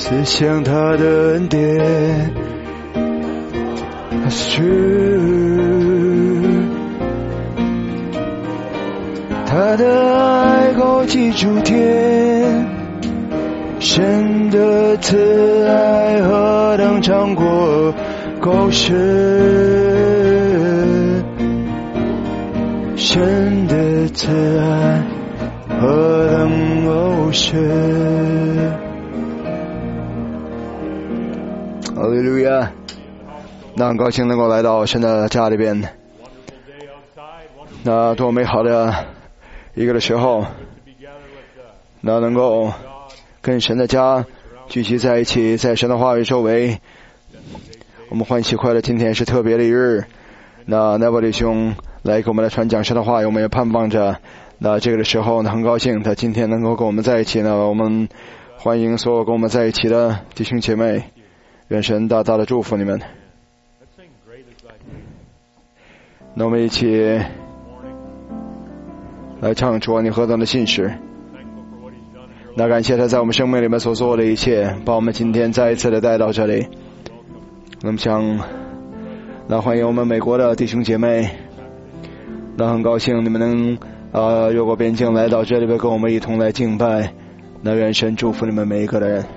思想他的恩典，他的爱高及诸天，神的慈爱何等长过高深，神的慈爱何等高深。哈利路亚！那很高兴能够来到神的家里边，那多美好的一个的时候，那能够跟神的家聚集在一起，在神的话语周围，我们欢喜快乐。今天是特别的一日，那奈伯弟兄来给我们来传讲神的话语，我们也盼望着那这个的时候呢，很高兴他今天能够跟我们在一起呢。我们欢迎所有跟我们在一起的弟兄姐妹，愿神大大的祝福你们。那我们一起来唱主啊，你何等的信实。那感谢他在我们生命里面所做的一切，把我们今天再一次的带到这里。那么想那欢迎我们美国的弟兄姐妹，那很高兴你们能越过边境来到这里边跟我们一同来敬拜，那愿神祝福你们每一个的人。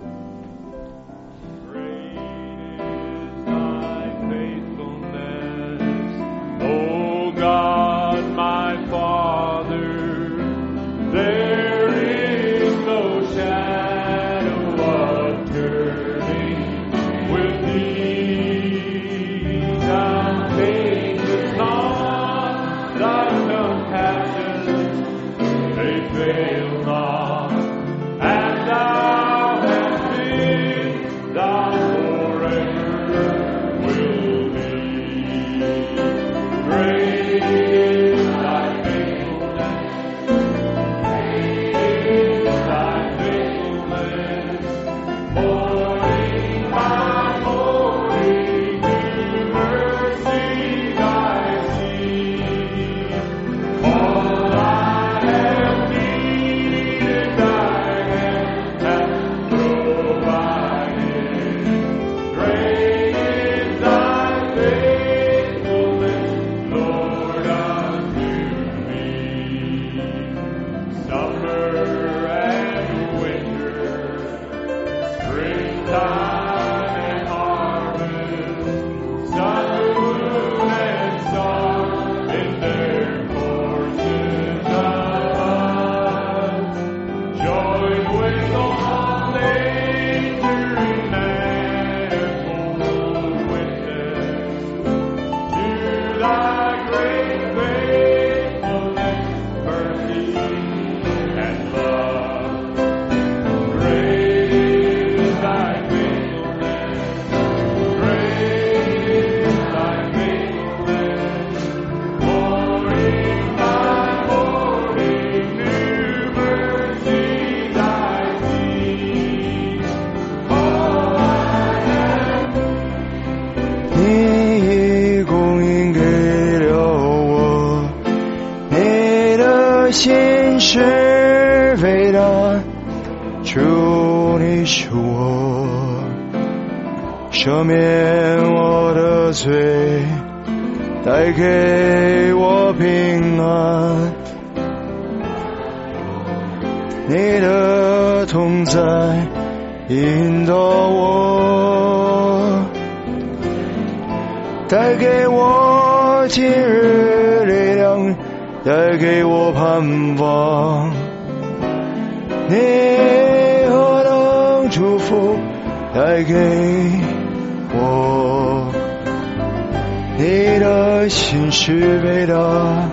赦免我的罪，带给我平安，你的同在引导我，带给我今日力量，带给我盼望，你何等祝福带给我，你的心是伟大，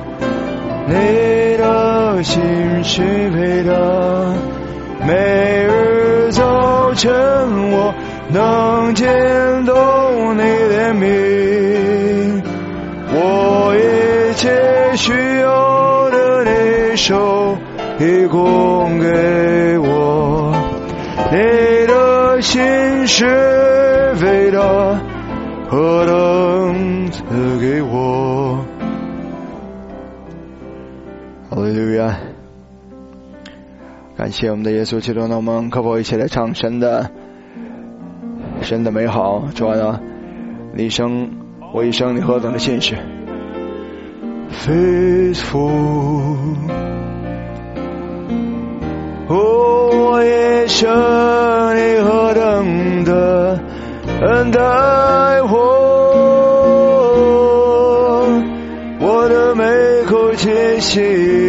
你的心是伟大，每日早晨我能见到你的名，我一切需要的你手已供给我，你的心是伟大，何等赐给我。哈利路亚！ 感谢我们的耶稣基督，那我们可否一起来唱神的美好？主啊，你一生我一生你何等的信实 Faithful 我一生你何等的恩待我的每口气息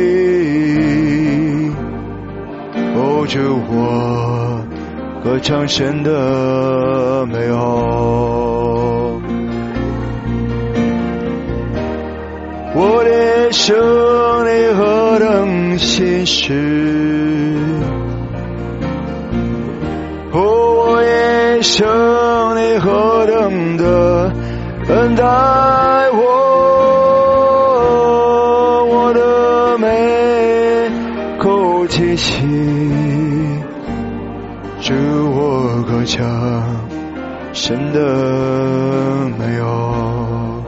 主我歌唱神的美好，我的生你何等信实，我一生你何等的恩待我的每口气息主我歌唱神的美好，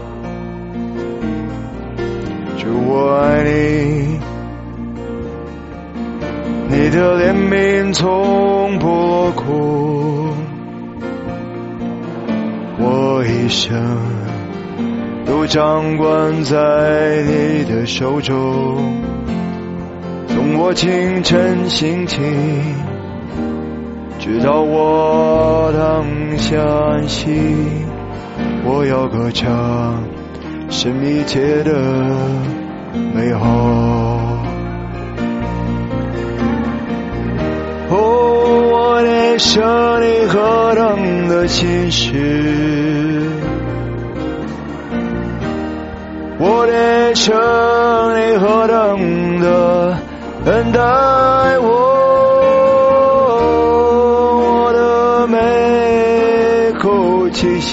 主我爱你，你的怜悯从不落空，我一生都掌管在你的手中，从我清晨醒起直到我当下安息，我要歌唱神一切的美好。我的生你何等的信实，我的生你何等的恩待我的每口气息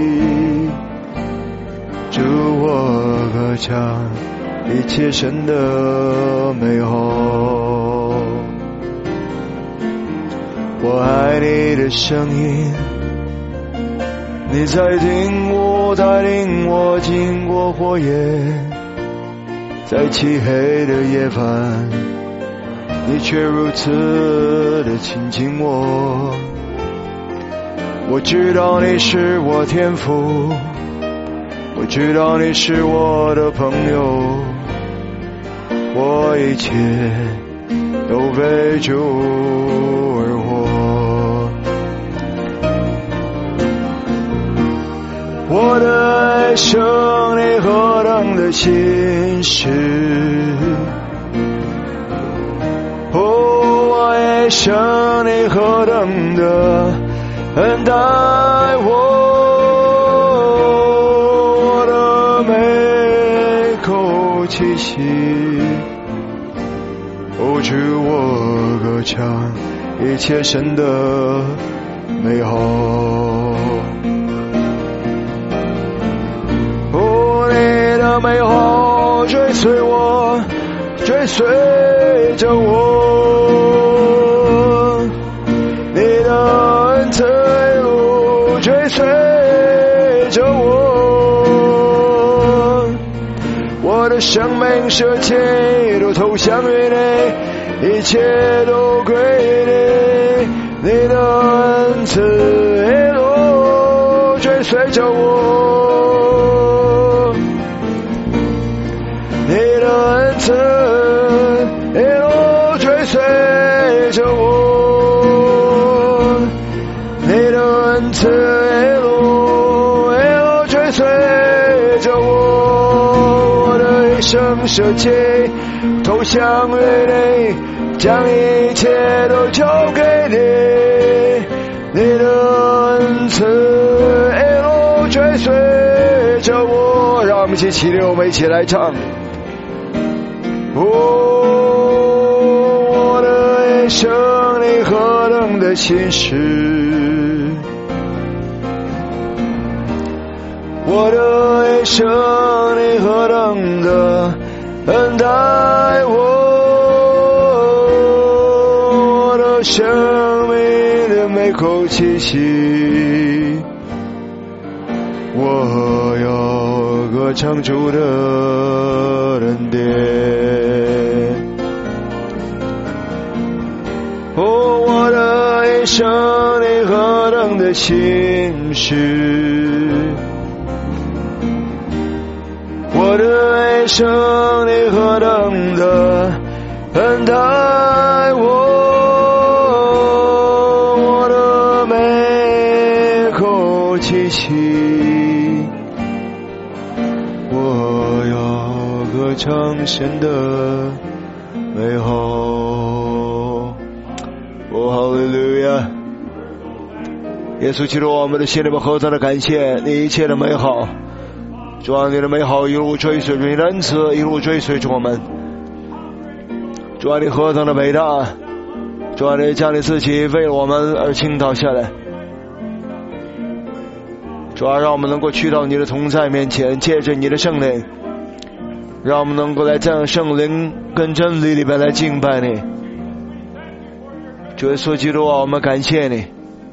主我歌唱一切神的美好。我爱你的声音，你在听我带领我经过火焰，在漆黑的夜晚你却如此的亲近我。我知道你是我天父，我知道你是我的朋友，我一切都为主而活。我的爱生你何等的信实，我爱生你何等的恩待我的每口气息主我歌唱一切神的美好。你的美好追随我，追随着我，你的恩赐路追随着我的生命舍弃都投降于你，一切都归你，你的恩赐路追随着我，你的恩赐一路追随着我，你的恩赐一路追随着我的一生舍弃投降于你，将一切都交给你，你的恩赐一路追随着我。让我们一起起立，我们一起来唱。我的一生你何等的信实，我的一生你何等的恩待我的生命的每口气息，我要歌唱主的恩典。 的生灵何等的信实，我的爱生灵何等的恩待我，我的每口气息，我要歌唱神的美好。哦，哈利路亚！耶稣基督，我们的心里面何等的感谢你一切的美好，主啊，你的美好一路追随着你的恩慈，一路追随着我们。主啊，你何等的伟大！主啊，你将你自己为我们而倾倒下来。主啊，让我们能够去到你的同在面前，借着你的圣灵，让我们能够来这样圣灵跟真理里边来敬拜你。主耶稣基督啊，我们感谢你。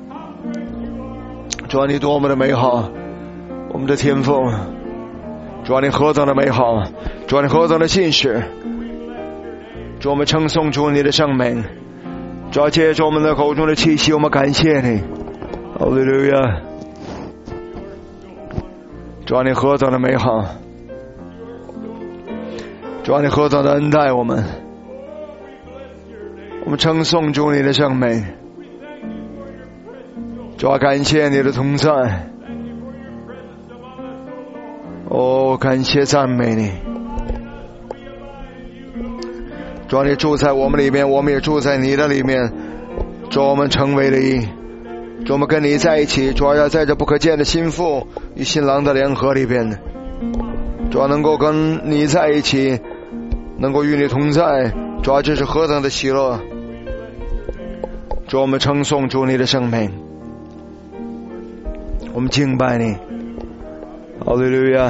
主啊，你多么的美好，我们的天父。主啊，你何等的美好，主啊，你何等的信实。主，我们称颂出你的圣名。主啊，借着我们的口中的气息，我们感谢你。哈利路亚！主啊，你何等的美好，主啊，你何等的恩待我们。我们称颂主你的圣名。主啊，感谢你的同在。哦，感谢赞美你。主啊，你住在我们里面，我们也住在你的里面。主啊，我们成为了一。主啊，我们跟你在一起。主啊，要在这不可见的心腹与新郎的联合里边。主啊，能够跟你在一起，能够与你同在。主啊，这是何等的喜乐！主啊，我们称颂主你的圣名，我们敬拜你。哈利路亚！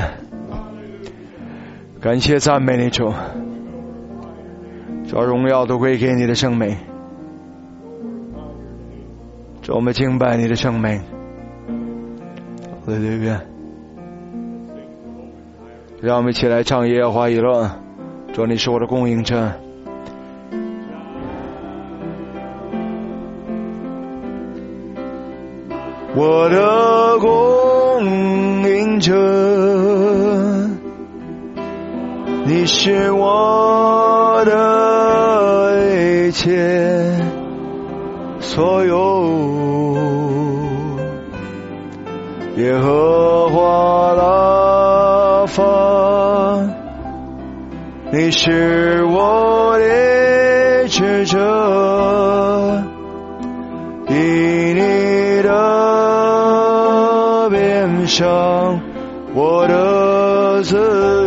感谢赞美你主。主啊，荣耀都归给你的圣名。主，我们敬拜你的圣名。哈利路亚！让我们一起来唱耶和华以勒。主，你是我的供应者。我的供应者，你是我的一切所有。耶和华拉法，你是我的指者，以你的鞭伤我的自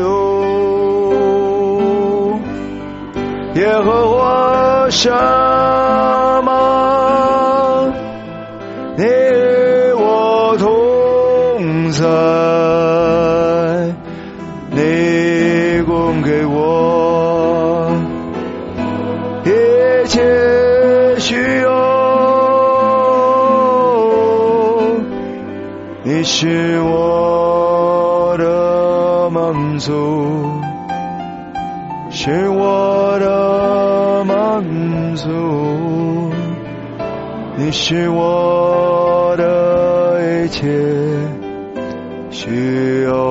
由。耶和华沙玛，你与我同在，你供给我一切需要。你是我的满足，是我的满足，你是我的一切需要。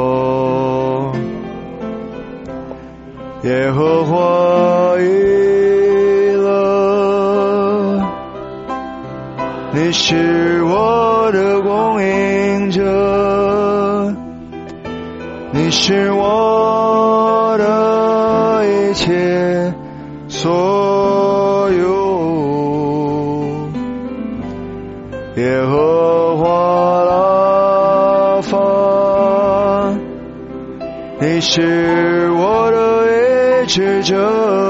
耶和华以勒，你是我的供应者，你是我的一切所有。耶和华拉法，你是我的医治者，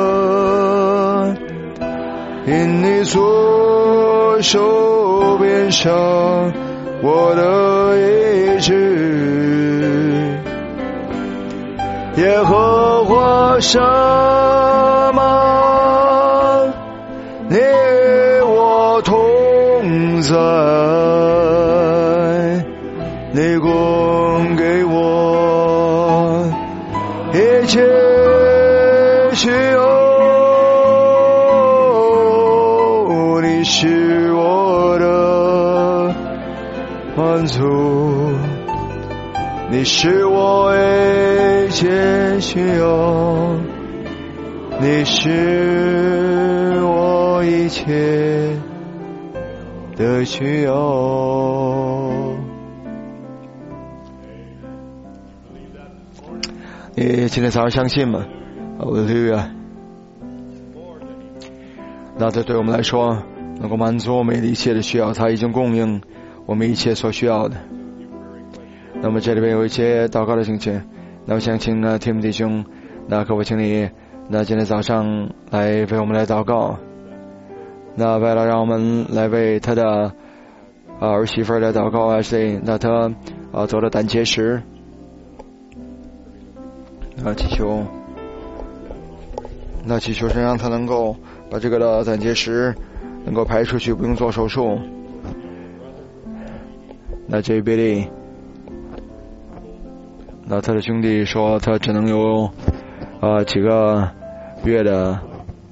因你左手边上我的医治。耶和华沙玛，你与我同在，你供给我一切需要。你是是我的满足，你是我一切需要，你是我一切的需要。你今天早上相信吗？哈利路亚！那这对我们来说能够满足我们一切的需要，他已经供应我们一切所需要的。那么这里边有一些祷告的请求，那我想请提姆弟兄，那可否请你那今天早上来为我们来祷告，那为了让我们来为他的儿媳妇来祷告那他得了胆结石，祈求神让他能够把这个的胆结石能够排出去，不用做手术。那这一比例，那他的兄弟说他只能有几个月的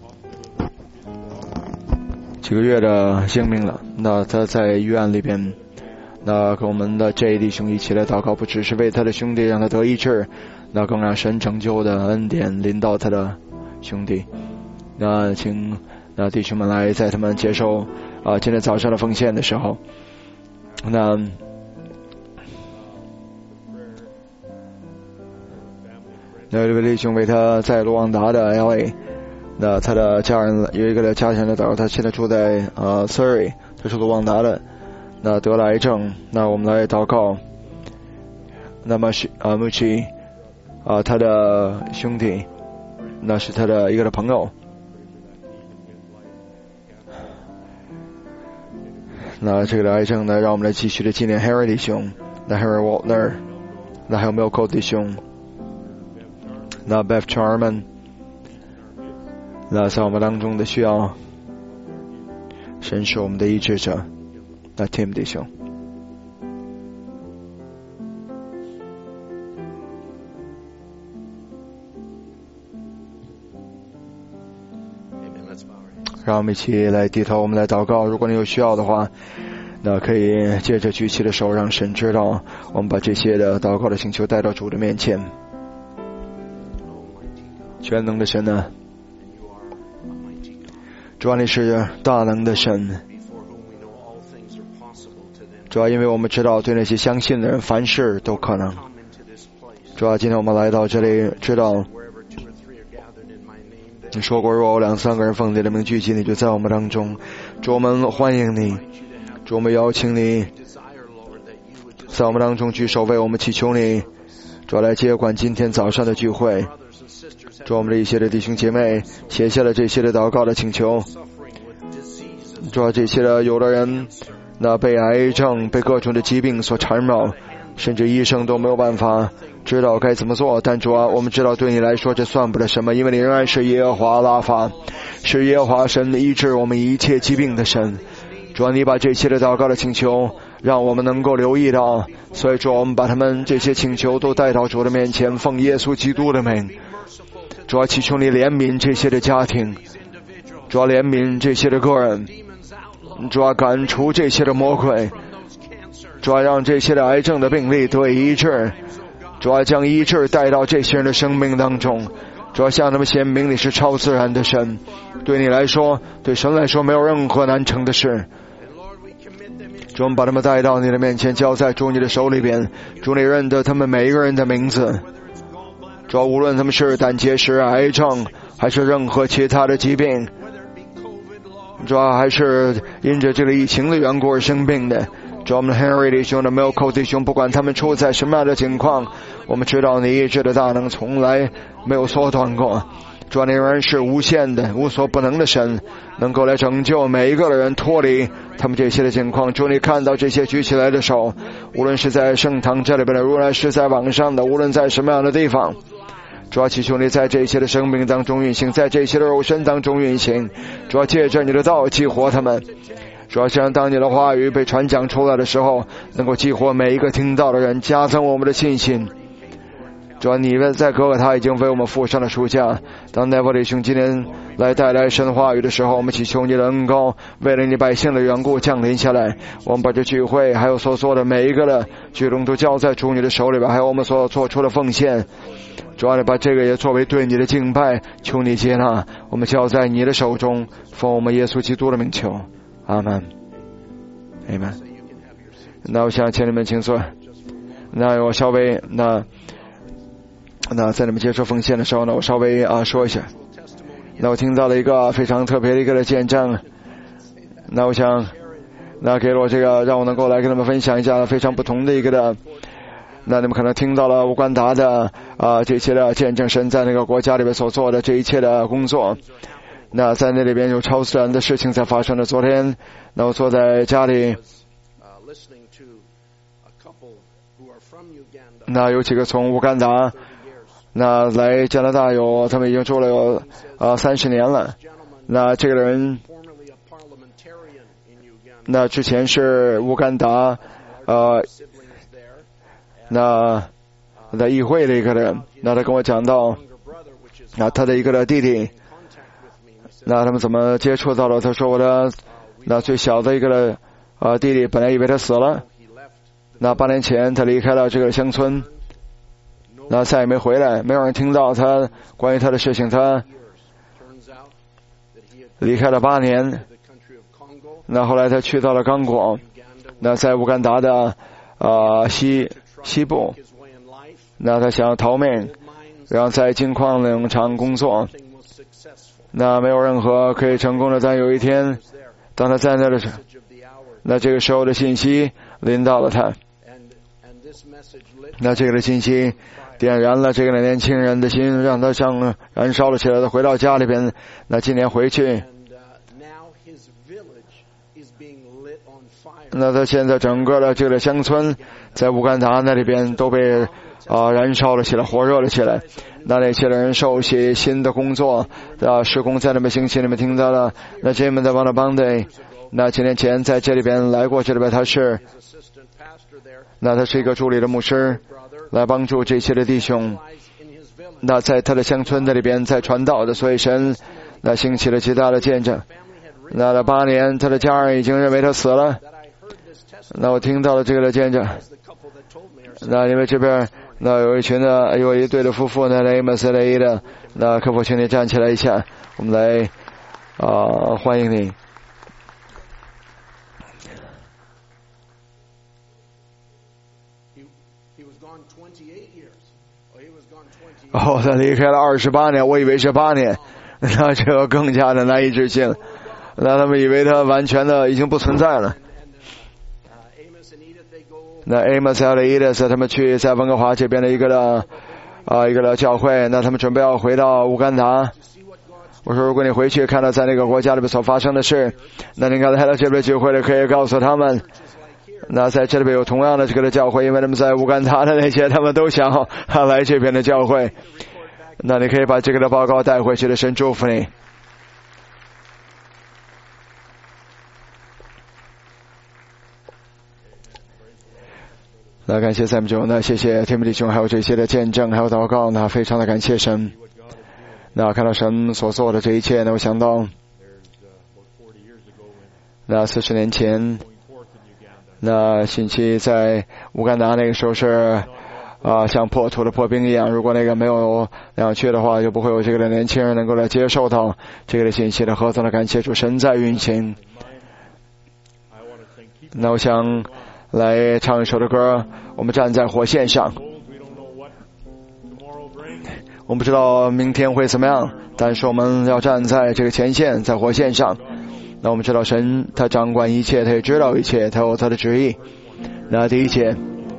性命了。那他在医院里边，那跟我们的这一弟兄一起来祷告，不只是为他的兄弟让他得医治，那更让神拯救的恩典临到他的兄弟。那请那弟兄们来，在他们接受今天早上的奉献的时候，那这位弟兄为他在卢旺达的 LA， 那他的家人有一个家人的祷告，他现在住在Surrey， 他是卢旺达的，那得了癌症，那我们来祷告。那么是穆奇他的兄弟，那是他的一个的朋友，那这个的癌症呢，让我们来继续的纪念 Harry 弟兄，那 Harry Waltner， 那还有 Milko 弟兄，那 Beth Charman， 那在我们当中的需要，神是我们的医治者，那 Tim 弟兄。让我们一起来低头，我们来祷告。如果你有需要的话，那可以借着举起的手让神知道，我们把这些的祷告的请求带到主的面前。全能的神呢，主啊，你是大能的神，主啊，因为我们知道对那些相信的人凡事都可能。主啊，今天我们来到这里，知道你说过，若有2、3个人奉你的名聚集，你就在我们当中。主，我们欢迎你，主，我们邀请你在我们当中举手为我们祈求你，主，来接管今天早上的聚会。主，我们的一些的弟兄姐妹写下了这些的祷告的请求。主，这些的有的人那被癌症、被各种的疾病所缠绕，甚至医生都没有办法知道该怎么做。但主啊，我们知道对你来说这算不得什么，因为你仍然是耶和华拉法，是耶和华神医治我们一切疾病的神。主啊，你把这些的祷告的请求让我们能够留意到，所以主，我们把他们这些请求都带到主的面前，奉耶稣基督的名。主啊，祈求你怜悯这些的家庭，主啊，怜悯这些的个人，主啊，赶除这些的魔鬼，主啊，让这些的癌症的病例得以医治，主啊，将医治带到这些人的生命当中。主啊，向他们显明你是超自然的神，对你来说，对神来说没有任何难成的事。主，我们把他们带到你的面前，交在主你的手里边。主，你认得他们每一个人的名字。主，无论他们是胆结石、癌症，还是任何其他的疾病，主，还是因着这个疫情的缘故而生病的，主，我们的 Henry 弟兄的 Milko 弟兄，不管他们处在什么样的情况，我们知道你医治的大能从来没有缩短过。主，你仍然是无限的、无所不能的神，能够来拯救每一个人脱离他们这些的情况。主，你看到这些举起来的手，无论是在圣堂这里边的，无论是在网上的，无论在什么样的地方，主啊，祈求你在这些的生命当中运行，在这些的肉身当中运行。主啊，借着你的道激活他们。主啊，像当你的话语被传讲出来的时候，能够激活每一个听到的人，加增我们的信心。 主啊，你们在哥哥他已经为我们付上了赎价。当奈伯弟兄今天来带来神的话语的时候，我们祈求你的恩膏为了你百姓的缘故降临下来。我们把这聚会还有所做的每一个的举动都交在主你的手里边，还有我们所做出的奉献。主啊，你把这个也作为对你的敬拜，求你接纳，我们交在你的手中，奉我们耶稣基督的名求，阿门，阿门。那我想请你们请坐。那我稍微那在你们接受奉献的时候呢，我稍微说一下。那我听到了一个非常特别的一个的见证。那我想给了我这个，让我能够来跟他们分享一下非常不同的一个的。那你们可能听到了乌干达的这一切的见证神在那个国家里面所做的这一切的工作。那在那里边有超自然的事情在发生的。昨天那我坐在家里，那有几个从乌干达那来加拿大他们已经住了有30年了。那这个人那之前是乌干达那议会的一个人。那他跟我讲到那他的一个弟弟，那他们怎么接触到了。他说我的那最小的一个弟弟本来以为他死了，那8年前他离开了这个乡村，那再也没回来，没有人听到他关于他的事情。他离开了8年，那后来他去到了刚果，那在乌干达的西部，那他想要逃命，然后在金矿农场工作，那没有任何可以成功的。但有一天当他在那的时候，那这个时候的信息临到了他，那这个的信息点燃了这个年轻人的心，让他像燃烧了起来。他回到家里边，那今年回去，那他现在整个的这个乡村在乌干达那里边都被燃烧了起来，火热了起来。那些人受些新的工作施工在那边兴起。你们听到了那这们的王的邦队，那几年前在这里边来过，这里边他是一个助理的牧师，来帮助这些的弟兄。那在他的乡村那里边在传道的，所以神那兴起了极大的见证。那了8年，他的家人已经认为他死了。那我听到了这个的见证。那因为这边那有一对的夫妇呢，雷姆斯雷的，那可否请你站起来一下，我们来欢迎你。他离开了28年，我以为是8年，那这个更加的难以置信。那他们以为他完全的已经不存在了。那 Amos 和 Edith 他们去在温哥华这边的一个的教会，那他们准备要回到乌干达。我说如果你回去看到在那个国家里面所发生的事，那你刚才来到这边聚会的可以告诉他们，那在这里边有同样的这个的教会，因为他们在乌干达的那些他们都想来这边的教会。那你可以把这个的报告带回去的，神祝福你。那感谢309，那谢谢天父弟兄还有这些的见证还有祷告，那非常的感谢神。那看到神所做的这一切呢，我想到那40年前，那信息在乌干达那个时候是像破土的破冰一样，如果那个没有那样去的话，就不会有这个的年轻人能够来接受到这个的信息的。何等的感谢主，神在运行。那我想来唱一首的歌，我们站在火线上。我们不知道明天会怎么样，但是我们要站在这个前线，在火线上。那我们知道神他掌管一切，他也知道一切，他有他的旨意。那第一节，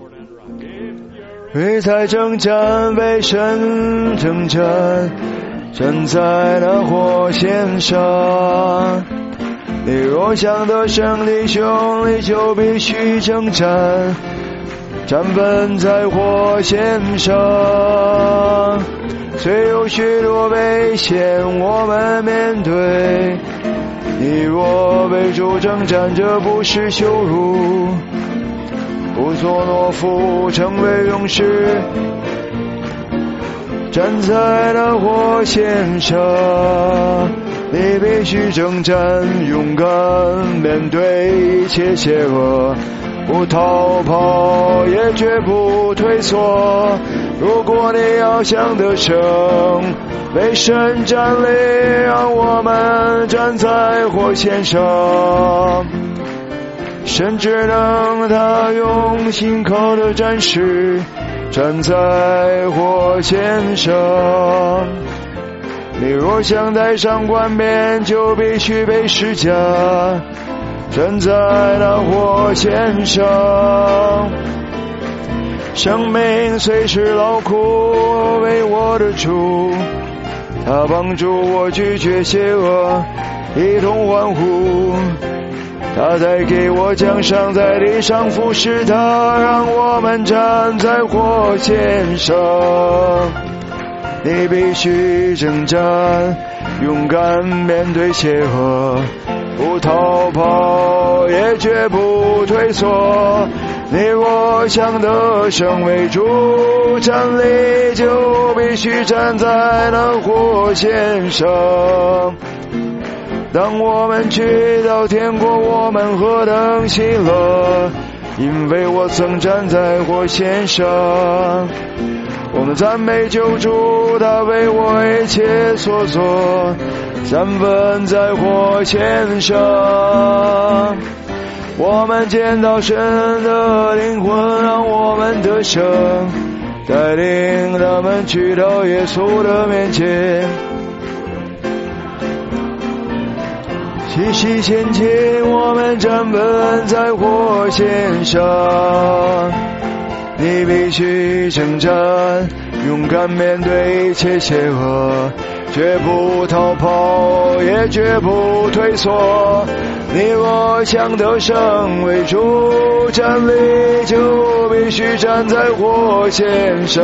为在征战，为神征战，站在那火线上。你若想得胜利兄，你就必须征战，站稳在火线上。虽有许多危险我们面对，你若为主征战，这不是羞辱，不做懦夫，成为勇士。 站在那火线上，你必须征战，勇敢面对一切邪恶，不逃跑也绝不退缩。如果你要想得胜，为神站立，让我们站在火线上。神只能他用信靠的战士站在火线上。你若想戴上冠冕，就必须被施加，站在那火线上。生命虽是劳苦，为我的主，他帮助我拒绝邪恶，一同欢呼。他带给我奖赏，在地上服侍他，让我们站在火线上。你必须征战，勇敢面对邪恶，不逃跑也绝不退缩。你若想得胜为主站立，就必须站在那火线上。当我们去到天国，我们何等喜乐，因为我曾站在火线上。我们赞美救主，他为我一切所做，三分在火线上。我们见到神的灵魂，让我们得胜，带领他们去到耶稣的面前。气息前进，我们站稳在火线上。你必须征战，勇敢面对一切邪恶，绝不逃跑也绝不退缩。你若想得胜为主站立，就必须站在火线上。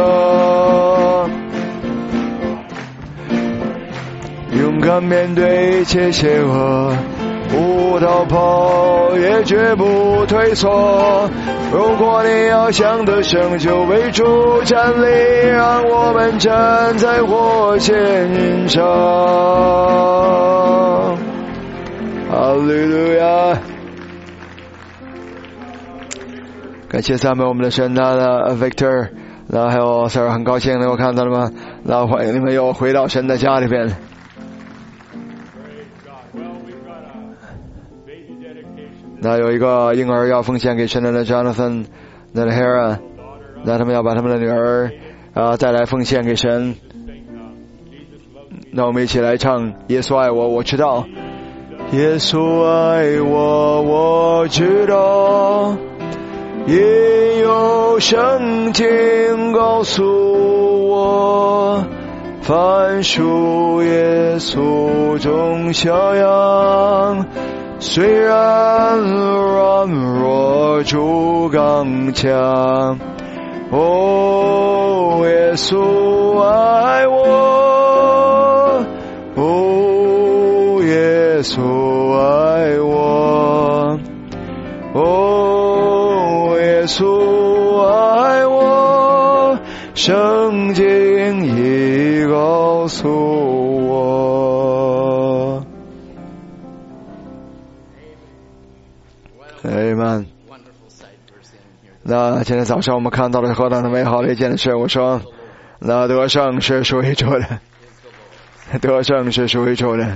勇敢面对一切邪恶，不逃跑也绝不退缩。如果你要想得胜，就为主站立，让我们站在火线上。哈利路亚！感谢赞美我们的神，他的 Victor， 那还有 Sir， 很高兴能够看到你们，那欢迎你们又回到神的家里边。那有一个婴儿要奉献给神的 Jonathan， 那 Hera， 那他们要把他们的女儿带来奉献给神。那我们一起来唱耶稣爱我，我知道。耶稣爱我，我知道，也有圣经告诉我，凡属耶稣中小羊，虽然软弱主刚强。哦，耶稣爱我，哦，耶稣爱我，哦，耶稣爱我，圣经已告诉我。Amen。那今天早上我们看到了何等的美好的一件事，我说那得胜是属于主的，得胜是属于主的。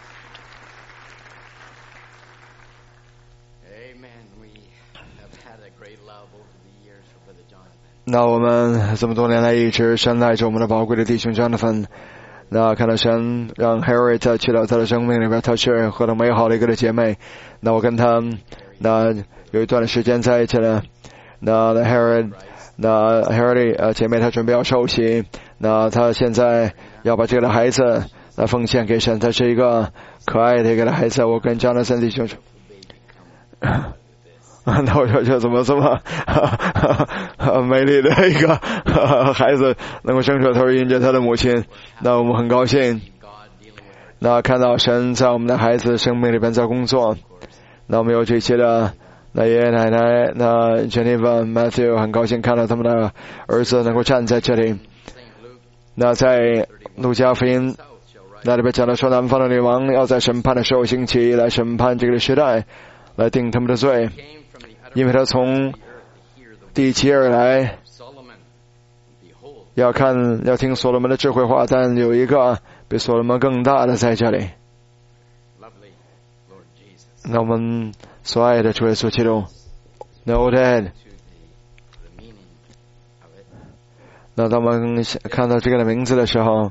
那我们这么多年来一直深爱着我们的宝贵的弟兄 Jonathan， 那看到神让 Harriet 去到他的生命里边，他是何等美好的一个的姐妹。那我跟他那有一段的时间在一起了。那 Harriet 姐妹她准备要受洗，那她现在要把这个的孩子奉献给神，她是一个可爱的一个的孩子。我跟 Jonathan 弟兄说那我说这怎么这么美丽的一个孩子能够生出头迎着他的母亲，那我们很高兴。那看到神在我们的孩子生命里边在工作，那我们有这些的那爷爷奶奶，那 Jennifer Matthew 很高兴看到他们的儿子能够站在这里。 那在路加福音那里边讲的说，南方的女王要在审判的时候兴起来审判这个时代，来定他们的罪，因为他从地极而来，要听所罗门的智慧话，但有一个比所罗门更大的在这里。那我们所爱的主耶稣基督 ，No Dad。那当我们看到这个的名字的时候，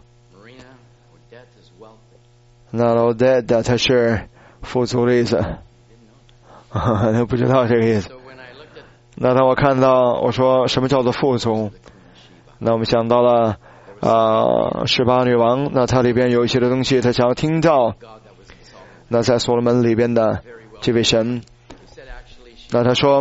那 No Dad 它是富足的意思，不知道这个意思。那当我看到我说什么叫做富足，那我们想到了18女王，那它里边有一些的东西，他想要听到。那在所罗门里边的这位神，那他说，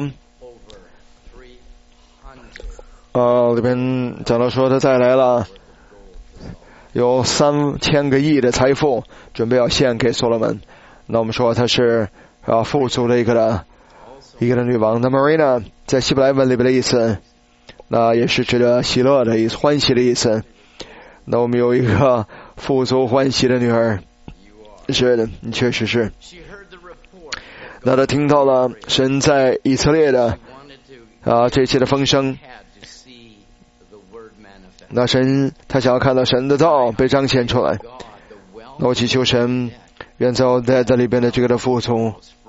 里边讲到说他带来了有3000个亿的财富，准备要献给所罗门。那我们说他是富足的一个的女王。那 Marina 在希伯来文里边的意思，那也是指的喜乐的意思，欢喜的意思。那我们有一个富足欢喜的女儿。是的，你确实是。那他听到了神在以色列的这一切的风声，那他想要看到神的道被彰显出来。那我祈求神愿在这里边的这个的富足，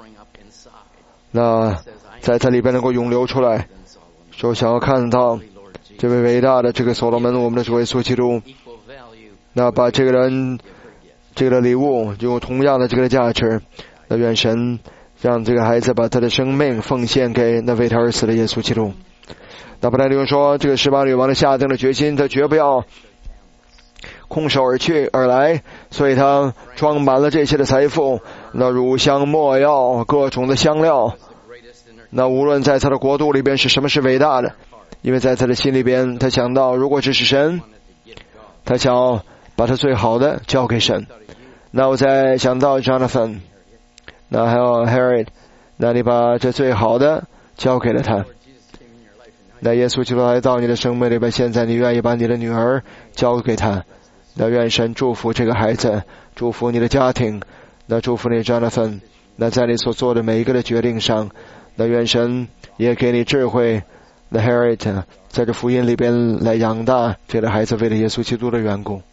那在这里边能够涌流出来，说想要看到这位伟大的这个所罗门，我们的主耶稣基督，那把这个人这个礼物有同样的这个价值，那愿神让这个孩子把他的生命奉献给那为他而死的耶稣基督。那本来就说这个18女王的下定了决心，他绝不要空手而来，所以他装满了这些的财富，那乳香没药各种的香料，那无论在他的国度里边是什么是伟大的，因为在他的心里边他想到，如果这是神，他想要把他最好的交给神。那我再想到 Jonathan， 那还有 Harry， 那你把这最好的交给了他。那耶稣基督来到你的生命里边，现在你愿意把你的女儿交给他，那愿神祝福这个孩子，祝福你的家庭，那祝福你 Jonathan， 那在你所做的每一个的决定上，那愿神也给你智慧，那 Harry 在这福音里边来养大这个孩子，为了耶稣基督的缘故。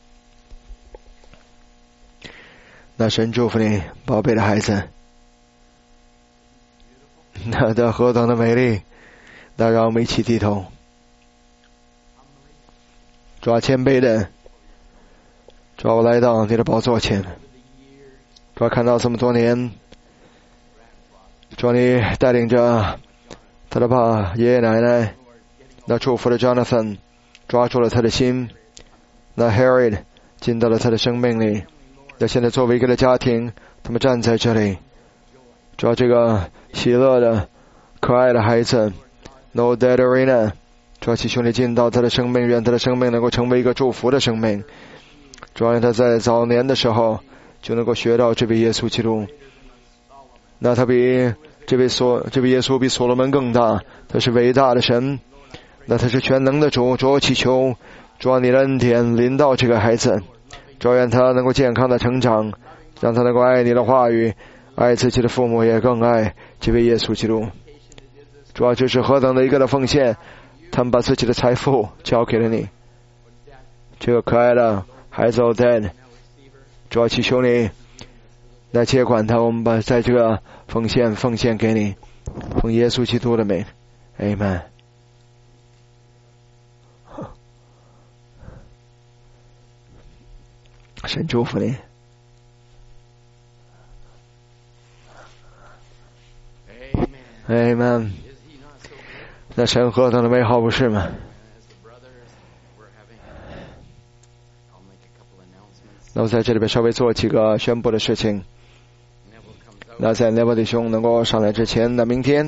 那神祝福你宝贝的孩子，那的何等的美丽，那让我们一起低头，主啊，谦卑的主啊，我来到你的宝座前，主啊，看到这么多年，主啊，你带领着他的爷爷奶奶，那祝福了 Jonathan， 抓住了他的心，那 Harry 进到了他的生命里，那现在作为一个的家庭，他们站在这里，主要这个喜乐的可爱的孩子 No Dead Arena， 主要祈求你进到他的生命，愿他的生命能够成为一个祝福的生命，主要让他在早年的时候就能够学到这位耶稣基督，那他比这位耶稣比所罗门更大，他是伟大的神，那他是全能的主，主要祈求主要你的恩典临到这个孩子，主要愿他能够健康的成长，让他能够爱你的话语，爱自己的父母，也更爱这位耶稣基督。主要这是何等的一个的奉献，他们把自己的财富交给了你，这个可爱的孩子 Odette， 主要祈求你来接管他，我们把在这个奉献给你，奉耶稣基督的名 Amen。 神祝福你。Amen。 那神何等的美好，不是吗？那我在这里边稍微做几个宣布的事情。那在Neville弟兄能够上来之前，那明天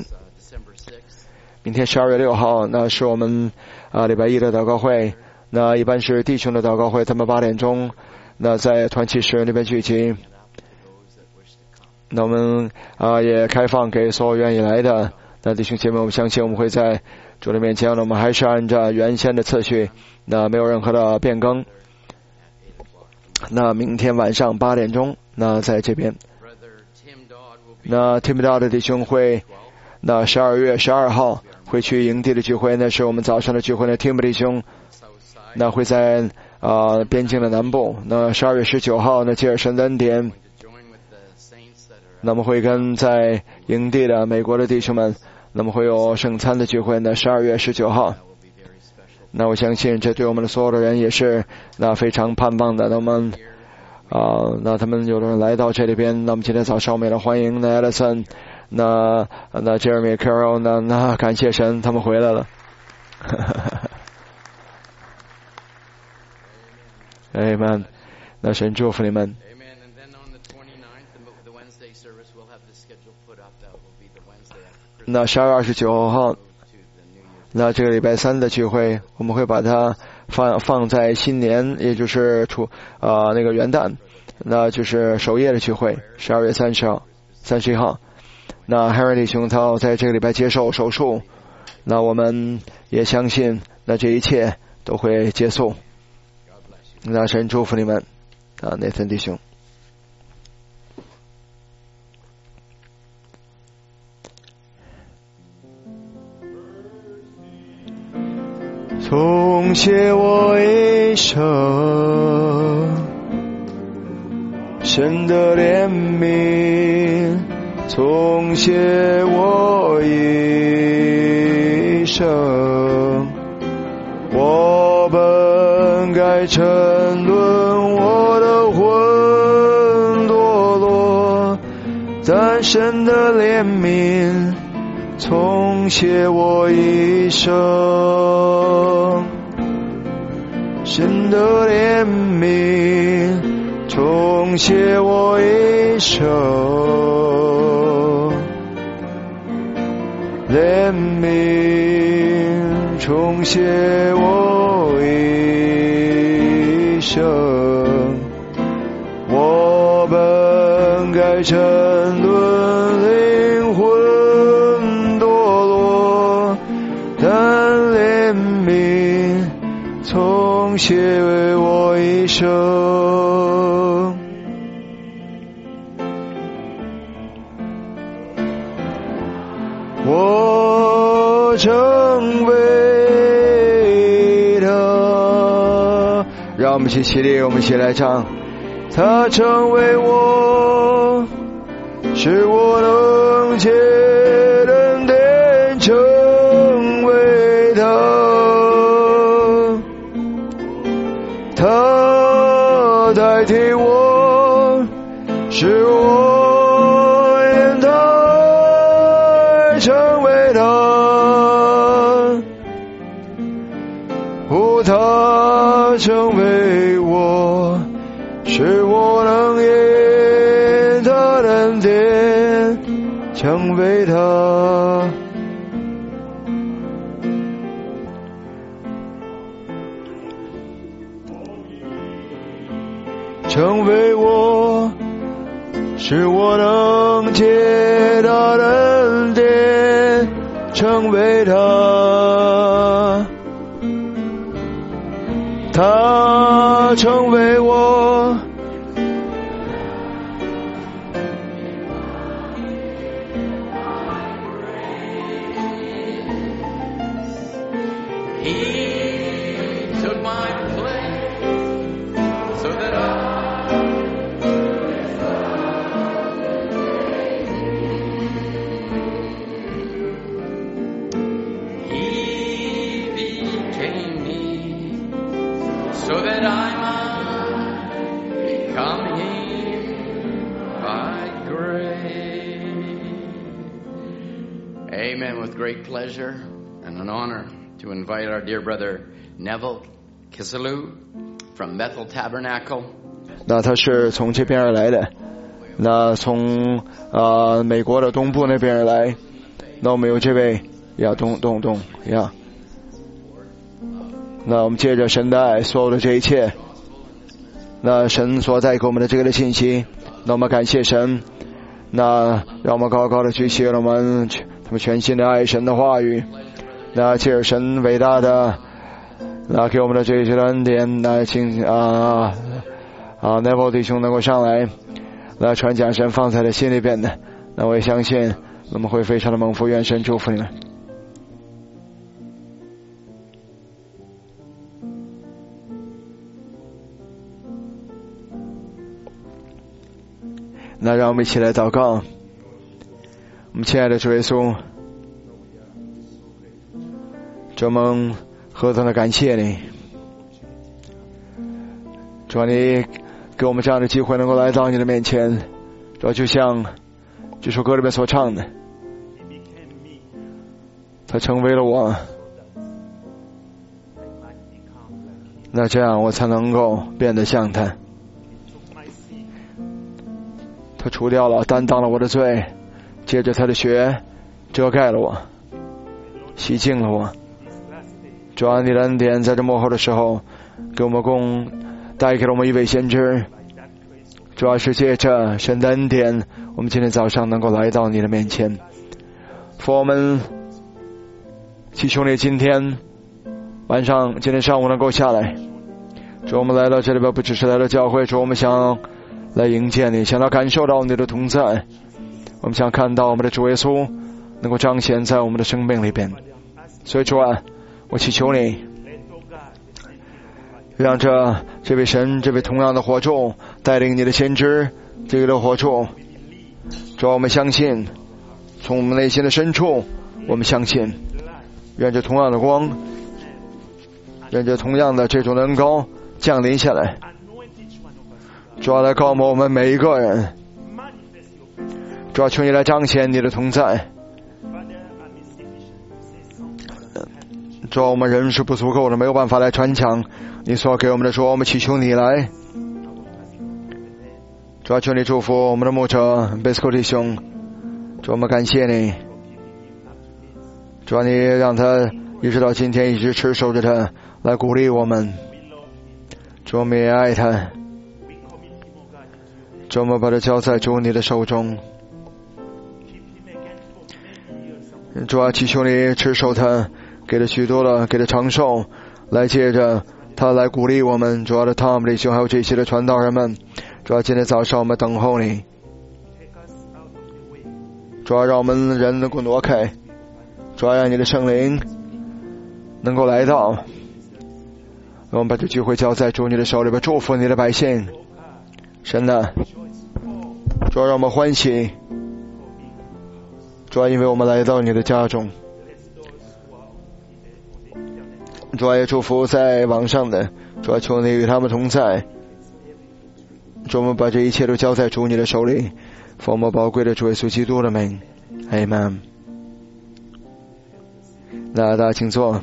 12月6号，那是我们礼拜一的祷告会，那一般是弟兄的祷告会，他们8点钟那在团契室那边聚集，那我们也开放给所有愿意来的那弟兄姐妹，我们相信我们会在主的面前，我们还是按照原先的次序，那没有任何的变更。那明天晚上8点钟，那在这边，那 Tim Dodd 的弟兄会，那12月12号会去营地的聚会，那是我们早上的聚会呢。Tim 弟兄那会在边境的南部，那12月19号那吉尔神的恩典，那么会跟在营地的美国的弟兄们，那么会有圣餐的聚会呢，12月19号。那我相信这对我们的所有的人也是那非常盼望的。那么那他们有的人来到这里边，那么今天早上我们也来欢迎那 Ellison， 那 Jeremy Carroll， 那感谢神他们回来了。Amen， 那神祝福你们。那12月29号，那这个礼拜3的聚会，我们会把它放在新年，也就是那个元旦，那就是守夜的聚会，12月31号。那 Harry 弟兄他在这个礼拜接受手术，那我们也相信，那这一切都会结束。那神祝福你们，Nathan 弟兄。从谢我一生，神的怜悯，从谢我一生。我本该沉沦，我的魂堕落，但神的怜悯从谢我一生。神的怜悯从谢我一生，怜悯从谢我一生。我本该沉沦，灵魂堕落，但怜悯从谢我一生。我成为他，让我们一起起立，我们一起来唱。他成为我，使我能接人点成为他。他代替我，使我因他而成为他。他成为我，使我能因他的恩典成为他。成为我，使我能借他的恩典成为他。他成为我， great pleasure and an honor to invite our dear brother Neville Kisilu from Bethel Tabernacle. 那他是从这边而来的，那从美国的东部那边而来。那我们有这位动呀。那我们借着神的爱，所有的这一切，那神所带给我们的这个的信息，那我们感谢神。那让我们高高的举起了我们他们全心的爱神的话语，那借着神伟大的那给我们的这些恩典，那请Neville 弟兄能够上来，那传讲神放在了心里边的，那我也相信我们会非常的蒙福，愿神祝福你们。那让我们一起来祷告。我们亲爱的主耶稣，主，我们何等的感谢你，主，你给我们这样的机会能够来到你的面前，主，就像这首歌里面所唱的，他成为了我，那这样我才能够变得像他。他除掉了担当了我的罪，借着他的血遮盖了我，洗净了我。主啊，你的恩典在这末后的时候给我们带给了我们一位先知，主要是借着神的恩典，我们今天早上能够来到你的面前。父，我们祈求你今天晚上今天上午能够下来，主，我们来到这里边不只是来到教会，主，我们想来迎接你，想要感受到你的同在，我们想看到我们的主耶稣能够彰显在我们的生命里边。所以主啊，我祈求你让这位神，这位同样的火柱带领你的先知，这个的火柱，主啊，我们相信，从我们内心的深处我们相信，愿这同样的光，愿这同样的这种恩膏降临下来，主要来告诉我们每一个人，主要求你来彰显你的同在。主要我们人是不足够的，没有办法来传讲你所给我们的，主，我们祈求你来。主要求你祝福我们的牧者贝斯科弟兄，主，我们感谢你，主要你让他一直到今天一直持守着他，来鼓励我们。主，我们也爱他，主，我们把他交在主你的手中。主啊，祈求你持守他，给他许多的，给他长寿，来借着他来鼓励我们。主要的 Tom 弟兄还有这些的传道人们，主要今天早上我们等候你，主要让我们人能够挪开，主要让你的圣灵能够来到，我们把这聚会交在主你的手里边，祝福你的百姓。神啊，主要让我们欢喜，主要因为我们来到你的家中，主要也祝福在网上的，主要求你与他们同在，主，我们把这一切都交在主你的手里，奉我们宝贵的主耶稣基督的名，阿们。那大家请坐。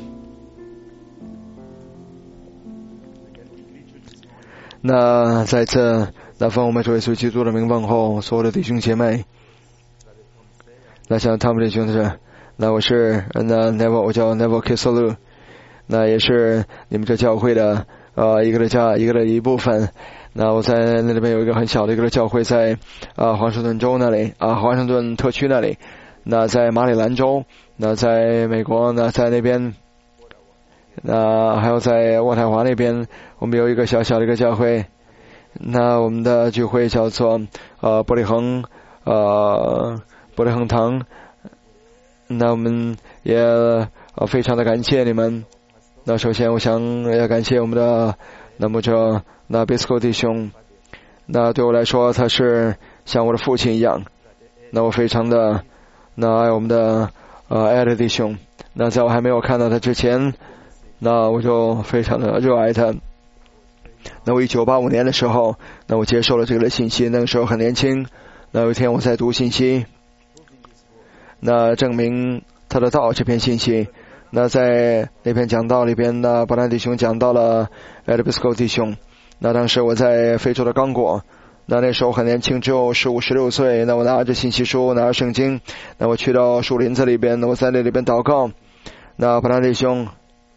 那再次那奉我们主耶稣基督的名问候所有的弟兄姐妹。那像他们弟兄是，那我是Neville， 我叫 Neville Kiselu， 那也是你们这教会的一个的一部分。那我在那里边有一个很小的一个教会，在华盛顿州那里华盛顿特区那里，那在马里兰州，那在美国，那在那边，那还有在渥太华那边，我们有一个小小的一个教会。那我们的聚会叫做伯利恒堂。那我们也非常的感谢你们。那首先我想要感谢我们的那牧者那贝斯科弟兄，那对我来说他是像我的父亲一样，那我非常的爱我们的艾德弟兄。那在我还没有看到他之前，那我就非常的热爱他。那我1985年的时候，那我接受了这个信息，那个时候很年轻。那有一天我在读信息，那证明他的道这篇信息，那在那篇讲道里边呢，巴兰弟兄讲到了艾德比斯科弟兄。那当时我在非洲的刚果，那时候很年轻，只有15、16岁。那我拿着信息书，拿着圣经，那我去到树林子里边，那我在那里边祷告。那巴兰弟兄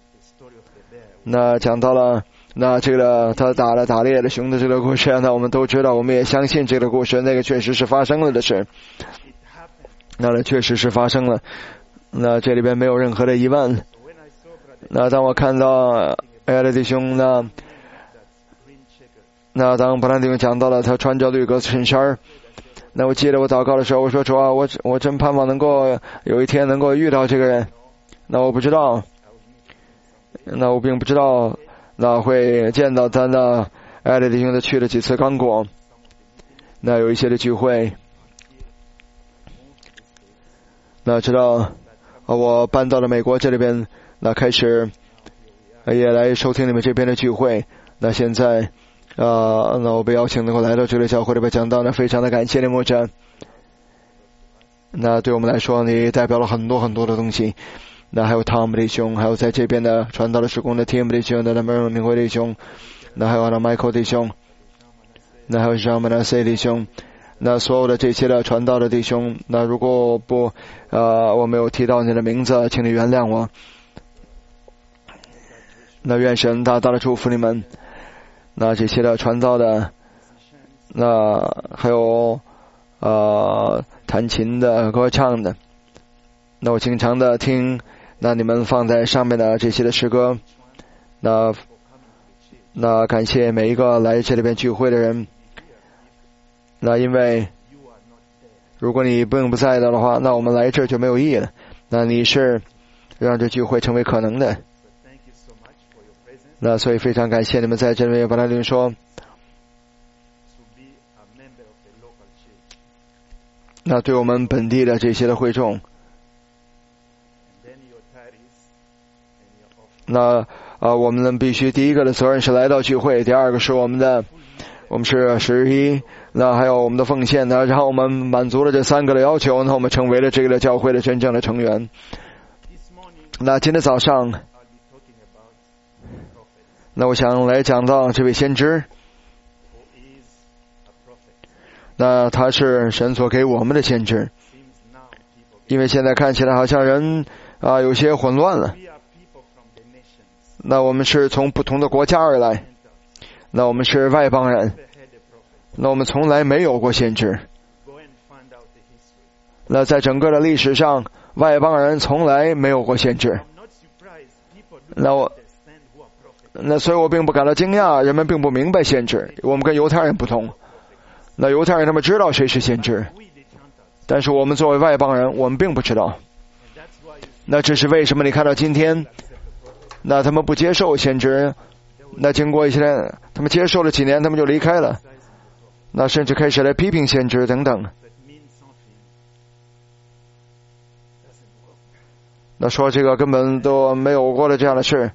那讲到了那这个他打猎的熊的这个故事，那我们都知道，我们也相信这个故事，那个确实是发生了的事。 那确实是发生了，那这里边没有任何的疑问。那当我看到艾勒弟兄呢，那当布兰弟兄讲到了他穿着绿格子衬衫，那我记得我祷告的时候，我说主啊，我真盼望能够有一天能够遇到这个人。那我不知道，那我并不知道那会见到他呢。艾勒弟兄的去了几次刚果，那有一些的聚会，那直到我搬到了美国这里边，那开始也来收听你们这边的聚会。那现在那我被邀请能够来到这个教会里边讲道，那非常的感谢你牧者。那对我们来说，你代表了很多很多的东西。那还有汤姆弟兄，还有在这边的传道的事工的 Tim 弟兄，那门明辉弟兄，那还有Michael 弟兄，那还有Jean-Manasseh弟兄，那所有的这些的传道的弟兄，那如果不我没有提到你的名字，请你原谅我。那愿神大大的祝福你们。那这些的传道的，那还有弹琴的、歌唱的，那我经常的听那你们放在上面的这些的诗歌。那感谢每一个来这里边聚会的人。那因为如果你并不在的话，那我们来这儿就没有意义了。那你是让这聚会成为可能的。那所以非常感谢你们在这里把那里说，那对我们本地的这些的会众，那我们必须第一个的责任是来到聚会，第二个是我们是11，那还有我们的奉献呢，然后我们满足了这3个的要求，那我们成为了这个教会的真正的成员。那今天早上，那我想来讲到这位先知，那他是神所给我们的先知，因为现在看起来好像人有些混乱了。那我们是从不同的国家而来，那我们是外邦人，那我们从来没有过先知。那在整个的历史上，外邦人从来没有过先知。那所以我并不感到惊讶，人们并不明白先知。我们跟犹太人不同，那犹太人他们知道谁是先知，但是我们作为外邦人，我们并不知道。那这是为什么你看到今天，那他们不接受先知，那经过一些他们接受了几年，他们就离开了，那甚至开始来批评先知等等。那说这个根本都没有过的这样的事。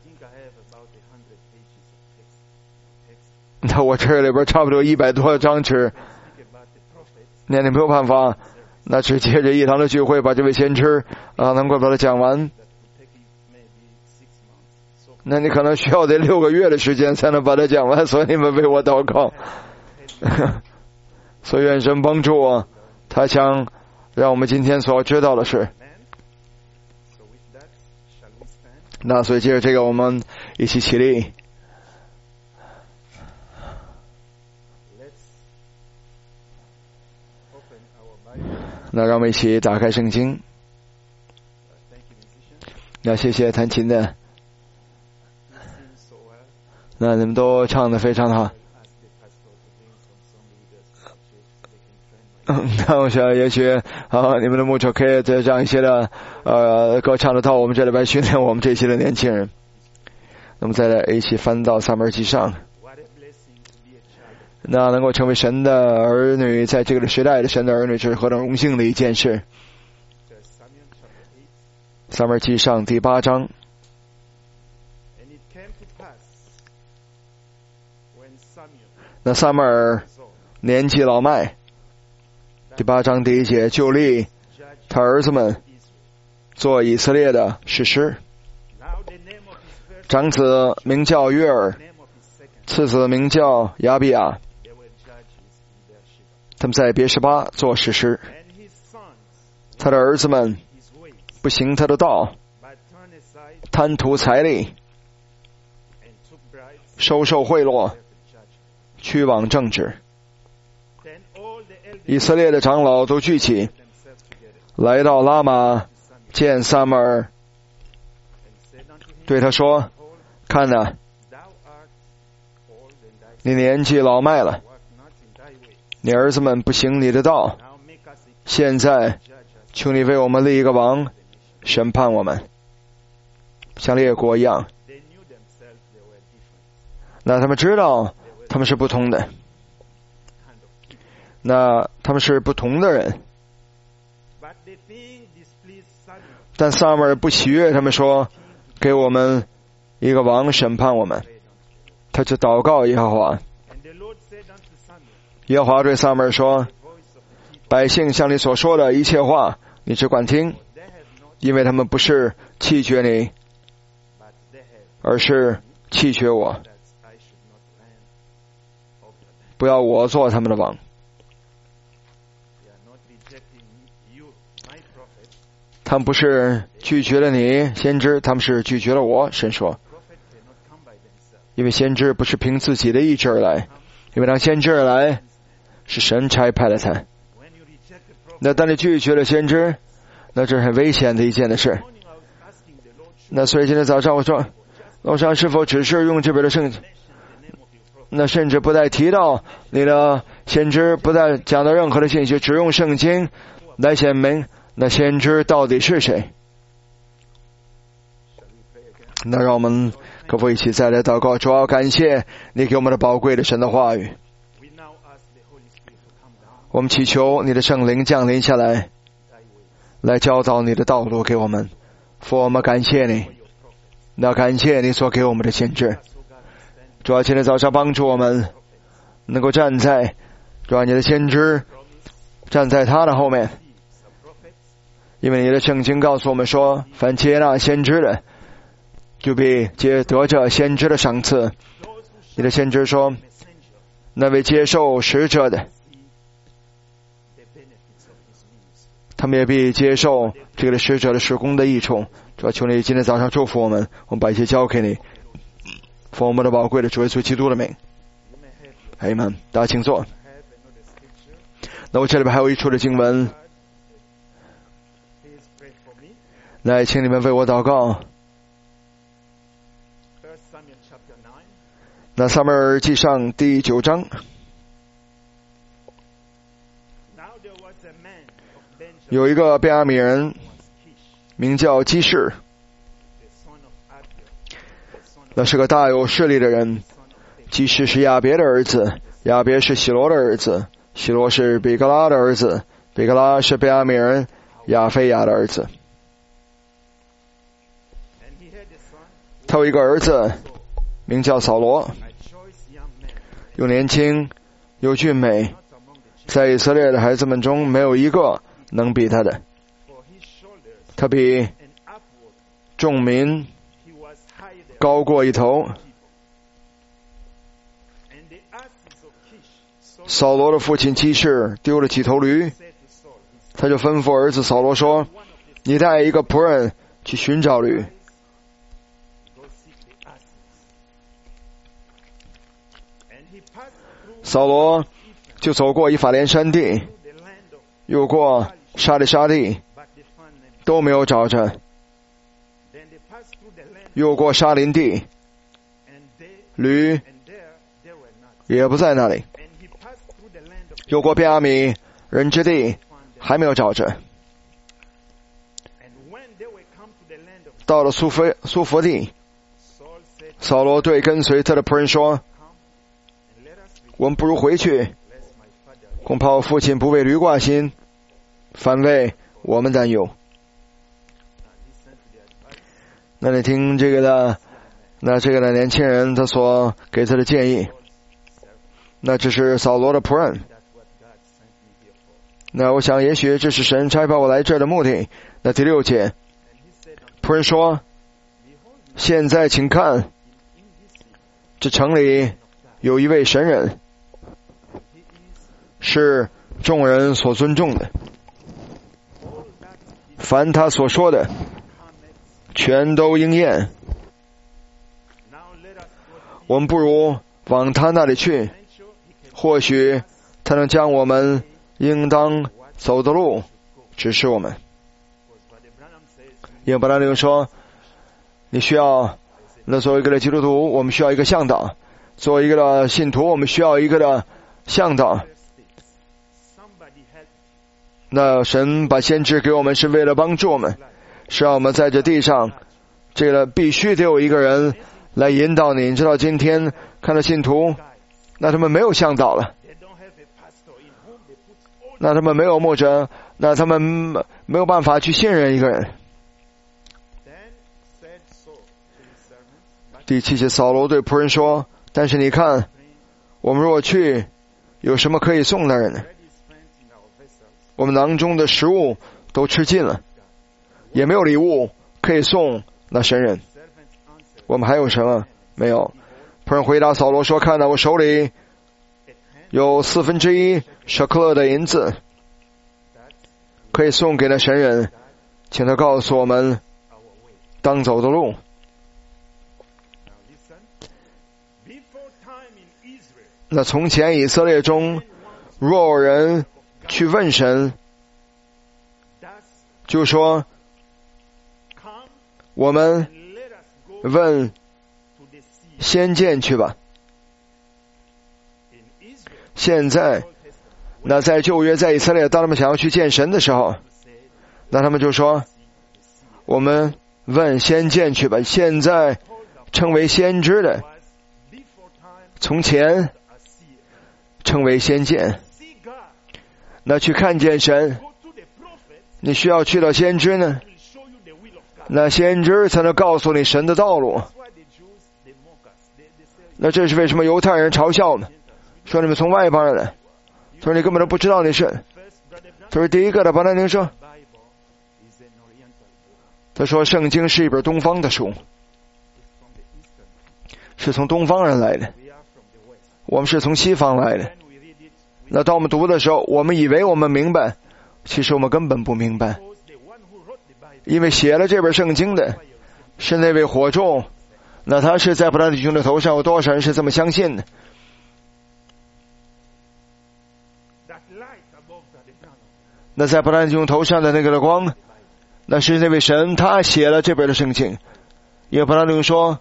那我这里边差不多100多张纸，那你没有办法，那只借着一堂的聚会把这位先知能够把它讲完，那你可能需要得6个月的时间才能把它讲完，所以你们为我祷告。所以愿神帮助我，他想让我们今天所知道的事。那所以接着这个我们一起起立。那让我们一起打开圣经。那谢谢弹琴的，那你们都唱得非常好。那我想也许你们的牧者可以再让一些的歌唱的到我们这里边训练我们这些的年轻人。那么再来一起翻到撒母耳记上。那能够成为神的儿女，在这个时代的神的儿女，这是何等荣幸的一件事。撒母耳记上第8章。那撒母耳年纪老迈，第8章第1节，就立他儿子们做以色列的士师。长子名叫约尔，次子名叫亚比亚，他们在别是巴做士师。他的儿子们不行他的道，贪图财力，收受贿赂，屈枉正直。以色列的长老都聚起来到拉玛见撒母耳，对他说：看哪，你年纪老迈了，你儿子们不行你的道，现在求你为我们立一个王，审判我们，像列国一样。那他们知道他们是不同的，那他们是不同的人，但撒母耳不喜悦他们说给我们一个王审判我们，他就祷告耶和华。耶和华对撒母耳说：百姓向你所说的一切话你只管听，因为他们不是弃绝你，而是弃绝我，不要我做他们的王。他们不是拒绝了你先知，他们是拒绝了我。神说，因为先知不是凭自己的意志而来，因为当先知而来是神差派了他。那当你拒绝了先知，那这是很危险的一件的事。那所以今天早上我说，老上是否只是用这边的圣经，那甚至不再提到你的先知，不再讲到任何的信息，只用圣经来显明那先知到底是谁。那让我们可否一起再来祷告，主要感谢你给我们的宝贵的神的话语。我们祈求你的圣灵降临下来，来教导你的道路给我们。父，我们感谢你，那感谢你所给我们的先知。主要今天早上帮助我们能够站在主要你的先知站在他的后面，因为你的圣经告诉我们说，凡接纳先知的就必得着先知的赏赐。你的先知说，那位接受使者的，他们也必接受这个使者的事工的益处。主要求你今天早上祝福我们，我们把一切交给你，奉我们的宝贵的主耶稣基督的名，阿们。大家请坐。那我这里边还有一处的经文，来请你们为我祷告。那撒母耳记上第9章，有一个便雅悯人名叫基士，那是个大有势力的人。基士是亚别的儿子，亚别是希罗的儿子，希罗是比格拉的儿子，比格拉是便雅悯人亚非亚的儿子。他有一个儿子名叫扫罗，又年轻又俊美，在以色列的孩子们中没有一个能比他的。他比众民高过一头。扫罗的父亲基士丢了几头驴，他就吩咐儿子扫罗说，你带一个仆人去寻找驴。扫罗就走过以法莲山地，又过沙利沙地，都没有找着，又过沙林地，驴也不在那里，又过便雅悯人之地，还没有找着。到了苏弗地，扫罗对跟随他的仆人说，我们不如回去，恐怕我父亲不为驴挂心，反为我们担忧。那你听这个的，那这个的年轻人他所给他的建议，那这是扫罗的仆人。那我想也许这是神差派我来这儿的目的。那第6节，仆人说，现在请看，这城里有一位神人，是众人所尊重的，凡他所说的全都应验。我们不如往他那里去，或许他能将我们应当走的路指示我们。 因为伯拉利说，你需要，那作为一个的基督徒，我们需要一个向导；作为一个的信徒，我们需要一个的向导。那神把先知给我们是为了帮助我们，是让我们在这地上，这个必须得有一个人来引导你。你知道今天看到信徒，那他们没有向导了，那他们没有牧者，那他们没有办法去信任一个人。第7节，扫罗对仆人说，但是你看，我们若去，有什么可以送的人呢？我们囊中的食物都吃尽了，也没有礼物可以送那神人，我们还有什么？没有。仆人回答扫罗说，看到我手里有1/4舍克勒的银子，可以送给那神人，请他告诉我们当走的路。那从前以色列中，若有人去问神，就说，我们问先见去吧。现在那在旧约，在以色列，当他们想要去见神的时候，那他们就说，我们问先见去吧。现在称为先知的，从前称为先见。那去看见神，你需要去到先知呢，那先知才能告诉你神的道路。那这是为什么犹太人嘲笑呢？说你们从外邦人来，他说你根本都不知道你是。他说第一个的伯拉宁说，他说圣经是一本东方的书，是从东方人来的，我们是从西方来的。那当我们读的时候，我们以为我们明白，其实我们根本不明白，因为写了这本圣经的是那位火柱，那他是在伯拉弟兄的头上，有多少人是这么相信的？那在伯拉弟兄头上的那个的光，那是那位神，他写了这本的圣经。因为伯拉弟兄说，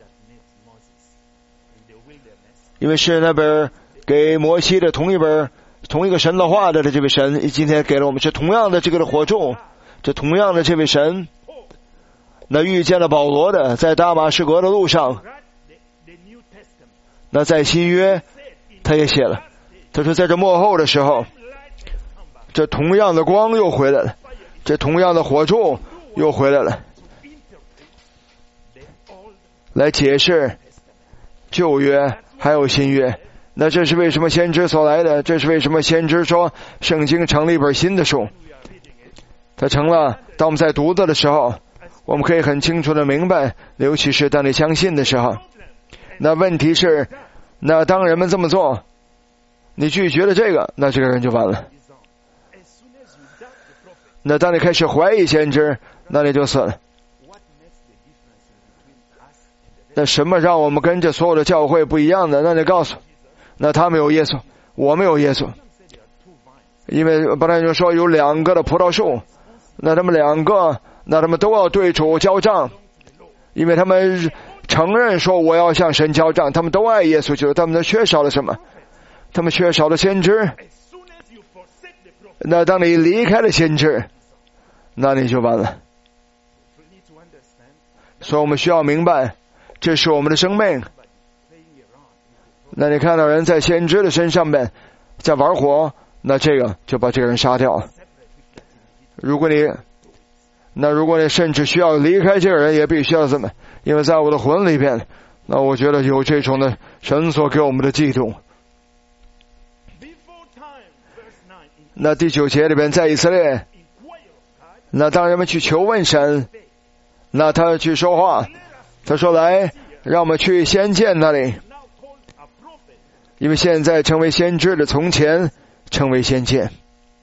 因为是那本给摩西的同一个神的话的这位神，今天给了我们是同样的这个的火柱，这同样的这位神，那遇见了保罗的，在大马士革的路上，那在新约他也写了，他说在这末后的时候，这同样的光又回来了，这同样的火柱又回来了，来解释旧约还有新约。那这是为什么先知所来的，这是为什么先知说圣经成了一本新的书，它成了，当我们在读的时候，我们可以很清楚的明白，尤其是当你相信的时候。那问题是，那当人们这么做，你拒绝了这个，那这个人就完了。那当你开始怀疑先知，那你就死了。那什么让我们跟这所有的教会不一样的？那你告诉，那他们有耶稣，我们有耶稣。因为本来就说有2个的葡萄树，那他们2个，那他们都要对主交账，因为他们承认说我要向神交账，他们都爱耶稣，就他们都缺少了什么？他们缺少了先知。那当你离开了先知，那你就完了。所以我们需要明白，这是我们的生命。那你看到人在先知的身上面在玩火，那这个就把这个人杀掉。如果你甚至需要离开这个人，也必须要这么，因为在我的魂里边，那我觉得有这种的神所给我们的嫉妒。那第9节里边，在以色列，那当人们去求问神，那他去说话，他说来，让我们去先见那里，因为现在成为先知的，从前成为先见。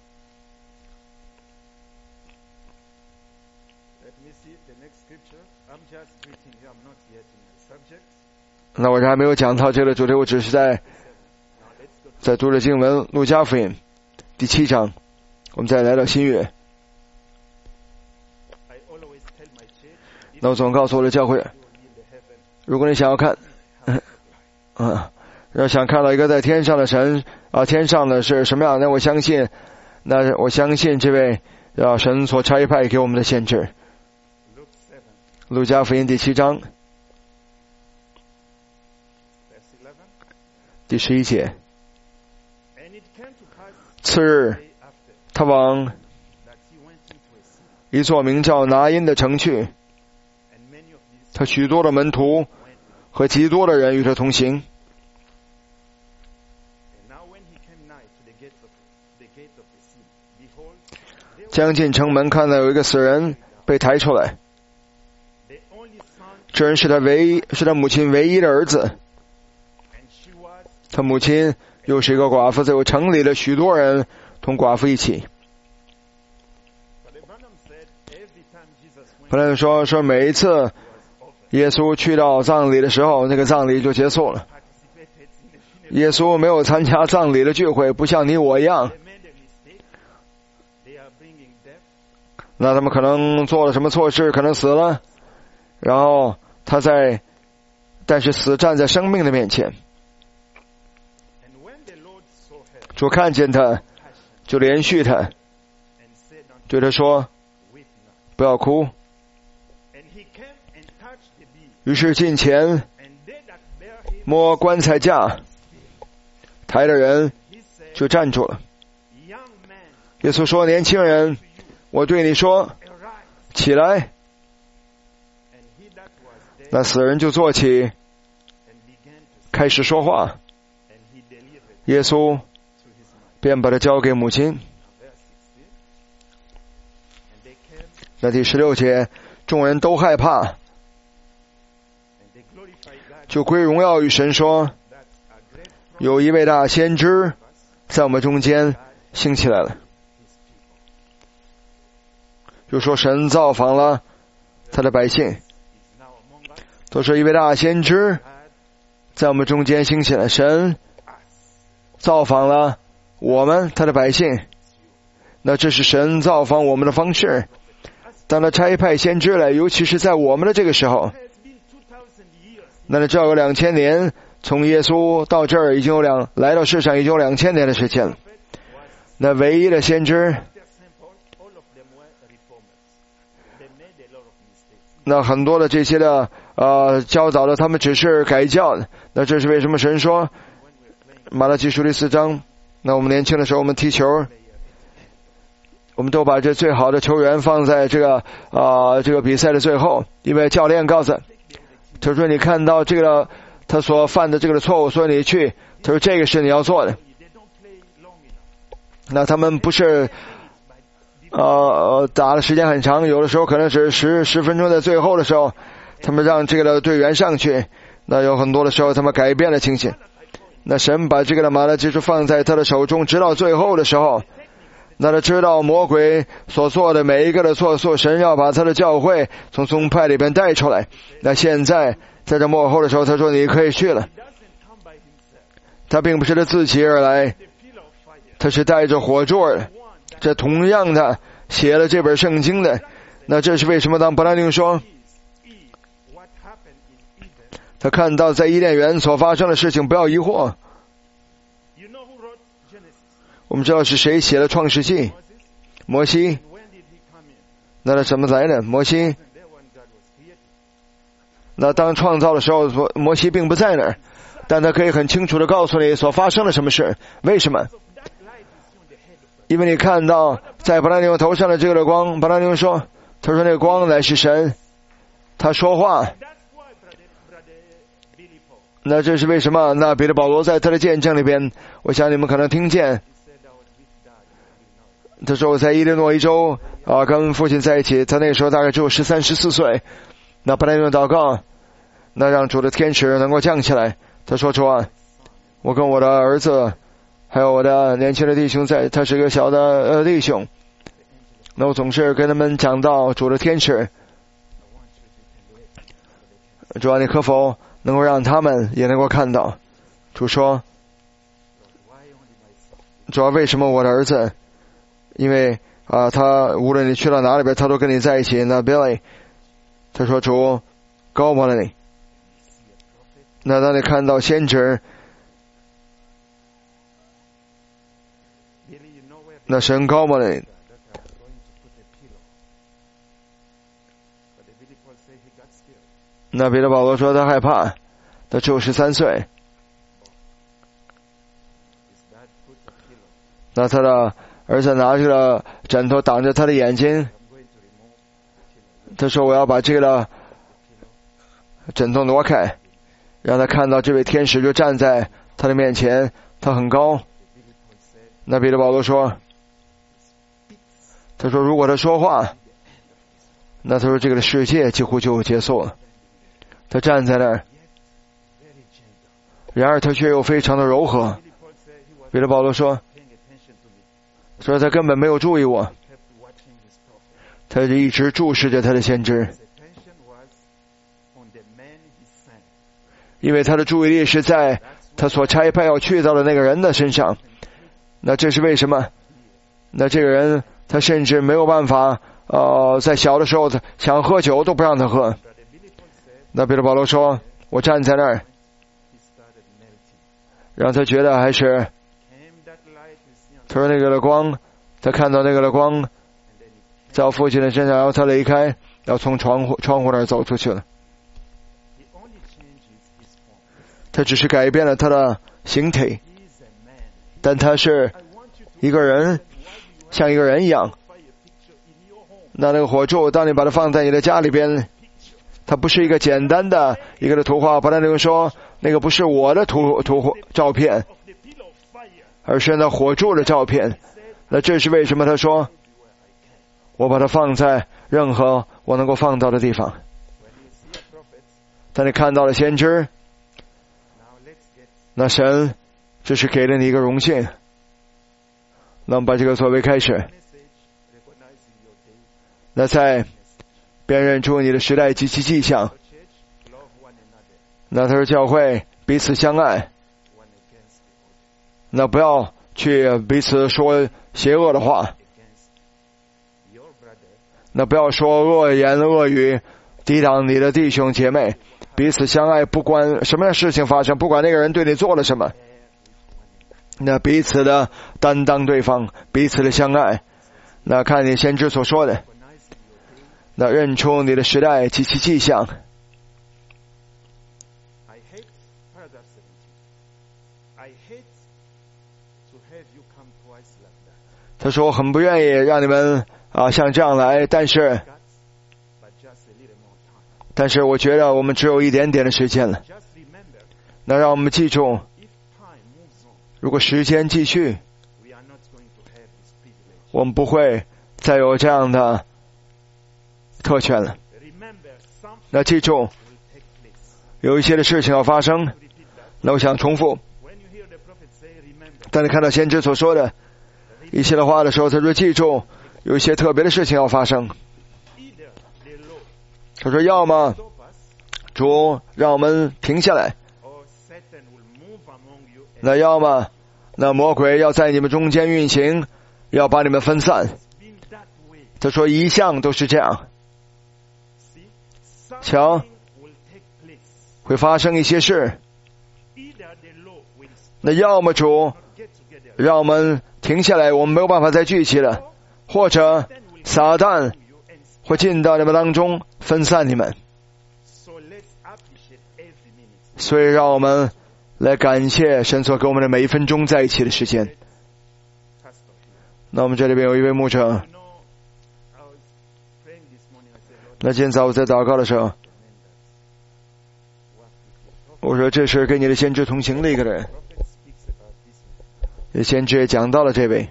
那我这还没有讲到这个主题，我只是在读了经文，路加福音第7章，我们再来到新约。 那我总告诉我的教会，如果你想要看想看到一个在天上的神天上的是什么样的，我相信这位神所差派给我们的先知。路加福音第7章第11节，次日他往一座名叫拿因的城去，他许多的门徒和极多的人与他同行。将近城门，看到有一个死人被抬出来，这人是他母亲唯一的儿子，他母亲又是一个寡妇，在城里的许多人同寡妇一起。本来说每一次耶稣去到葬礼的时候，那个葬礼就结束了。耶稣没有参加葬礼的聚会，不像你我一样。那他们可能做了什么错事，可能死了，然后但是死站在生命的面前。主看见他，就连续他，对他说：“不要哭。”于是近前摸棺材架，抬的人就站住了。耶稣说：“年轻人，我对你说，起来。”那死人就坐起，开始说话。耶稣便把他交给母亲。那第16节，众人都害怕，就归荣耀与神说：“有一位大先知在我们中间兴起来了。”就说神造访了他的百姓，都说一位大先知在我们中间兴起来，神造访了我们他的百姓。那这是神造访我们的方式。当他差派先知来，尤其是在我们的这个时候，那这有2000年，从耶稣到这儿来到世上已经有2000年的时间了。那唯一的先知，那很多的这些的教导的，他们只是改教的。那这是为什么神说马拉基书第4章，那我们年轻的时候我们踢球，我们都把这最好的球员放在这个比赛的最后，因为教练告诉他说，你看到这个他所犯的这个错误，所以你去，他说这个是你要做的。那他们不是打的时间很长，有的时候可能是10分钟，在最后的时候他们让这个的队员上去，那有很多的时候他们改变了情形。那神把这个的马拉基书放在他的手中，直到最后的时候，那他知道魔鬼所做的每一个的错，神要把他的教会从宗派里边带出来。那现在在这末后的时候，他说你可以去了。他并不是他自己而来，他是带着火柱的。这同样的写了这本圣经的。那这是为什么？当伯拉丁说他看到在伊甸园所发生的事情，不要疑惑。我们知道是谁写了创世纪？摩西。那他怎么来的？摩西。那当创造的时候，摩西并不在那儿，但他可以很清楚地告诉你所发生了什么事。为什么？因为你看到在伯拉丁头上的这个光，伯拉丁说，他说那个光乃是神，他说话。那这是为什么？那彼得保罗在他的见证里边，我想你们可能听见，他说我在伊利诺伊州跟父亲在一起，他那时候大概只有13、14岁。那伯拉丁祷告，那让主的天使能够降起来。他说主啊，我跟我的儿子还有我的年轻的弟兄在，他是个小的弟兄，那我总是跟他们讲到主的天使。主啊，你可否能够让他们也能够看到？主说，主啊，为什么我的儿子？因为他无论你去到哪里边，他都跟你在一起。那 Billy 他说主高望了你。那当你看到先知，那神高望了你。那彼得保罗说他害怕，他只有13岁。那他的儿子拿着了枕头挡着他的眼睛，他说我要把这个枕头挪开，让他看到这位天使就站在他的面前，他很高。那彼得保罗说，他说如果他说话，那他说这个世界几乎就结束了。他站在那儿，然而他却又非常的柔和。彼得保罗说他根本没有注意我，他就一直注视着他的先知，因为他的注意力是在他所差派要去到的那个人的身上。那这是为什么？那这个人他甚至没有办法在小的时候想喝酒都不让他喝。那彼得保罗说我站在那儿，让他觉得还是，他说那个的光，他看到那个的光在我父亲的身上，然后他离开，要从窗户那儿走出去了。他只是改变了他的形体，但他是一个人，像一个人一样。那个火柱，当你把它放在你的家里边，它不是一个简单的一个的图画，不然那个说那个不是我的照片，而是那火柱的照片。那这是为什么？他说我把它放在任何我能够放到的地方。当你看到了先知，那神这是给了你一个荣幸。那我们把这个作为开始。那在辨认出你的时代及其迹象，那他说教会彼此相爱，那不要去彼此说邪恶的话，那不要说恶言恶语抵挡你的弟兄姐妹，彼此相爱，不管什么样的事情发生，不管那个人对你做了什么，那彼此的担当对方，彼此的相爱。那看你先知所说的，那认出你的时代及其迹象。他说我很不愿意让你们像这样来，但是我觉得我们只有一点点的时间了。那让我们记住，如果时间继续，我们不会再有这样的特权了。那记住，有一些的事情要发生。那我想重复，当你看到先知所说的一些的话的时候，他说记住有一些特别的事情要发生。他说要么主让我们停下来，那要么那魔鬼要在你们中间运行，要把你们分散。他说一向都是这样，瞧会发生一些事，那要么主让我们停下来，我们没有办法再聚集了，或者撒旦会进到你们当中分散你们。所以让我们来感谢神所给我们的每一分钟在一起的时间。那我们这里边有一位牧者，那今天早上我在祷告的时候，我说这是跟你的先知同行的一个人，先知也讲到了这位。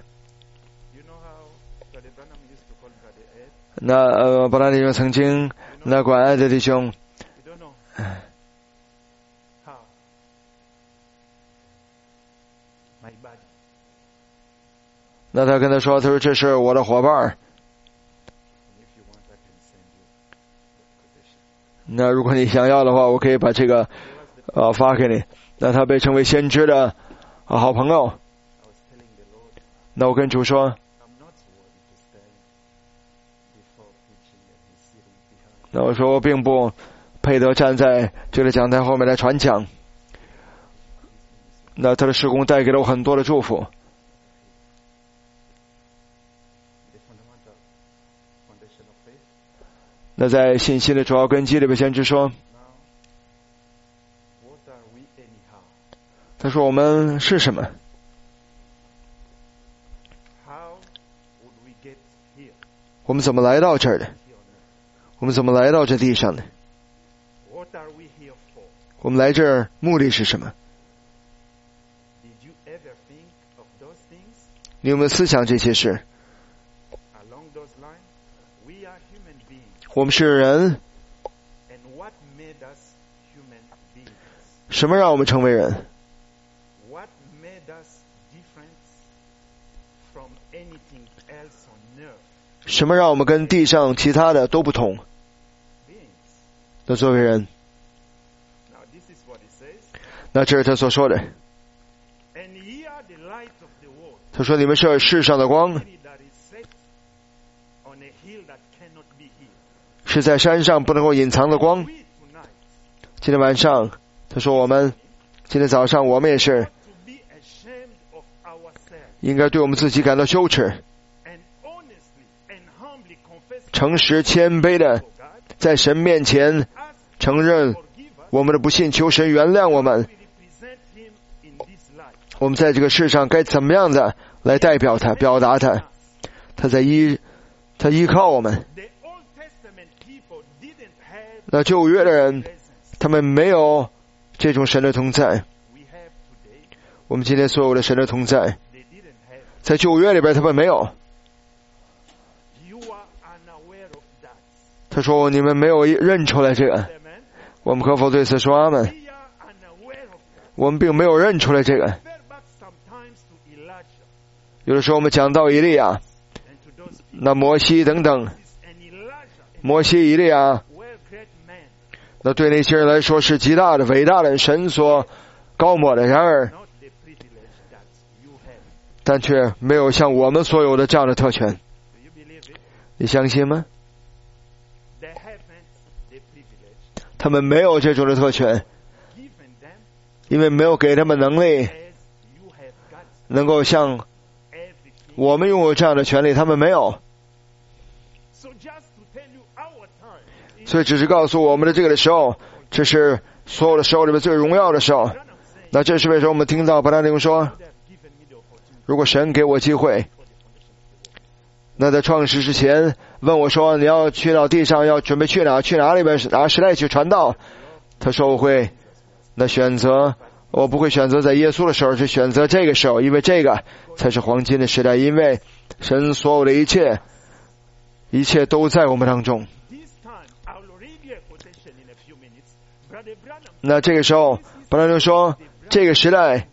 那布兰弟兄曾经那管爱的弟兄，那他跟他说，他说这是我的伙伴。那如果你想要的话，我可以把这个发给你。那他被称为先知的好朋友。那我跟主说， 那我说我并不配得站在这个讲台后面来传讲。那他的事工带给了我很多的祝福。那在信心的主要根基里边，先知说，他说我们是什么？我们怎么来到这儿的？我们怎么来到这地上的？我们来这儿目的是什么？你有没有思想这些事？我们是人，什么让我们成为人？什么让我们跟地上其他的都不同？那作为人，那这是他所说的。他说：“你们是世上的光，是在山上不能够隐藏的光。”今天晚上，他说今天早上我们也是应该对我们自己感到羞耻，诚实谦卑的在神面前承认我们的不信，求神原谅我们。我们在这个世上该怎么样的来代表他，表达他？他依靠我们。那旧约的人，他们没有这种神的同在。我们今天所有的神的同在，在旧约里边他们没有。他说你们没有认出来这个，我们可否对此说阿们？我们并没有认出来这个。有的时候我们讲到以利亚，那摩西等等，摩西、以利亚，那对那些人来说是极大的、伟大的神所高抹的，然而但却没有像我们所有的这样的特权。你相信吗？他们没有这种的特权，因为没有给他们能力能够像我们拥有这样的权利，他们没有。所以只是告诉我们的这个的时候，这是所有的时候里面最荣耀的时候。那这是为什么我们听到伯拉丁说，如果神给我机会，那在创世之前问我说你要去到地上要准备去哪里边哪时代去传道，他说我会选择，我不会选择在耶稣的时候去选择这个时候，因为这个才是黄金的时代，因为神所有的一切都在我们当中。那这个时候伯拉丁说这个时代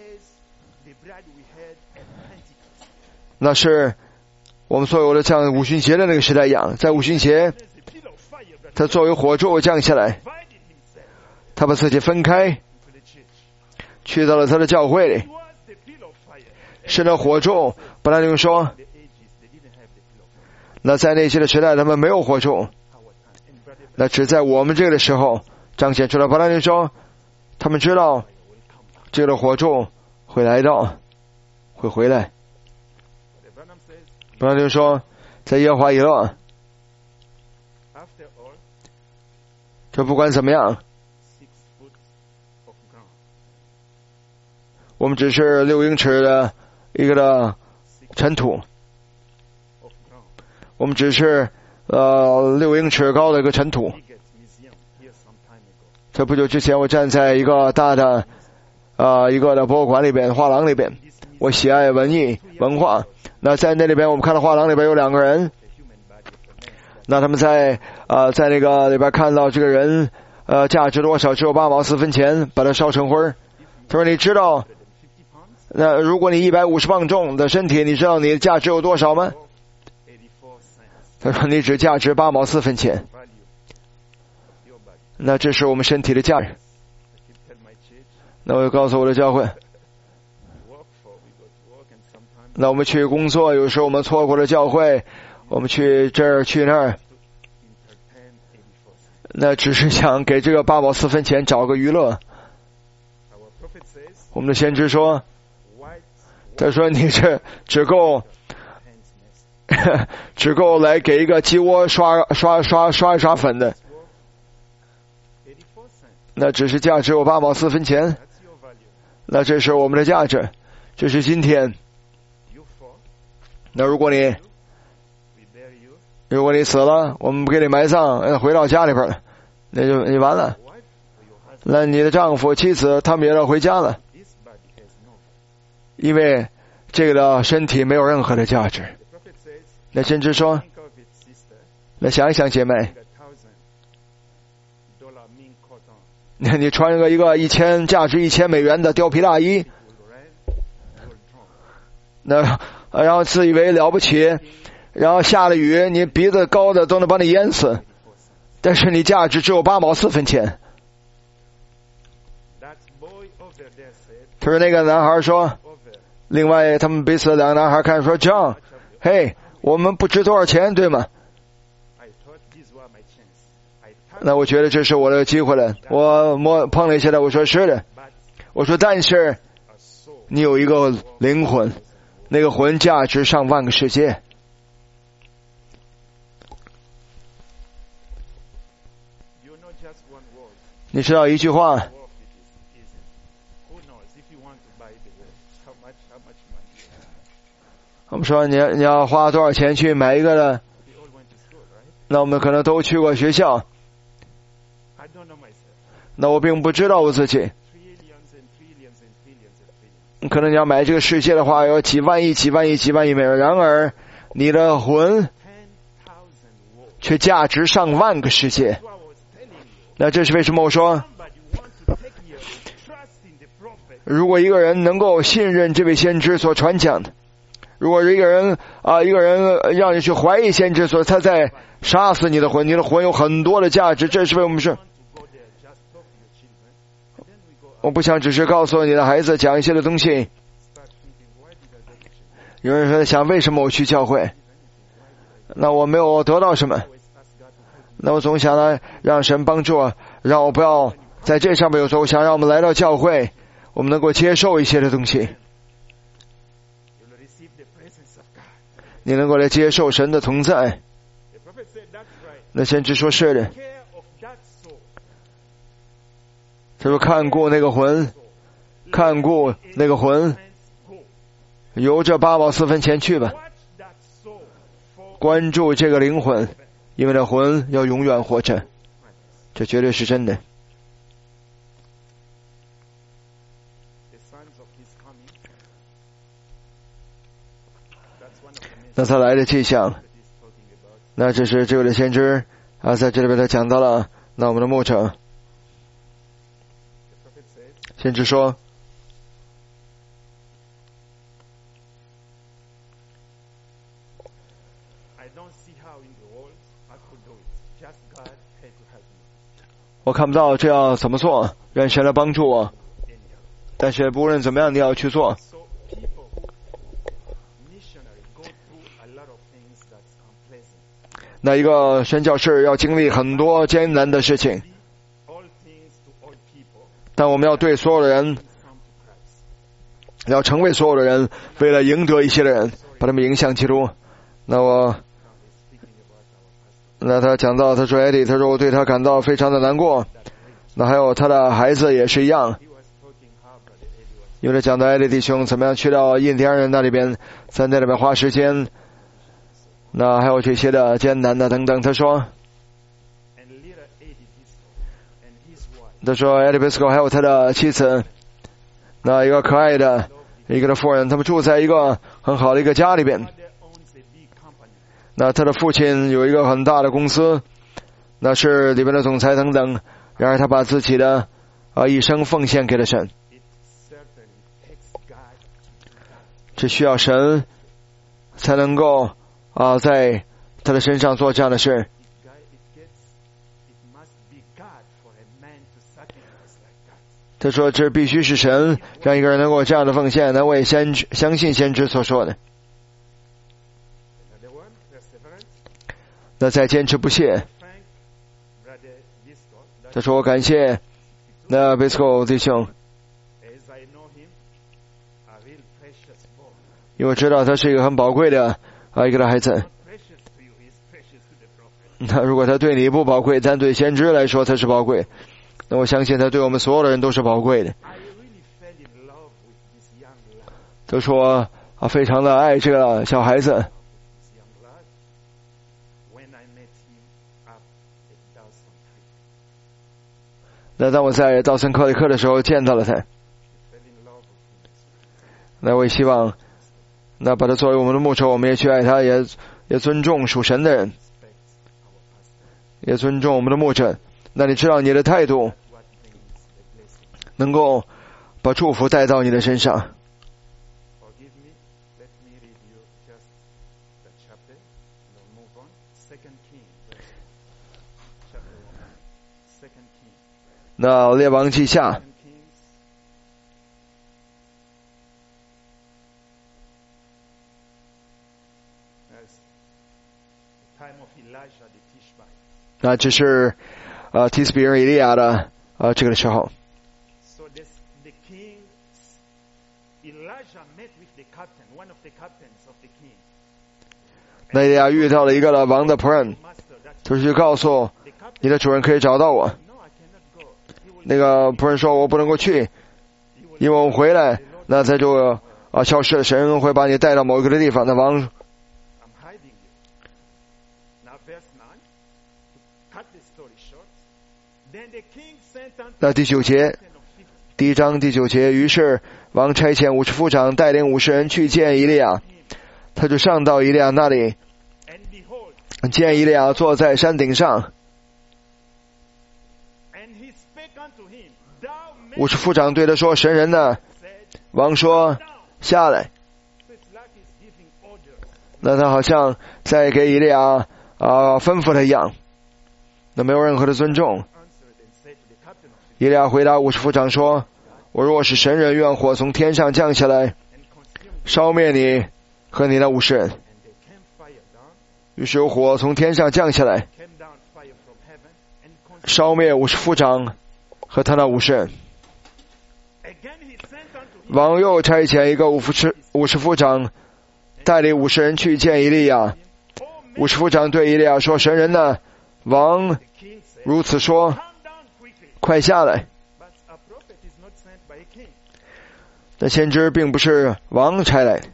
那是我们所有的像五旬节的那个时代一样，在五旬节他作为火柱降下来，他把自己分开去到了他的教会里，是那火柱。伯拉丁说那在那些的时代他们没有火柱，那只在我们这个的时候彰显出来。伯拉丁说他们知道这个火柱会来到，会回来。伯拉丁说在耶和华以勒，这不管怎么样，我们只是6英尺的一个的尘土，我们只是6英尺高的一个尘土。这不久之前我站在一个大的一个的博物馆里边，画廊里边，我喜爱文艺文化。那在那里边我们看到画廊里边有2个人，那他们在那个里边看到这个人价值多少，只有8毛4分钱，把它烧成灰。他说你知道那如果你150磅重的身体，你知道你的价值有多少吗？他说你只价值8毛4分钱。那这是我们身体的价值。那我就告诉我的教会，那我们去工作，有时候我们错过了教会，我们去这儿去那儿， 那只是想给这个8毛4分钱找个娱乐。我们的先知说，他说你这只够来给一个鸡窝刷一刷粉的，那只是价值有8毛4分钱，那这是我们的价值，这是今天。那如果你死了，我们不给你埋葬，回到家里边了，那就你完了。那你的丈夫妻子他们也要回家了，因为这个的身体没有任何的价值。那先知说，那想一想姐妹，你穿一个价值$1000的貂皮大衣，那然后自以为了不起，然后下了雨，你鼻子高的都能把你淹死，但是你价值只有8毛4分钱。他说那个男孩说，另外他们彼此两个男孩看说 John， 嘿，我们不值多少钱对吗？那我觉得这是我的机会了，我碰了一下他，我说是的，我说但是你有一个灵魂，那个魂价值上万个世界。你知道一句话，我们说你要花多少钱去买一个的，那我们可能都去过学校，那我并不知道我自己，可能你要买这个世界的话有几万亿美元，然而你的魂却价值上万个世界。那这是为什么我说，如果一个人能够信任这位先知所传讲的，如果一个人让你去怀疑先知所，他在杀死你的魂，你的魂有很多的价值。这是为我们是，我不想只是告诉你的孩子讲一些的东西。有人说想为什么我去教会，那我没有得到什么，那我总想呢让神帮助我，让我不要在这上面有时候想让我们来到教会，我们能够接受一些的东西，你能够来接受神的同在。那先知说是的，他说看顾那个魂，由这8毛4分钱去吧，关注这个灵魂，因为那魂要永远活着，这绝对是真的。那他来的迹象，那这是这位的先知在这里边他讲到了，那我们的牧者先知说，我看不到这要怎么做，让神来帮助我，但是不论怎么样你要去做。那一个宣教士要经历很多艰难的事情，但我们要对所有的人，要成为所有的人，为了赢得一些的人，把他们迎向基督。那他讲到，他说艾迪，他说我对他感到非常的难过，那还有他的孩子也是一样，因为他讲到艾迪弟兄怎么样去到印第安人那里边，在那里边花时间，那还有这些的艰难的等等。他说艾迪比斯科还有他的妻子，那一个可爱的一个的妇人，他们住在一个很好的一个家里边。那他的父亲有一个很大的公司，那是里边的总裁等等，然而他把自己的一生奉献给了神。这需要神才能够在他的身上做这样的事。他说这必须是神让一个人能够这样的奉献，那我也相信先知所说的。那再坚持不懈， 他说：“我感谢那 Bisco 弟兄，因为我知道他是一个很宝贵的一个孩子。那如果他对你不宝贵，但对先知来说他是宝贵，那我相信他对我们所有的人都是宝贵的。”他说非常的爱这个小孩子。那当我在道森克里克的时候见到了他，那我也希望那把他作为我们的牧者，我们也去爱他，也尊重属神的人，也尊重我们的牧者。那你知道你的态度能够把祝福带到你的身上。那列王记下那这是提斯比人以利亚的这个时候。那以利亚遇到了一个王的仆人，就是去告诉你的主人可以找到我。那个仆人说：“我不能够去，因为我回来，那他就消失了。神会把你带到某一个的地方。”那王那第9节，第1章第9节，于是王差遣50夫长带领50人去见以利亚，他就上到以利亚那里，见以利亚坐在山顶上。50夫长对他说：“神人呢？”王说：“下来。”那他好像在给以利亚吩咐他一样，那没有任何的尊重。以利亚回答50夫长说：“我若是神人，愿火从天上降下来，烧灭你和你那50人。”于是有火从天上降下来，烧灭50夫长和他那50人。王又差遣一个50夫长带领50人去见以利亚。50夫长对以利亚说：“神人呢？”王如此说：“快下来。”但先知并不是王差来的。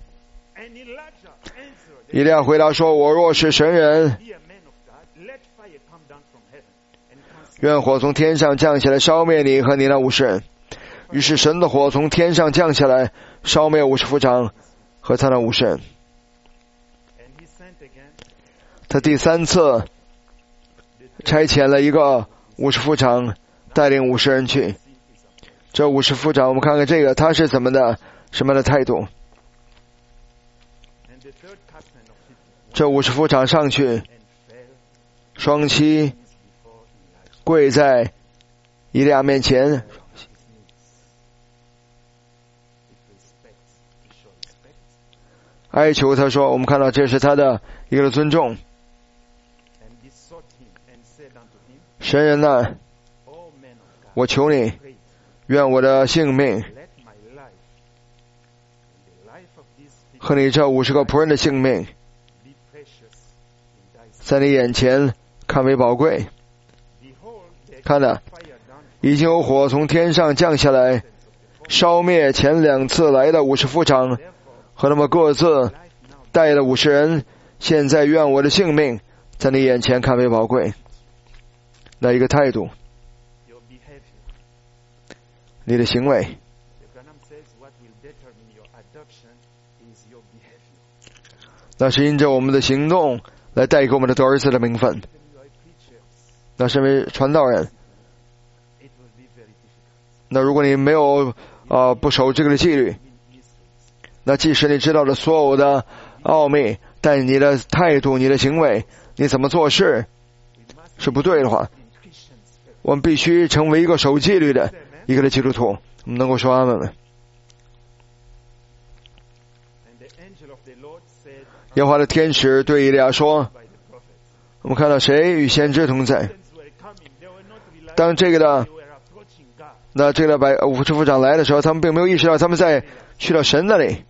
以利亚回答说：“我若是神人，愿火从天上降下来，烧灭你和你那50人。”于是神的火从天上降下来，烧灭50夫长和他那50人。他第3次差遣了一个50夫长带领50人去。这50夫长，我们看看这个他是什么的态度。这50夫长上去，双膝跪在以利亚面前，哀求他说，我们看到这是他的一个尊重。神人啊，我求你，愿我的性命和你这50个仆人的性命在你眼前看为宝贵。看了，已经有火从天上降下来，烧灭前2次来的50夫长和他们各自带了50人，现在愿我的性命在你眼前看为宝贵。那一个态度，你的行为，那是因着我们的行动来带给我们的得儿子的名分。那身为传道人，那如果你没有不守这个的纪律，那即使你知道了所有的奥秘，但你的态度、你的行为，你怎么做事是不对的话，我们必须成为一个守纪律的一个的基督徒。我们能够说阿们吗？耶和华的天使对以利亚说，我们看到谁与先知同在？ 当这个的那这个五十副长来的时候，他们并没有意识到他们在去到神那里。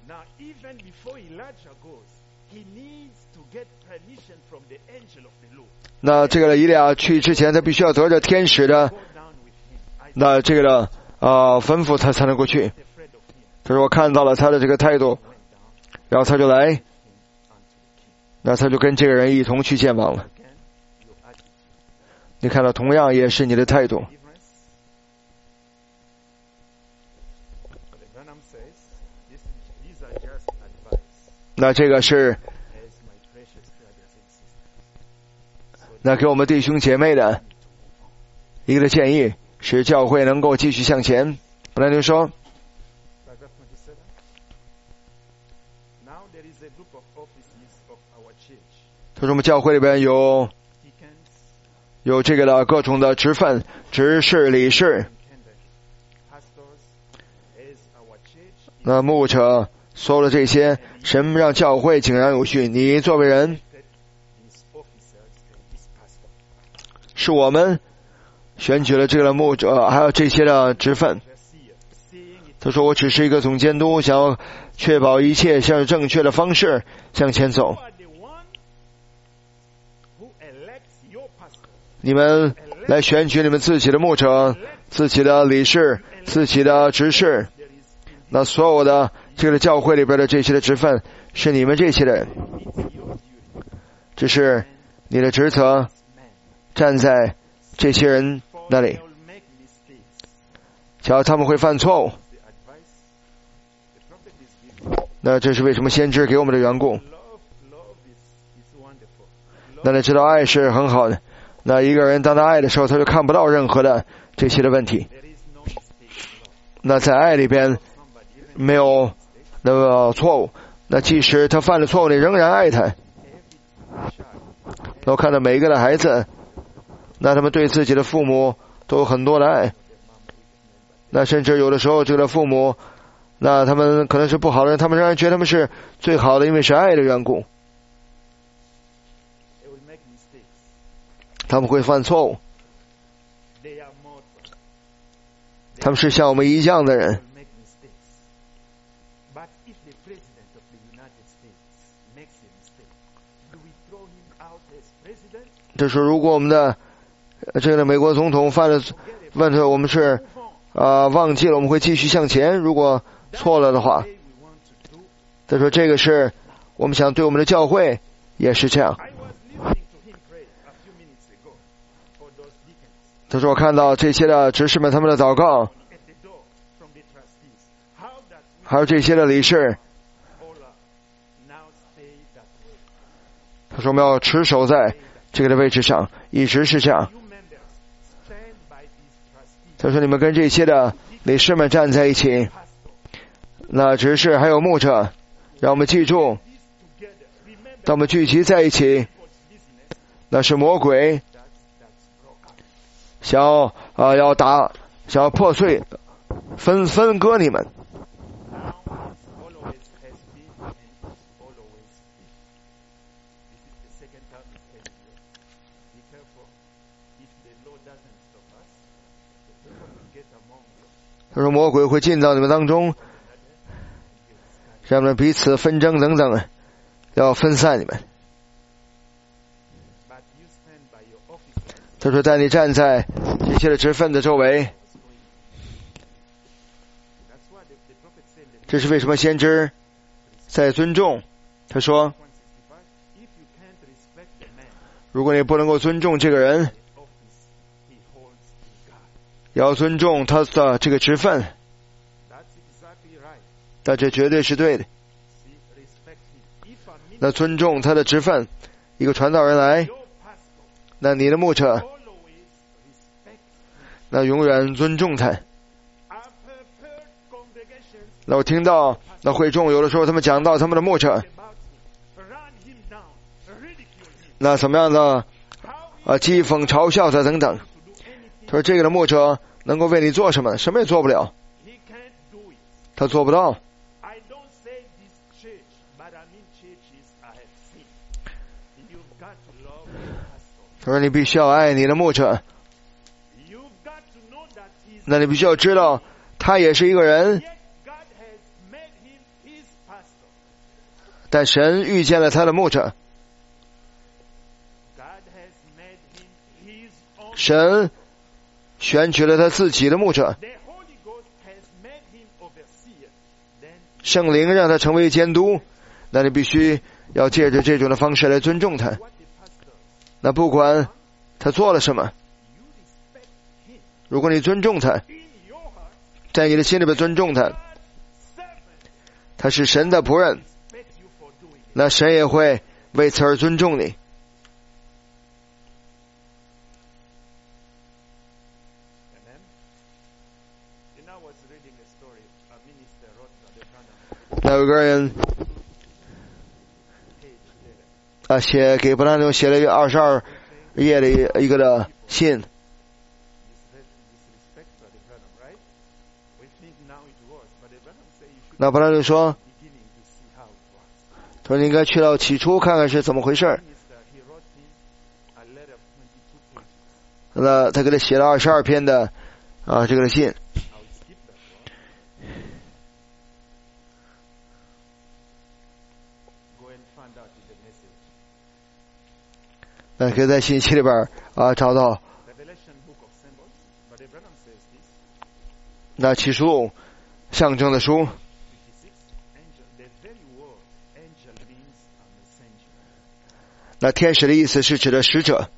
那这个以利亚去之前，他必须要得着天使的那这个的吩咐，他才能过去。他说我看到了他的这个态度，然后他就来，那他就跟这个人一同去见王了。你看到同样也是你的态度。那这个是那给我们弟兄姐妹的一个的建议，使教会能够继续向前。本来就说他说我们教会里边有这个的各种的职分、执事、理事，那牧者，所有的这些，神让教会井然有序。你作为人，是我们选举了这个的牧者，还有这些的职分。他说我只是一个总监督，想要确保一切向正确的方式向前走。你们来选举你们自己的牧者、自己的理事、自己的执事，那所有的这个教会里边的这些的职分是你们这些人，这是你的职责，站在这些人那里，假如他们会犯错误，那这是为什么先知给我们的缘故。那你知道爱是很好的，那一个人当他爱的时候，他就看不到任何的这些的问题。那在爱里边没有那个错误，那即使他犯了错误，你仍然爱他。那我看到每一个的孩子，那他们对自己的父母都有很多的爱，那甚至有的时候这个父母，那他们可能是不好的人，他们仍然觉得他们是最好的，因为是爱的缘故。他们会犯错误，他们是像我们一样的人。这是如果我们的这个美国总统犯了问题，我们是忘记了，我们会继续向前。如果错了的话，他说这个是我们想对我们的教会也是这样。他说我看到这些的执事们他们的祷告，还有这些的理事，他说我们要持守在这个的位置上，一直是这样。他说你们跟这些的理事们站在一起，那执事还有牧者，让我们记住，当我们聚集在一起，那是魔鬼想要破碎分割你们。他说魔鬼会进到你们当中，让你们彼此纷争等等，要分散你们。他说带你站在这些的职分的周围，这是为什么先知在尊重。他说如果你不能够尊重这个人，要尊重他的这个职分，那这绝对是对的。那尊重他的职分，一个传道人来，那你的牧者，那永远尊重他。那我听到那会众有的时候他们讲到他们的牧者，那什么样的讥讽嘲笑他等等。他说这个的牧者能够为你做什么？什么也做不了，他做不到。他说你必须要爱你的牧者， 那你必须要知道他也是一个人，但神遇见了他的牧者，神选取了他自己的牧者，圣灵让他成为监督，那你必须要借着这种的方式来尊重他。那不管他做了什么，如果你尊重他，在你的心里边尊重他，他是神的仆人，那神也会为此而尊重你。那有个人写给布兰纽写了一个22页的一个的信，那布兰纽说，他说你应该去到起初看看是怎么回事。那他给他写了22篇的这个的信。那可以在信息里边找到那起初象征的书。那天使的意思是指的使者。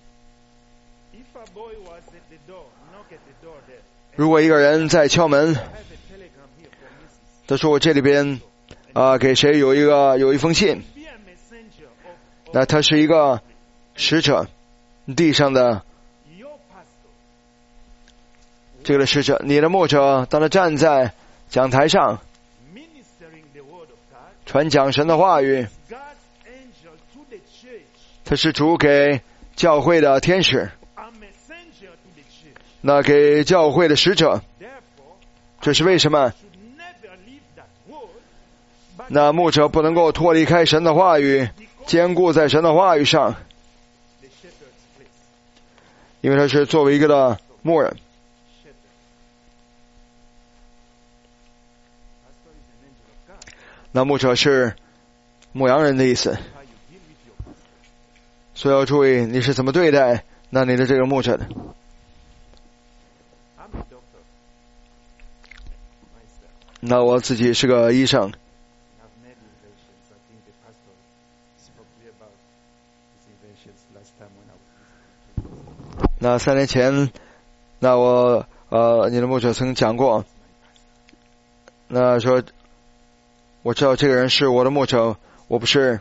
如果一个人在敲门，他说我这里边给谁有一封信，那他是一个使者，地上的这个使者，你的牧者当他站在讲台上传讲神的话语，他是主给教会的天使，那给教会的使者。这是为什么？那牧者不能够脱离开神的话语，坚固在神的话语上，因为他是作为一个的牧人。那牧者是牧羊人的意思，所以要注意你是怎么对待那你的这个牧者的。那我自己是个医生，那3年前，那我你的牧者曾讲过，那说我知道这个人是我的牧者，我不知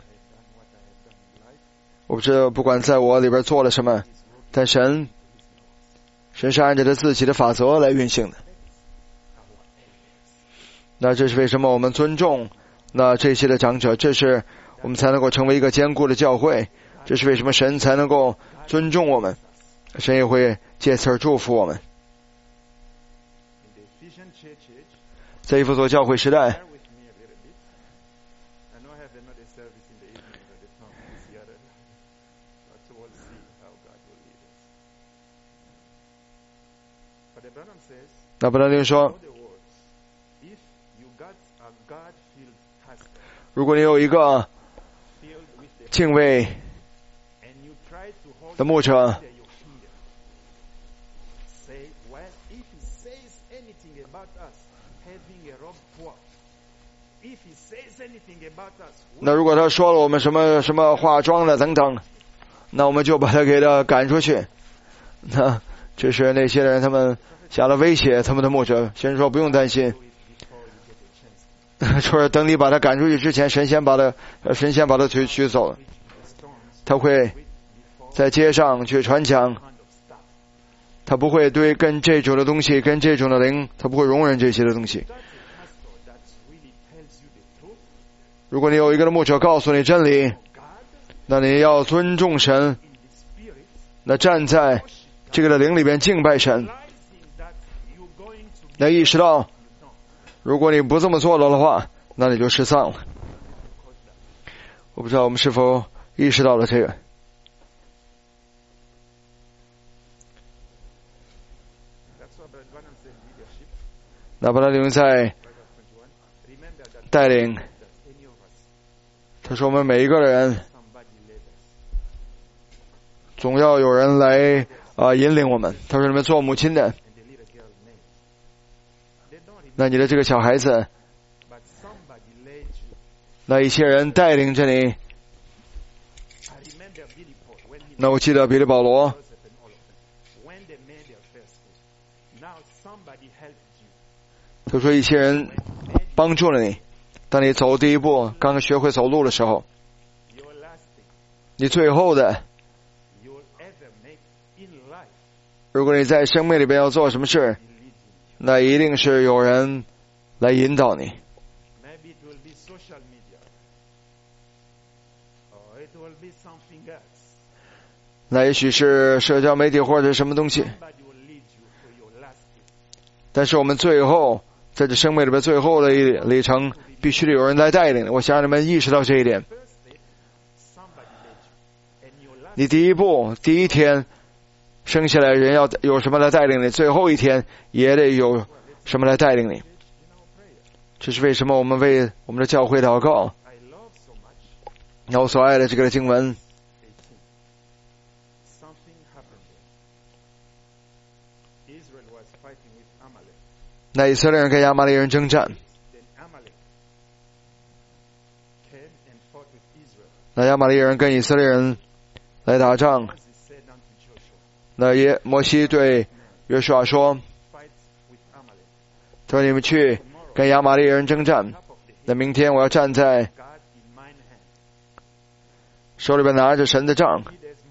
道不管在我里边做了什么，但神是按照他自己的法则来运行的。那这是为什么我们尊重那这些的长者，这是我们才能够成为一个坚固的教会，这是为什么神才能够尊重我们，神也会借此而祝福我们。在以弗所教会时代，那布兰纽说，如果你有一个敬畏的牧者，那如果他说了我们什么化妆的等等，那我们就把他给他赶出去。那这是那些人他们下了威胁他们的牧者，先说不用担心，说等你把他赶出去之前，神仙把他取走了。他会在街上去传讲，他不会对跟这种的东西，跟这种的灵，他不会容忍这些的东西。如果你有一个的牧者告诉你真理，那你要尊重神，那站在这个的灵里边敬拜神，那意识到如果你不这么做了的话，那你就失丧了。我不知道我们是否意识到了这个。 那把他留在带领。他说我们每一个人总要有人来引领我们。他说你们做母亲的，那你的这个小孩子，那一些人带领着你。那我记得彼得保罗，他说一些人帮助了你，当你走第一步，刚刚学会走路的时候，你最后的，如果你在生命里边要做什么事，那一定是有人来引导你。那也许是社交媒体或者什么东西，但是我们最后在这生命里边最后的一里程，必须得有人来带领。我想让你们意识到这一点。你第一步第一天生下来，人要有什么来带领你，最后一天也得有什么来带领你。这是为什么我们为我们的教会祷告。那我所爱的这个经文，那以色列人跟亚玛力人征战，那亚玛力人跟以色列人来打仗。那摩西对约书亚说，他说你们去跟亚玛力人征战，那明天我要站在手里边拿着神的杖。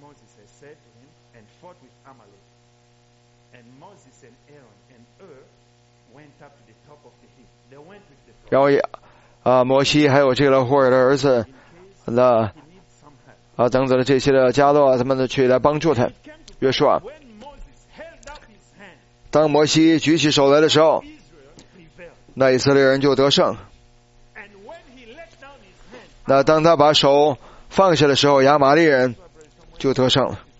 然后摩西还有这个霍尔的儿子那等等的这些的加勒他们的去来帮助他。约书亚，当摩西举起手来的时候，那以色列人就得胜。那当他把手放下的时候，亚玛力人就得胜了。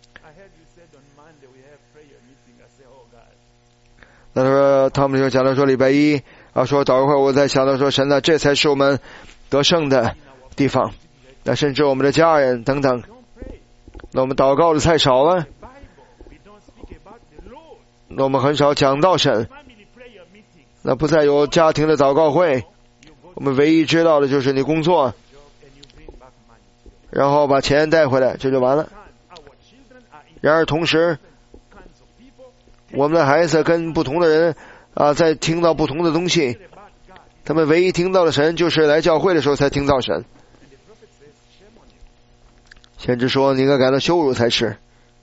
那说他们就讲到说礼拜一说祷告会，我在想到说神呢，这才是我们得胜的地方。那甚至我们的家人等等，那我们祷告的太少了，那我们很少讲到神，那不再有家庭的祷告会，我们唯一知道的就是你工作，然后把钱带回来，这就完了。然而同时，我们的孩子跟不同的人在听到不同的东西，他们唯一听到的神就是来教会的时候才听到神。先知说你应该感到羞辱才是。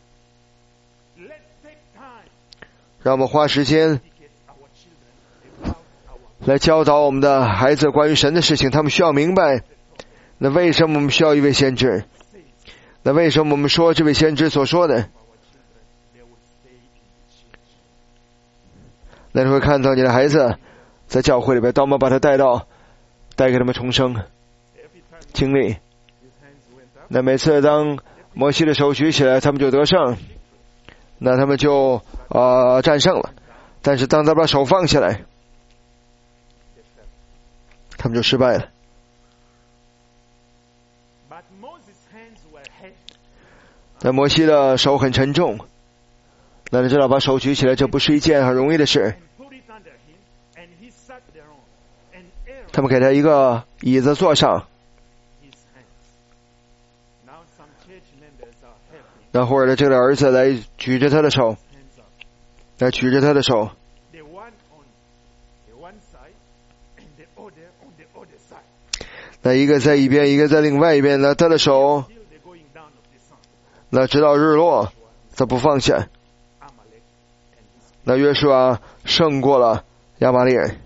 让我们花时间来教导我们的孩子关于神的事情，他们需要明白，那为什么我们需要一位先知，那为什么我们说这位先知所说的，那你会看到你的孩子在教会里边，当我们把他带给他们重生经历，那每次当摩西的手举起来，他们就得胜，那他们就战胜了。但是当他把手放下来，他们就失败了。那摩西的手很沉重，那你知道把手举起来，这不是一件很容易的事。他们给他一个椅子坐上，那或者这个儿子来举着他的手，那一个在一边，一个在另外一边，那他的手，那直到日落，他不放下。那约书亚胜过了亚玛力人。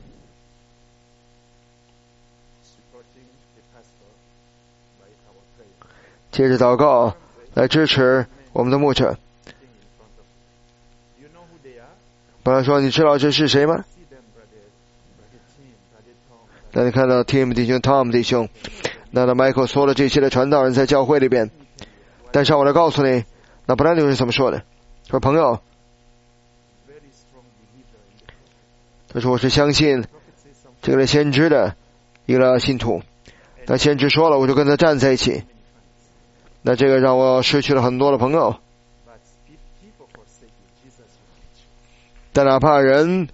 接着祷告来支持我们的牧者。本来说你知道这是谁吗？那你看到 Tim 弟兄 Tom 弟兄，那 Michael 说了这些的传道人在教会里边，但是我来告诉你，那布兰纽是怎么说的，说朋友， 他说我是相信这个先知的一个信徒，那先知说了，我就跟他站在一起，那这个让我失去了很多的朋友。但哪怕人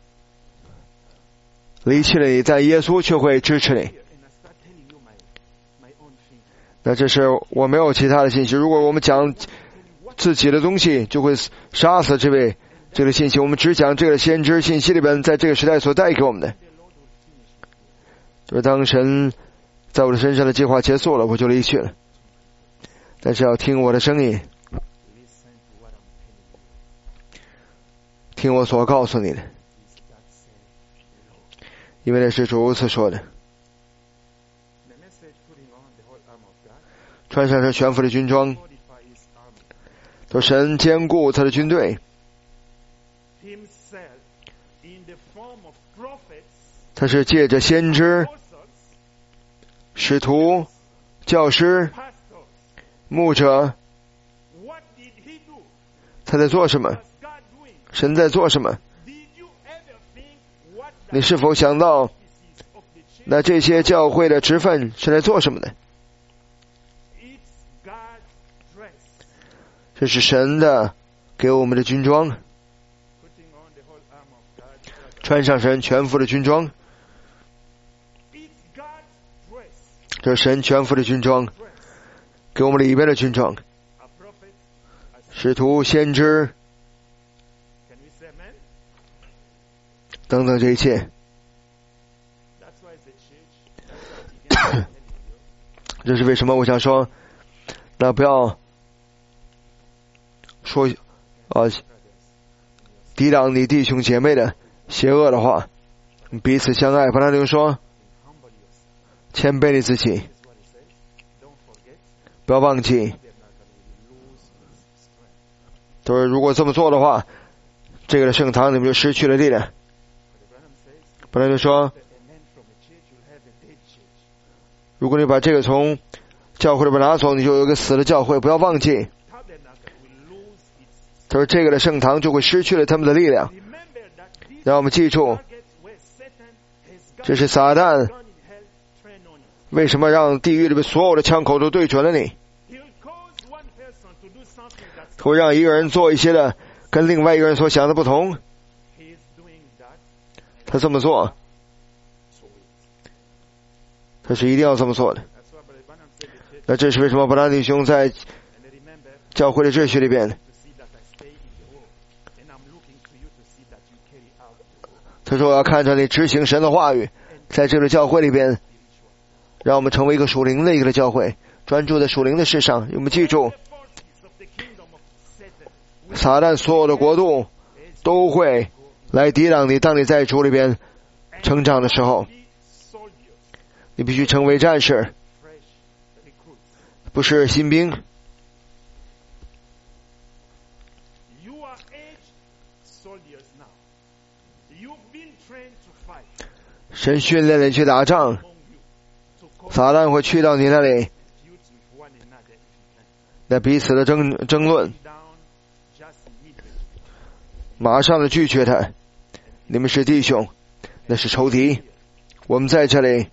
离弃了你，但耶稣却会支持你。那这是我没有其他的信息，如果我们讲自己的东西，就会杀死这个信息。我们只讲这个先知信息里边在这个时代所带给我们的，就是当神在我的身上的计划结束了，我就离去了，但是要听我的声音，听我所告诉你的，因为那是主如此说的。穿上这全副的军装，说神坚固他的军队，他是借着先知、使徒、教师、牧者，他在做什么？神在做什么？你是否想到那这些教会的职分是在做什么呢？这是神的给我们的军装，穿上神全副的军装，这是神全副的军装，给我们里边的军装，使徒、先知等等这一切。这是为什么我想说，那不要说抵挡你弟兄姐妹的邪恶的话，彼此相爱。本来就说谦卑你自己，不要忘记，就是如果这么做的话，这个圣堂你们就失去了力量。本来就说，如果你把这个从教会里边拿走，你就有一个死的教会。不要忘记，他说这个的圣堂就会失去了他们的力量。让我们记住，这是撒旦为什么让地狱里面所有的枪口都对准了你，会让一个人做一些的跟另外一个人所想的不同。他这么做，他是一定要这么做的。那这是为什么布兰弟兄在教会的秩序里边，他说我要看着你执行神的话语，在这个教会里边，让我们成为一个属灵的一个教会，专注在属灵的事上。我们记住，撒旦所有的国度都会来抵挡你。当你在主里边成长的时候，你必须成为战士，不是新兵。神训练你去打仗，撒旦会去到你那里，那彼此的争论，马上的拒绝他。你们是弟兄，那是仇敌。我们在这里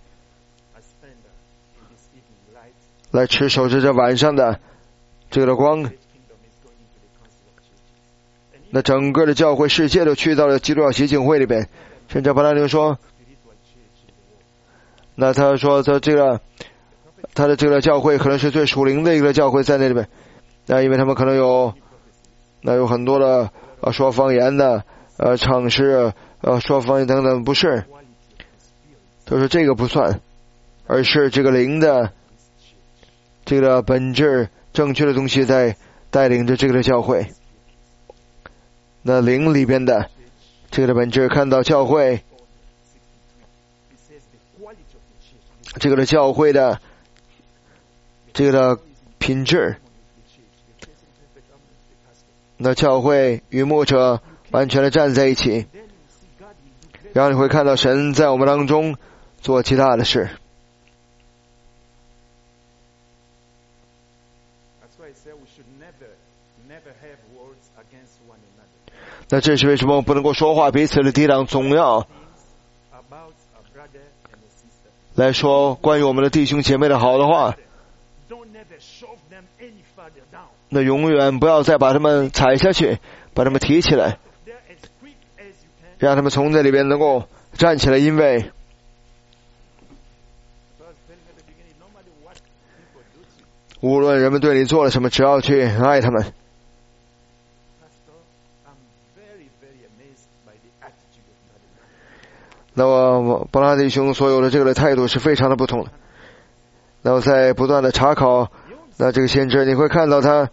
来持守着这晚上的这个光，那整个的教会世界都去到了基督教协进会里边。甚至巴拉牛说，那他说他的这个教会可能是最属灵的一个教会在那里边，那因为他们可能有很多的说方言的唱诗说方言等等。不是，他说这个不算，而是这个灵的这个本质正确的东西在带领着这个的教会。那灵里边的这个的本质，看到教会这个的教会的这个的品质，那教会与牧者完全的站在一起，然后你会看到神在我们当中做其他的事。 那这是为什么不能够说话，彼此的抵挡，总要来说关于我们的弟兄姐妹的好的话。那永远不要再把他们踩下去，把他们提起来，让他们从这里边能够站起来。因为无论人们对你做了什么，只要去爱他们。那么伯拉弟兄所有的这个的态度是非常的不同的。那么在不断的查考那这个先知，你会看到他，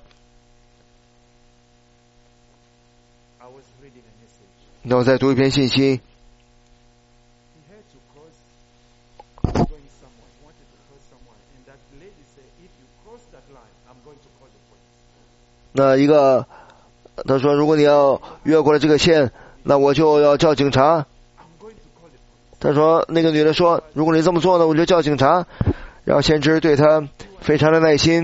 那我再读一篇信息。那一个他说，如果你要越过了这个线，那我就要叫警察。他说那个女的说，如果你这么做呢，我就叫警察。然后先知对他非常的耐心，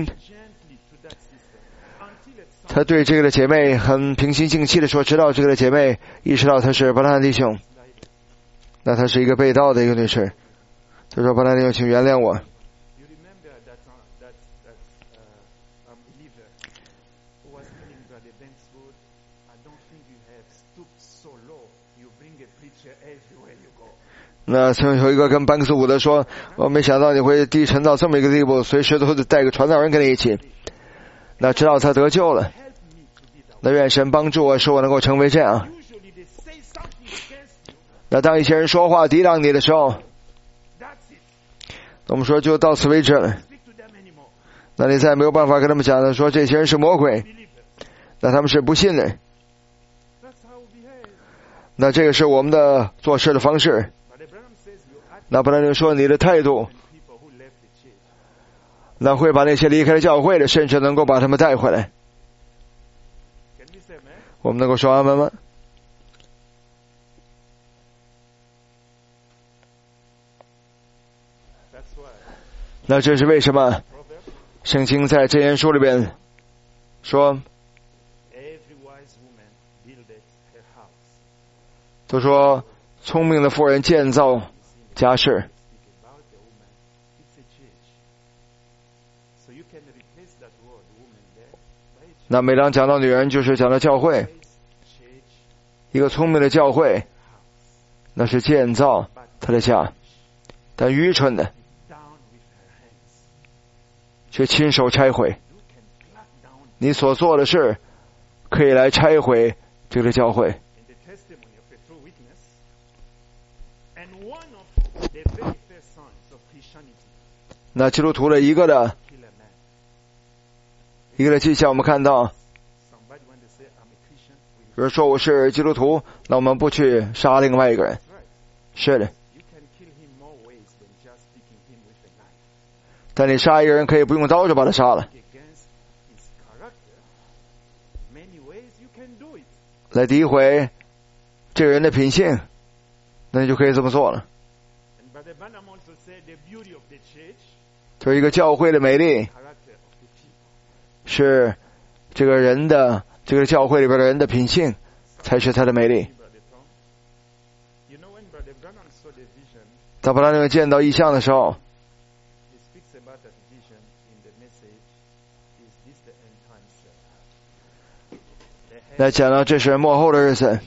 他对这个的姐妹很平心静气的说，直到这个的姐妹意识到他是伯拉罕弟兄，那她是一个被盗的一个女士。他说，伯拉罕弟兄，请原谅我。那曾有一个跟班克斯伍德说，我没想到你会低沉到这么一个地步，随时都带个传道人跟你一起。那直到他得救了，那愿神帮助我，使我能够成为这样。那当一些人说话抵挡你的时候，我们说就到此为止了。那你再没有办法跟他们讲的说这些人是魔鬼，那他们是不信的。那这个是我们的做事的方式。那不能说你的态度，那会把那些离开了教会的，甚至能够把他们带回来。我们能够说阿们吗？那这是为什么圣经在箴言书里边说，都说聪明的妇人建造家室。那每当讲到女人，就是讲到教会。一个聪明的教会，那是建造他的家，但愚蠢的却亲手拆毁。你所做的事可以来拆毁这个教会。那基督徒的一个的迹象，我们看到，比如说我是基督徒，那我们不去杀另外一个人。是的，但你杀一个人可以不用刀就把他杀了，来诋毁这个人的品性，那你就可以这么做了。就是一个教会的美丽，是这个人的这个教会里边的人的品性，才是他的美丽。当伯拉罕见到异象的时候，来讲到这是末后的日子。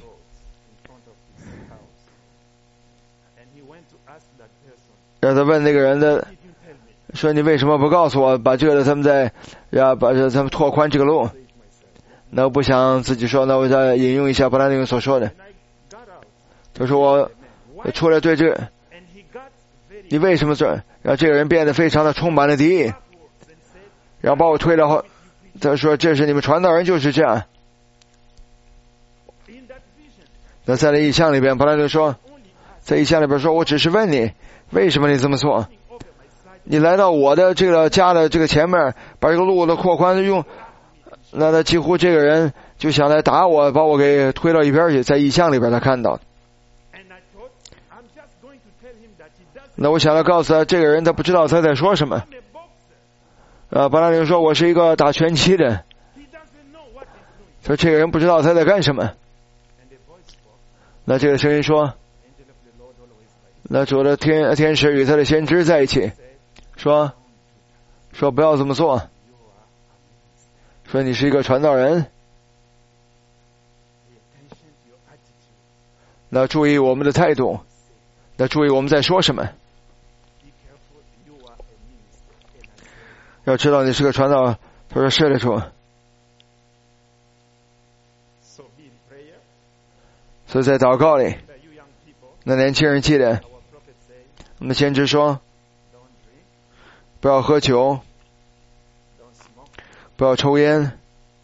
让他问那个人的说，你为什么不告诉我，把这个他们在把他们拓宽这个路。那我不想自己说，那我再引用一下伯拉罕所说的，他说我出来对这个，你为什么让这个人变得非常的充满了敌意，然后把我推了后，他说这是你们传道人就是这样。那在那异象里边，伯拉罕说，在异象里边说，我只是问你为什么你这么做，你来到我的这个家的这个前面，把这个路的扩宽用，那他几乎这个人就想来打我，把我给推到一边去。在异象里边他看到，那我想要告诉他，这个人他不知道他在说什么。伯拉罕说，我是一个打拳击的，说这个人不知道他在干什么。 那这个声音说，那主的天使与他的先知在一起，说不要这么做，说你是一个传道人，那注意我们的态度，那注意我们在说什么，要知道你是个传道。他说是的主，所以在祷告里，那年轻人记得我们先知说，不要喝酒，不要抽烟，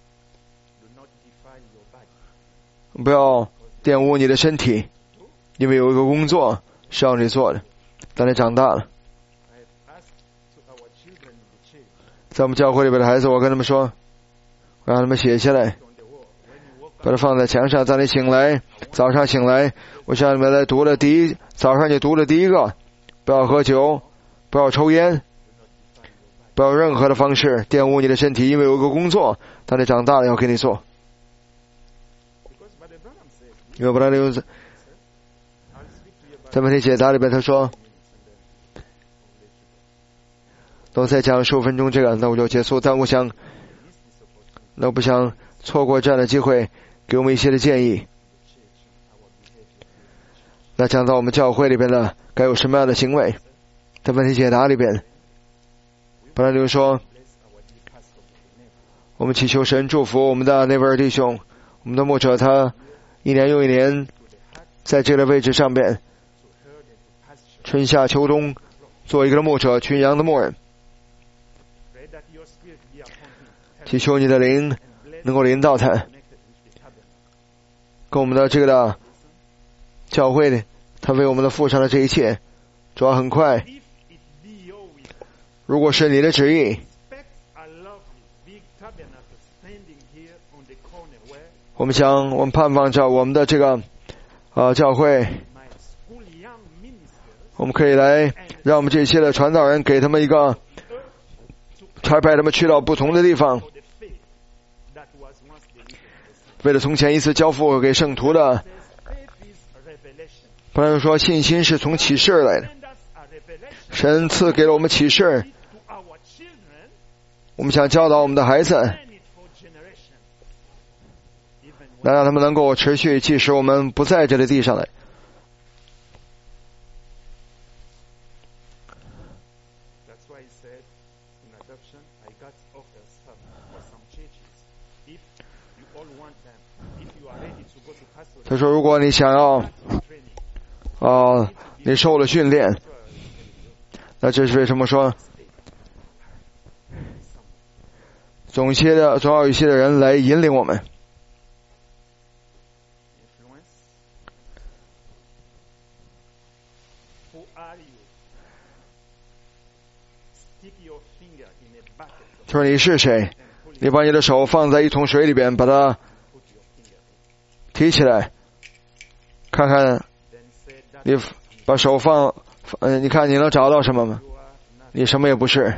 不要玷污你的身体，因为有一个工作是要你做的。当你长大了，在我们教会里边的孩子，我跟他们说，我让他们写下来，把它放在墙上。当你醒来，早上醒来，我向你们来读了早上就读了第一个，不要喝酒，不要抽烟，不要任何的方式玷污你的身体，因为有一个工作当你长大了要给你做。因为布拉留在问题解答里边他说，都再讲15分钟这个，那我就结束。但我不想错过这样的机会，给我们一些的建议。那讲到我们教会里边的该有什么样的行为，在问题解答里边，布拉留说，我们祈求神祝福我们的那位弟兄，我们的牧者，他一年又一年在这个位置上边，春夏秋冬做一个牧者，群羊的牧人。祈求你的灵能够临到他，跟我们的这个的教会的，他为我们的付上了这一切。主要很快，如果是你的旨意，我们盼望着我们的这个教会，我们可以来让我们这些的传道人给他们一个差派他们去到不同的地方，为了从前一次交付给圣徒的。不然说信心是从启示来的，神赐给了我们启示，我们想教导我们的孩子，来让他们能够持续，即使我们不在这个地上来。他说如果你想要你受了训练，那这是为什么说总要一些的人来引领我们。他说你是谁？你把你的手放在一桶水里边，把它提起来，看看你把手你看你能找到什么吗？你什么也不是。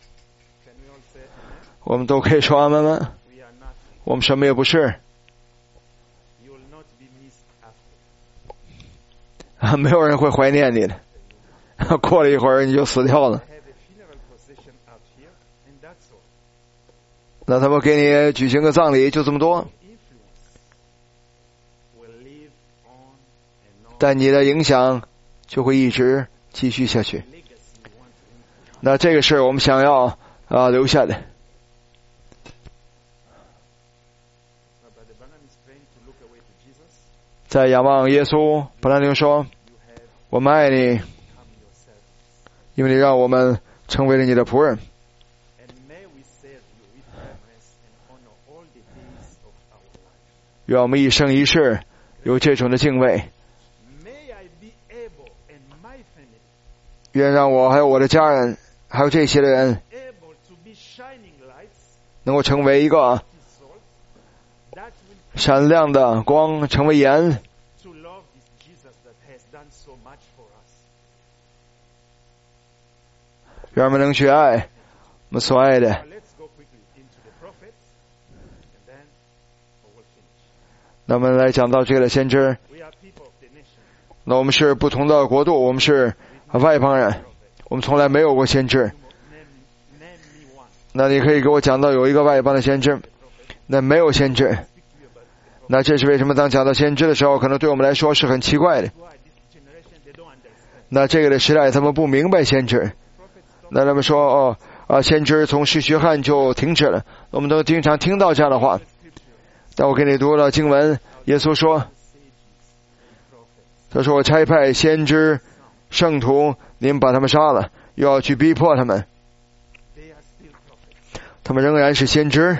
我们都可以说阿们吗？我们什么也不是。没有人会怀念你的，过了一会儿你就死掉了。那他们给你举行个葬礼，就这么多。但你的影响就会一直继续下去。那这个是我们想要留下的。在仰望耶稣，布兰宁说，我们爱你，因为你让我们成为了你的仆人。愿我们一生一世有这种的敬畏。愿让我还有我的家人，还有这些的人，能够成为一个闪亮的光，成为盐，让我们能去爱我们所爱的。那我们来讲到这个的先知， 那我们是不同的国度，我们是外邦人，我们从来没有过先知。那你可以给我讲到有一个外邦的先知，那没有先知。那这是为什么当讲到先知的时候，可能对我们来说是很奇怪的。那这个的时代他们不明白先知，那他们说先知从使徒约翰就停止了，我们都经常听到这样的话。但我给你读了经文，耶稣说，他说我差派先知圣徒，你们把他们杀了，又要去逼迫他们，他们仍然是先知。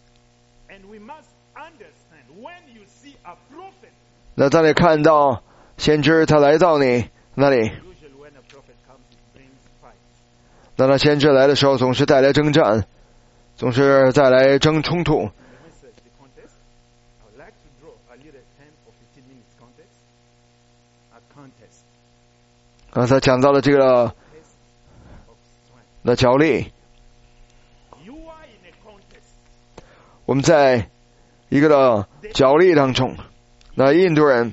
那当你看到先知他来到你那里，那他先知来的时候总是带来征战，总是带来冲突。刚才讲到了这个那角力，我们在一个的角力当中，那印度人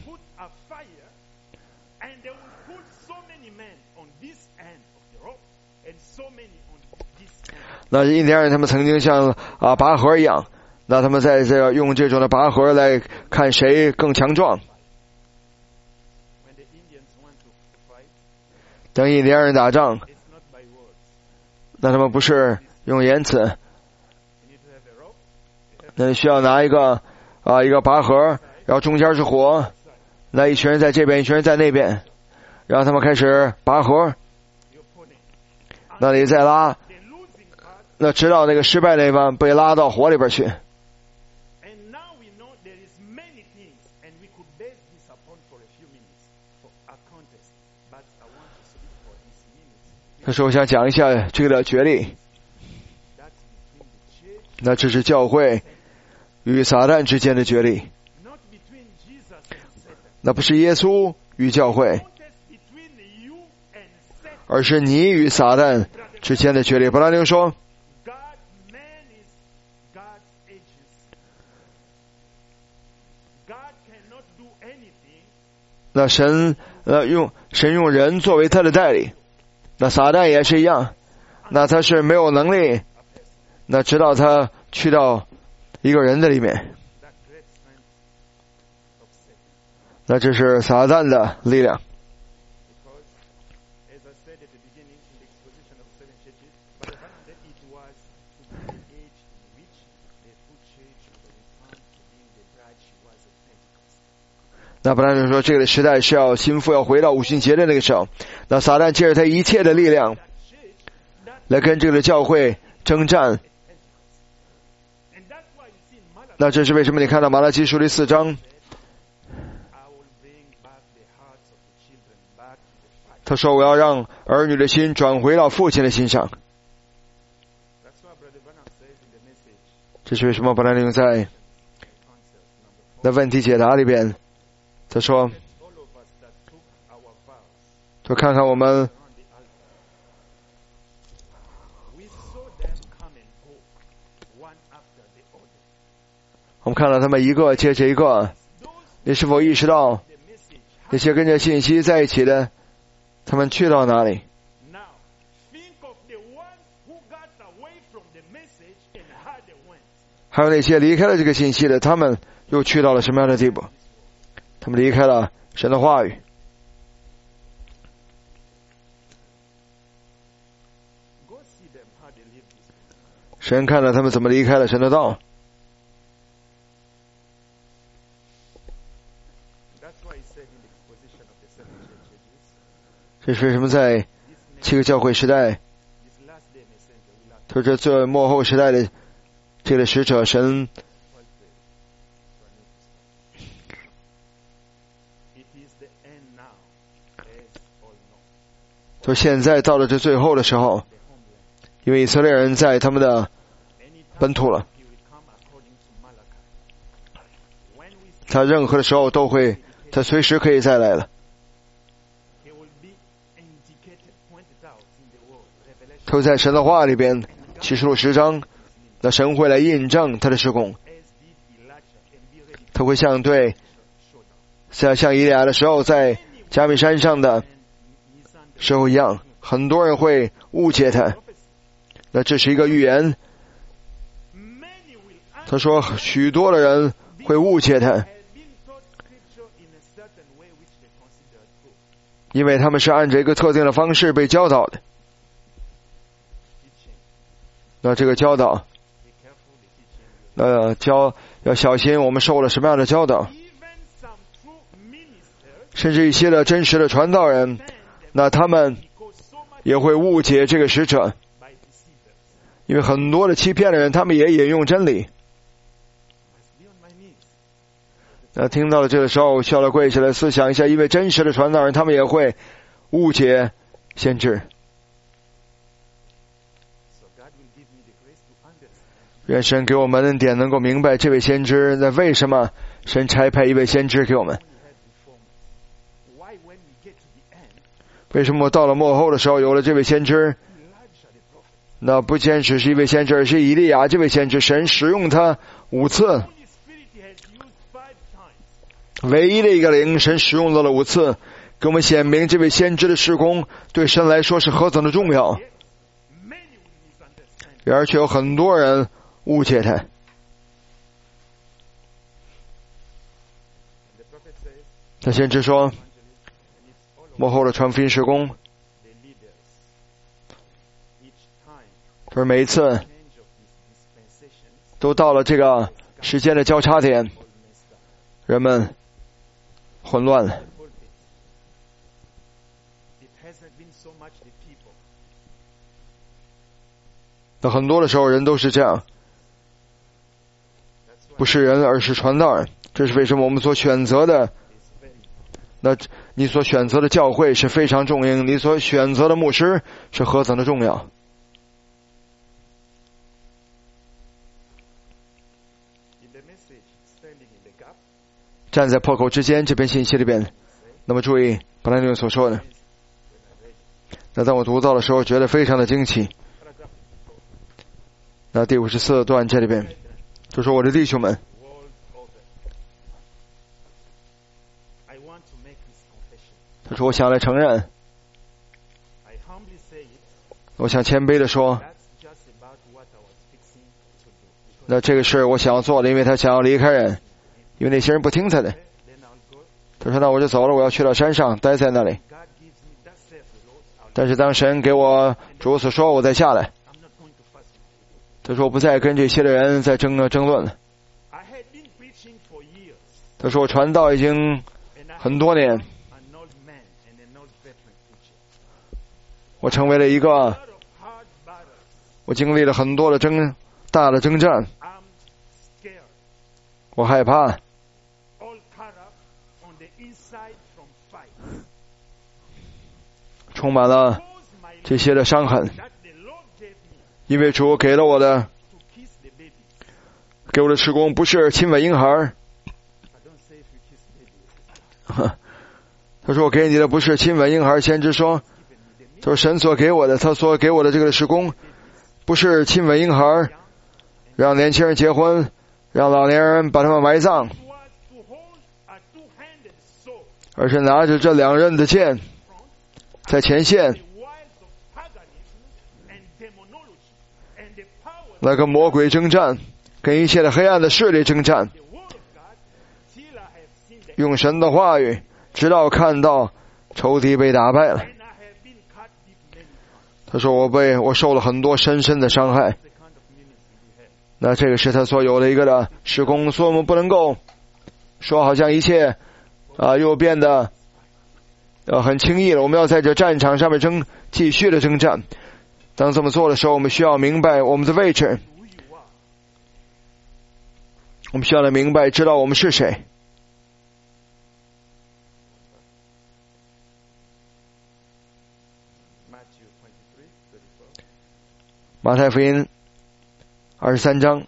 那印第安人他们曾经像拔河一样，那他们在这用这种的拔河来看谁更强壮。当印第安人打仗，那他们不是用言辞，那你需要拿一个拔河，然后中间是火，那一群人在这边，一群人在那边，然后他们开始拔河，那你再拉，那直到那个失败那一方被拉到火里边去。他说我想讲一下这个的决力，那这是教会与撒旦之间的决力，那不是耶稣与教会，而是你与撒旦之间的决力。伯拉宁说，那神用人作为他的代理，那撒旦也是一样，那他是没有能力，那直到他去到一个人的里面，那这是撒旦的力量。那本来就说这个时代是要心腹要回到五旬节的那个时候，那撒旦借着他一切的力量来跟这个教会征战。那这是为什么你看到马拉基书第4章，他说我要让儿女的心转回到父亲的心上。这是为什么本来用在那问题解答里边，他说就看看我们看到他们一个接着一个，你是否意识到那些跟着信息在一起的他们去到哪里？还有那些离开了这个信息的，他们又去到了什么样的地步？他们离开了神的话语。神看到他们怎么离开了神的道。这是为什么在7个教会时代，就是这末后时代的这个使者，神就现在到了这最后的时候，因为以色列人在他们的本土了，他任何的时候都会，他随时可以再来了。他在神的话里边，启示录10章，那神会来印证他的事工，他会像以利亚的时候，在加密山上的时候一样，很多人会误解他。那这是一个预言。他说许多的人会误解他，因为他们是按照一个特定的方式被教导的。那这个教导，要小心我们受了什么样的教导。甚至一些的真实的传道人，那他们也会误解这个使者，因为很多的欺骗的人，他们也引用真理。那听到了这个时候，需要跪下来思想一下，因为真实的传道人，他们也会误解先知。愿神给我们恩典，能够明白这位先知，那为什么神差派一位先知给我们？为什么到了末后的时候有了这位先知？那不仅只是一位先知，而是以利亚这位先知，神使用他5次，唯一的一个灵，神使用到了5次，给我们显明这位先知的事工对神来说是何等的重要。然而却有很多人误解他。那先知说，末后的传福音事工，就是每一次都到了这个时间的交叉点，人们混乱了。那很多的时候人都是这样，不是人而是传道人。这是为什么我们所选择的，那你所选择的教会是非常重要，你所选择的牧师是何等的重要。站在破口之间这篇信息里边，那么注意本来你所说的，那当我读到的时候觉得非常的惊奇。那第54段这里边就说，我的弟兄们，他说我想来承认，我想谦卑的说，那这个事我想要做的，因为他想要离开人，因为那些人不听他的。他说那我就走了，我要去到山上待在那里，但是当神给我主所说，我再下来。他说我不再跟这些的人在争论了。他说我传道已经很多年，我成为了一个，我经历了很多的大的征战，我害怕，充满了这些的伤痕，因为主给了我的事工不是亲吻婴孩。他说我给你的不是亲吻婴孩，先知说，他说神所给我的，他所给我的这个事工不是亲吻婴孩，让年轻人结婚，让老年人把他们埋葬，而是拿着这2刃的剑在前线，来跟魔鬼征战，跟一切的黑暗的势力征战，用神的话语直到看到仇敌被打败了。他说我受了很多深深的伤害。那这个是他所有的一个的事工，所以我们不能够说好像一切又变得很轻易了。我们要在这战场上面继续的征战。当这么做的时候，我们需要明白我们的位置，我们需要来明白知道我们是谁。马太福音23章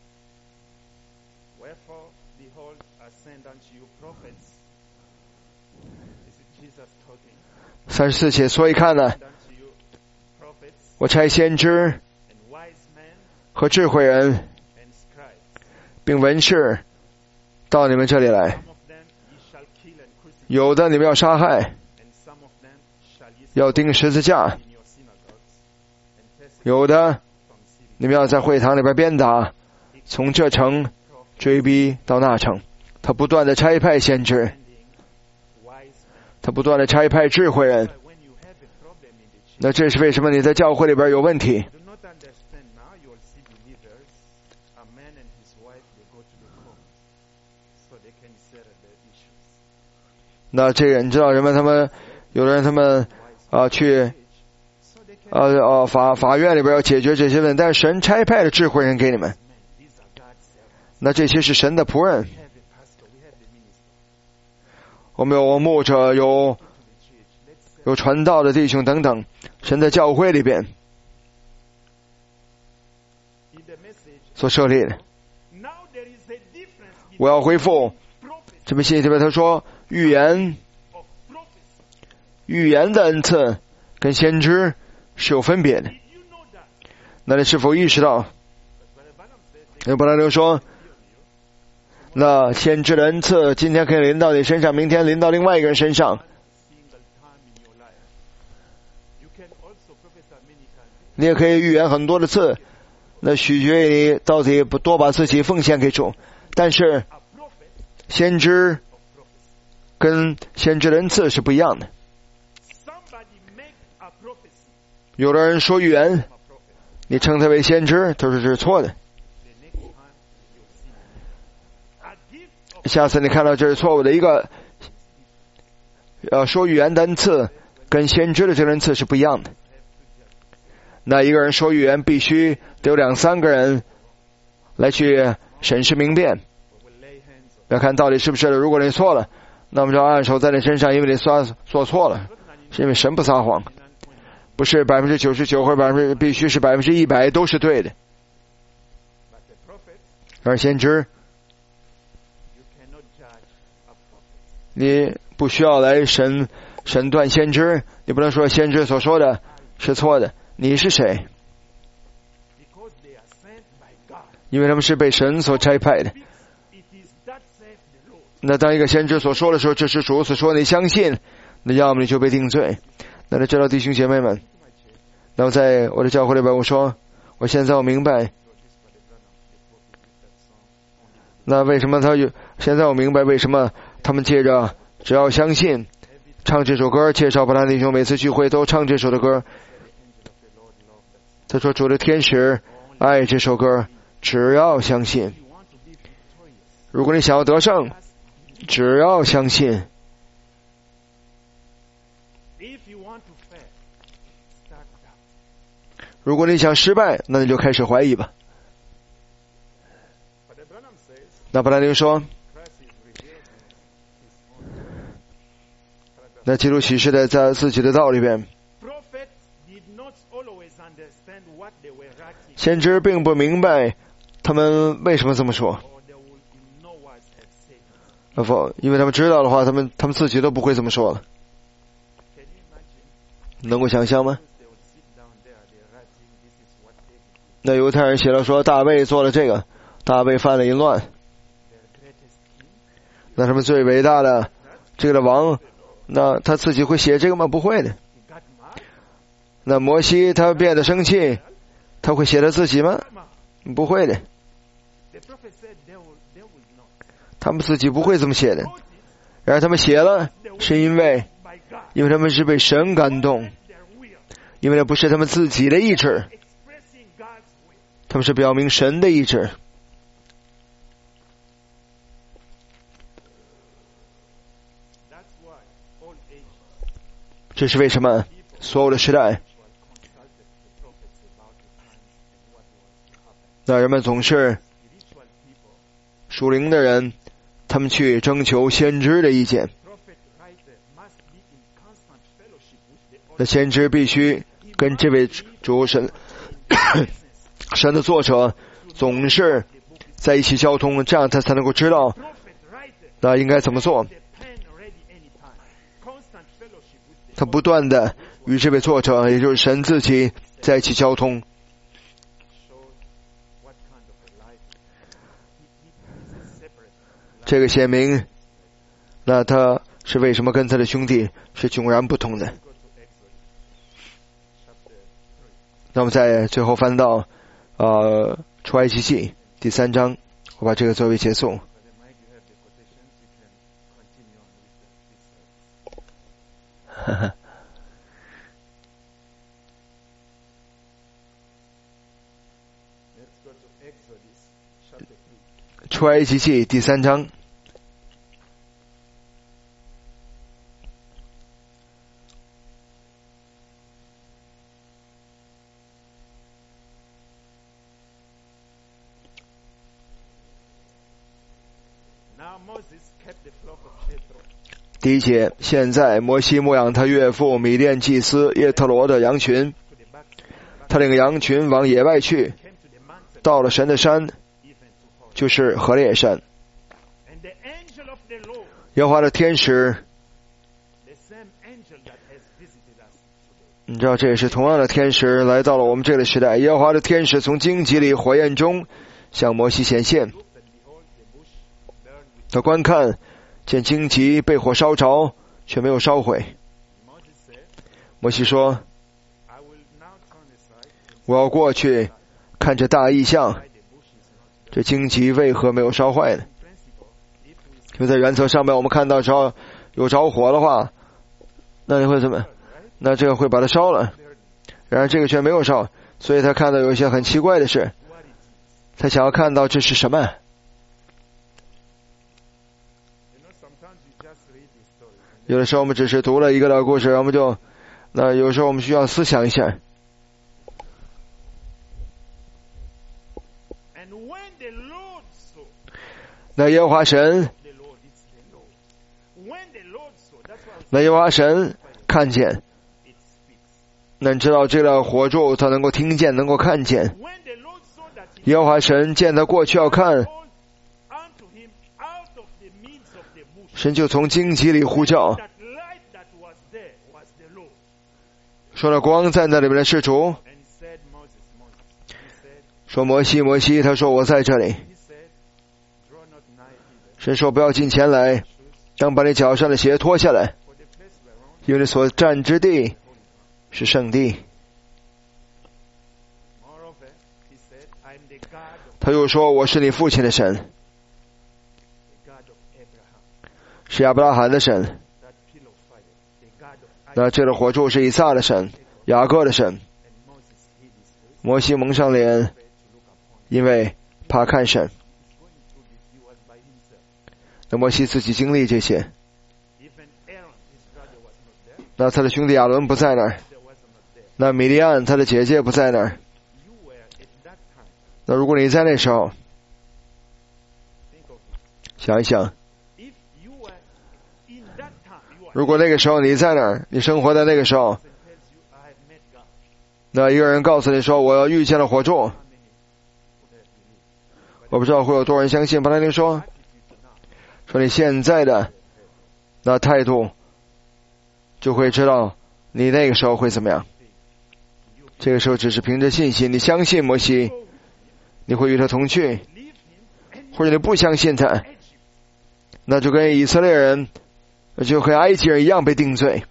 34节，所以看呢，我差先知和智慧人并文士到你们这里来， 有的你们要杀害，要钉十字架，有的你们要在会堂里边鞭打，从这城追逼到那城。他不断的差派先知，他不断的差派智慧人。那这是为什么你在教会里边有问题？那这个你知道人们他们有的人他们去法院里边要解决这些问题，但是神差派的智慧人给你们，那这些是神的仆人。我们有牧者，有传道的弟兄等等，神在教会里边所设立的。我要回复这篇信息里面他说预言的恩赐跟先知是有分别的。那你是否意识到？有伯拉流说，那先知的恩赐今天可以临到你身上，明天临到另外一个人身上。你也可以预言很多的次，那取决于你到底多把自己奉献给主。但是先知跟先知的恩赐是不一样的。有的人说预言，你称他为先知，他说这是错的。下次你看到这是错误的。一个说预言的恩赐跟先知的这个恩赐是不一样的。那一个人说预言必须得有2-3个人来去审视明辨，要看到底是不是的。如果你错了，那我们就要按手在你身上，因为你做错了，是因为神不撒谎，不是99%或者必须是100%都是对的。而先知你不需要来审断先知，你不能说先知所说的是错的。你是谁？因为他们是被神所差派的。那当一个先知所说的时候，这是主所说，你相信，那要么你就被定罪。那你知道弟兄姐妹们，然后在我的教会里边我说，我现在我明白，那为什么现在我明白为什么他们借着只要相信唱这首歌，介绍巴拉弟兄每次聚会都唱这首的歌。他说主的天使爱这首歌，只要相信。如果你想要得胜，只要相信。如果你想失败，那你就开始怀疑吧。那巴拉丁说，那基督启示的在自己的道里边，先知并不明白他们为什么这么说，因为他们知道的话，他们自己都不会这么说了。能够想象吗？那犹太人写了说大卫做了这个，大卫犯了淫乱，那他们最伟大的这个的王，那他自己会写这个吗？不会的。那摩西他变得生气，他会写他自己吗？不会的。他们自己不会这么写的。然而他们写了，是因为他们是被神感动，因为那不是他们自己的意志，他们是表明神的意志。这是为什么所有的时代，那人们总是属灵的人，他们去征求先知的意见。那先知必须跟这位主神的作者总是在一起交通，这样他才能够知道那应该怎么做。他不断的与这位作者，也就是神自己在一起交通。这个显明，那他是为什么跟他的兄弟是迥然不同的。那么在最后翻到出埃及记第3章，我把这个作为结束。出埃及记第3章。第1节，现在摩西牧养他岳父米甸祭司耶特罗的羊群，他领羊群往野外去，到了神的山，就是何烈山。耶和华的天使，你知道这也是同样的天使来到了我们这个时代。耶和华的天使从荆棘里火焰中向摩西显现，他观看见荆棘被火烧着，却没有烧毁。摩西说，我要过去看这大异象，这荆棘为何没有烧坏呢？就在原则上面我们看到有着火的话，那你会怎么？那这个会把它烧了，然而这个却没有烧，所以他看到有一些很奇怪的事，他想要看到这是什么。有的时候我们只是读了一个的故事，我们就有时候我们需要思想一下。那耶和华神看见，那你知道这个火柱他能够听见，能够看见。耶和华神见他过去要看，神就从荆棘里呼叫，说了光在那里面的是主，说摩西摩西，他说我在这里。神说不要近前来，当把你脚上的鞋脱下来，因为你所站之地是圣地。他又说我是你父亲的神，是亚伯拉罕的神。那这个火柱是以撒的神，雅各的神。摩西蒙上脸，因为怕看神。那摩西自己经历这些，那他的兄弟亚伦不在那儿，那米利暗他的姐姐不在那儿。那如果你在那时候，想一想，如果那个时候你在那儿，你生活在那个时候，那一个人告诉你说我遇见了火柱，我不知道会有多少人相信。巴拉丁说你现在的那态度就会知道你那个时候会怎么样。这个时候只是凭着信心，你相信摩西，你会与他同去，或者你不相信他，那就跟以色列人就和埃及人一样被定罪。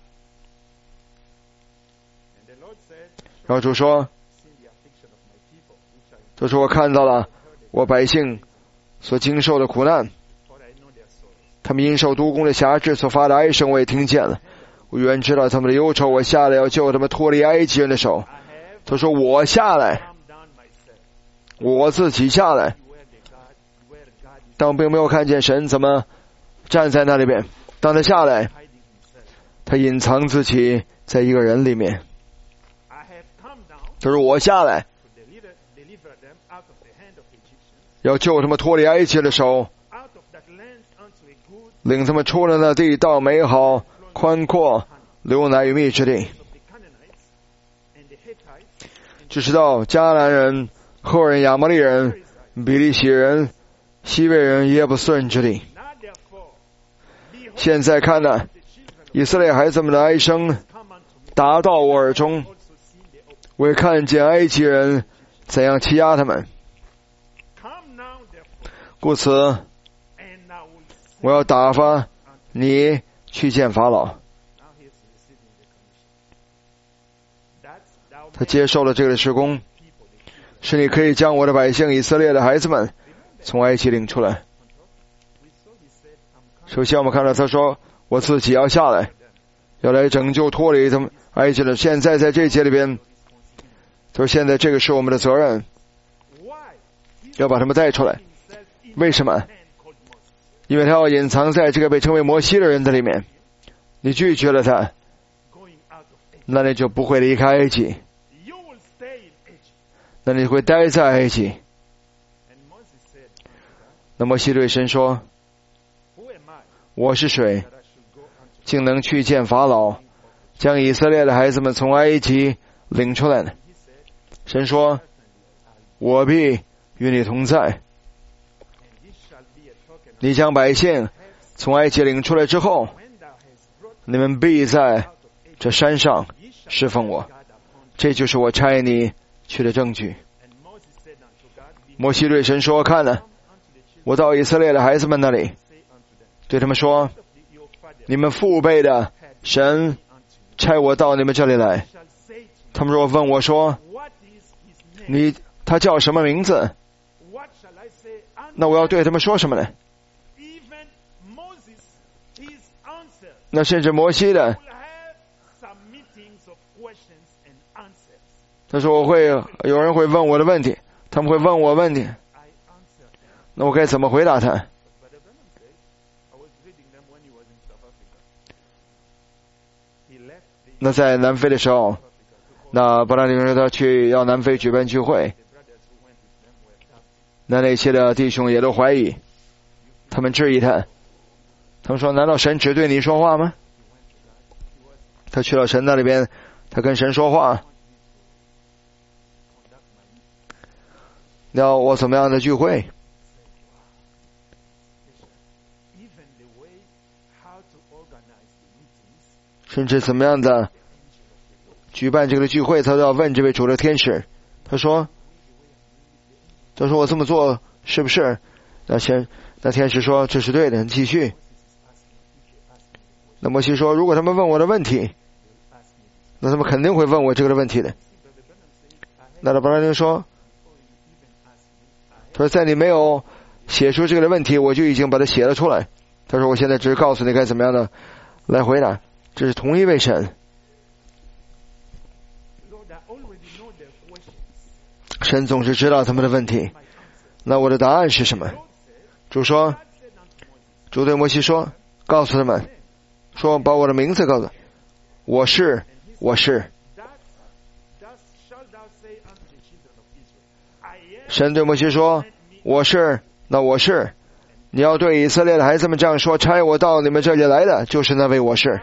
然后主说，就是我看到了我百姓所经受的苦难，他们因受督工的辖制所发的哀声我也听见了，我原知道他们的忧愁，我下来要救他们脱离埃及人的手。他说我下来，我自己下来，但并没有看见神怎么站在那里边。当他下来，他隐藏自己在一个人里面。他说我下来要救他们脱离埃及的手，领他们出了那地，到美好宽阔流奶与蜜之地，就是到迦南人、赫人、亚摩利人、比利洗人、西魏人、耶布斯人之地。现在看呢，以色列孩子们的哀声达到我耳中，我也看见埃及人怎样欺压他们，故此我要打发你去见法老。他接受了这个事工，是你可以将我的百姓以色列的孩子们从埃及领出来。首先我们看到他说，我自己要下来，要来拯救脱离他们埃及的。现在在这一节里边，他说现在这个是我们的责任，要把他们带出来。为什么？因为他要隐藏在这个被称为摩西的人的里面。你拒绝了他，那你就不会离开埃及，那你会待在埃及。那摩西对神说，我是谁，竟能去见法老，将以色列的孩子们从埃及领出来呢？神说，我必与你同在。你将百姓从埃及领出来之后，你们必在这山上侍奉我，这就是我差你去的证据。摩西对神说，看了，我到以色列的孩子们那里，对他们说，你们父辈的神差我到你们这里来。他们若问我说，他叫什么名字？那我要对他们说什么呢？那甚至摩西的，他说有人会问我的问题，他们会问我问题，那我该怎么回答他？那在南非的时候，那布拉尼说他要南非举办聚会，那些的弟兄也都怀疑，他们质疑他，他们说，难道神只对你说话吗？他去了神那里边，他跟神说话，要我怎么样的聚会？甚至怎么样的举办这个聚会，他都要问这位主的天使。他说我这么做是不是？那天使说，这是对的，你继续。那摩西说，如果他们问我的问题，那他们肯定会问我这个问题的。那布拉丁说，他说在你没有写出这个问题，我就已经把它写了出来。他说我现在只是告诉你该怎么样的来回答，这是同一位神。神总是知道他们的问题，那我的答案是什么？主对摩西说，告诉他们，说把我的名字告诉，我是。神对摩西说，我是，那我是。你要对以色列的孩子们这样说，差我到你们这里来的就是那位我是。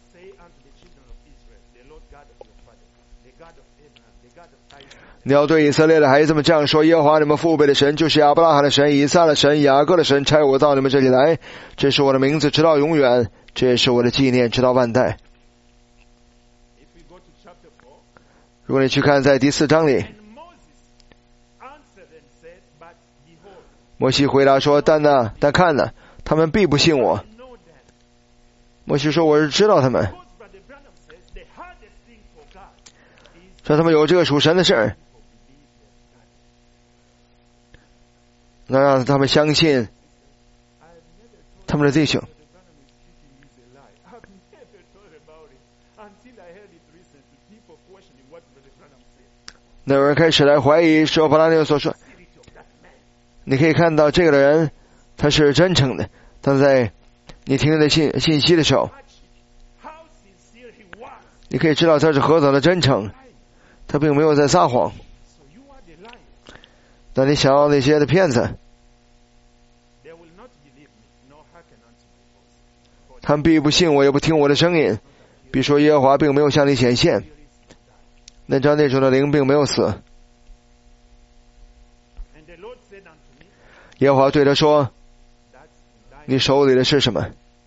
你要对以色列的孩子们这样说，耶和华你们父辈的神就是亚伯拉罕的神、以撒的神、雅各的神，差我到你们这里来，这是我的名字直到永远，这也是我的纪念直到万代。如果你去看在第4章里，摩西回答说，但看呢，他们必不信我。摩西说，我是知道他们，说他们有这个属神的事儿，那让他们相信他们的弟兄。那有人开始来怀疑说布拉尼所说，你可以看到这个人他是真诚的，但在你听的信息的时候，你可以知道他是何等的真诚，他并没有在撒谎。那你想要那些的骗子，他们必不信我，也不听我的声音，必说耶和华并没有向你显现，那张那种的灵并没有死。耶和华对他说，你手里的是什么？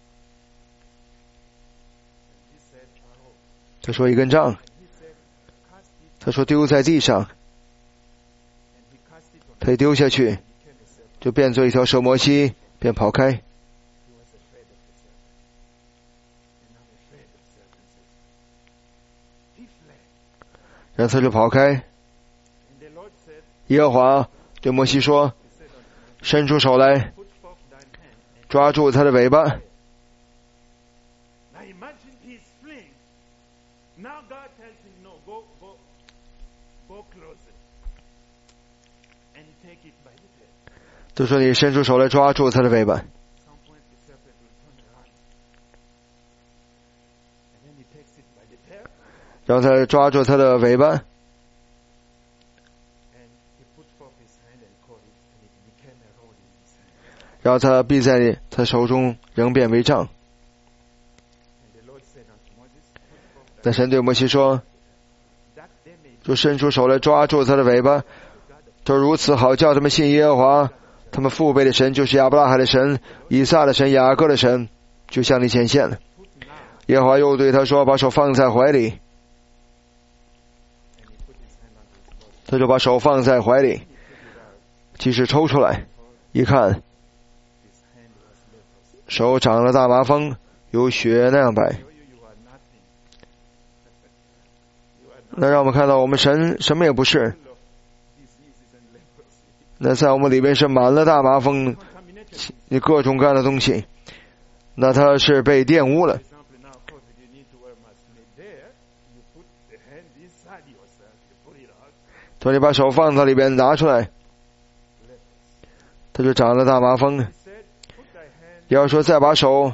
他说一根杖。他说丢在地上，他一丢下去就变作一条蛇，摩西便跑开。 然后他就跑开。耶和华对摩西说：伸出手来，抓住他的尾巴。就说你伸出手来抓住他的尾巴。然后他抓住他的尾巴，然后他臂在他手中仍变为杖。但神对摩西说：就伸出手来抓住他的尾巴，就如此好叫他们信耶和华他们父辈的神，就是亚伯拉罕的神、以撒的神、雅各的神，就向你显现了。耶和华又对他说：把手放在怀里。他就把手放在怀里，即使抽出来一看，手长了大麻风，有血那样白。那让我们看到我们神什么也不是，那在我们里面是满了大麻风，你各种各样的东西，那他是被玷污了。说你把手放到里边拿出来，他就长了大麻风。要说再把手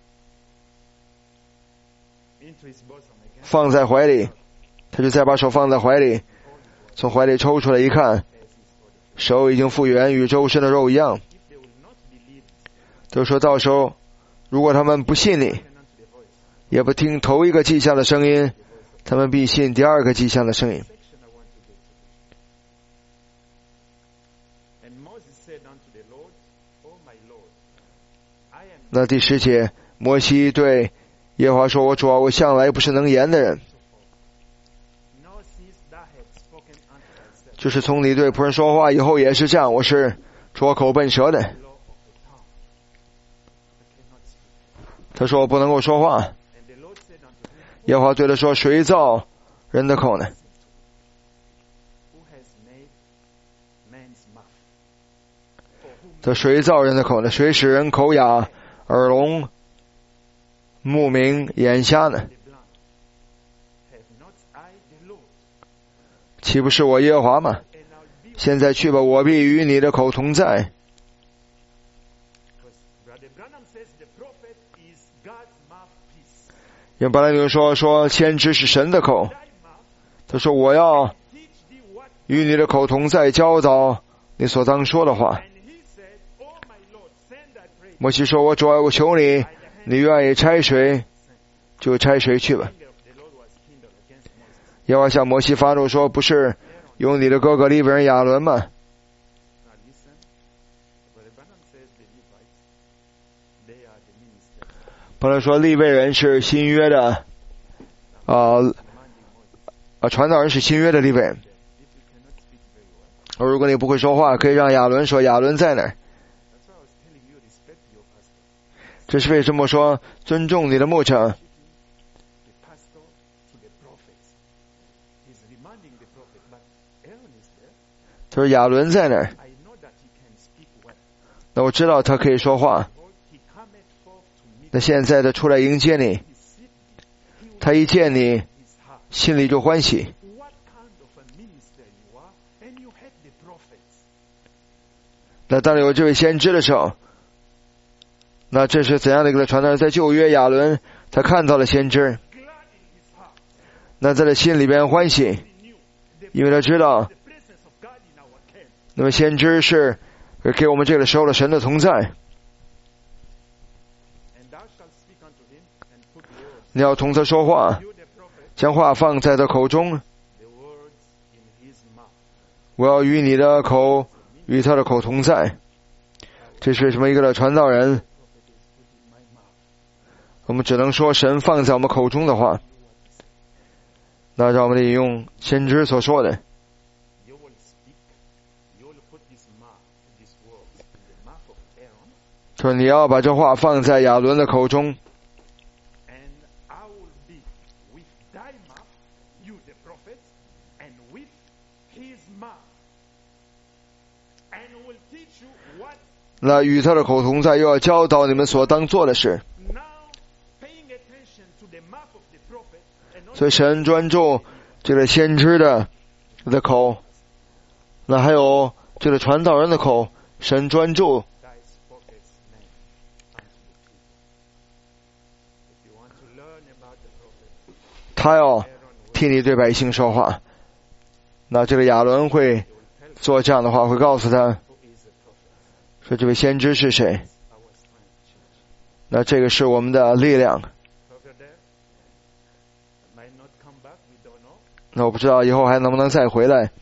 放在怀里，他就再把手放在怀里，从怀里抽出来一看，手已经复原，与周身的肉一样。就说到时候如果他们不信你，也不听头一个迹象的声音，他们必信第二个迹象的声音。那第10节，摩西对耶和华说：我主啊，我向来不是能言的人，就是从你对仆人说话以后也是这样，我是拙口笨舌的。他说我不能够说话。耶和华对他说：谁造人的口呢？他谁造人的口呢？谁使人口哑、耳聋、目明、眼瞎呢？岂不是我耶和华吗？现在去吧，我必与你的口同在。因为巴兰牛说先知是神的口，他说我要与你的口同在，教导你所当说的话。摩西说：我主啊，我求你，你愿意差谁就差谁去吧。耶和华向摩西发怒说：不是有你的哥哥利未人亚伦吗？本来说利未人是新约的传道人是新约的利未人。如果你不会说话，可以让亚伦说，亚伦在哪儿？这是为什么说尊重你的牧者？他说亚伦在哪儿？那我知道他可以说话。那现在他出来迎接你，他一见你心里就欢喜。那当有这位先知的时候，那这是怎样的一个传道人？在旧约亚伦他看到了先知，那在他心里边欢喜，因为他知道那么先知是给我们这个时候的神的同在。你要同他说话，将话放在他口中。我要与你的口与他的口同在。这是什么一个传道人？我们只能说神放在我们口中的话。那让我们引用先知所说的。说你要把这话放在亚伦的口中。 那与他的口同在，又要教导你们所当做的事。所以神专注这个先知的口，那还有这个传道人的口，神专注。他要替你对百姓说话，那这个亚伦会做这样的话，会告诉他说这位先知是谁。那这个是我们的力量。那我不知道以后还能不能再回来。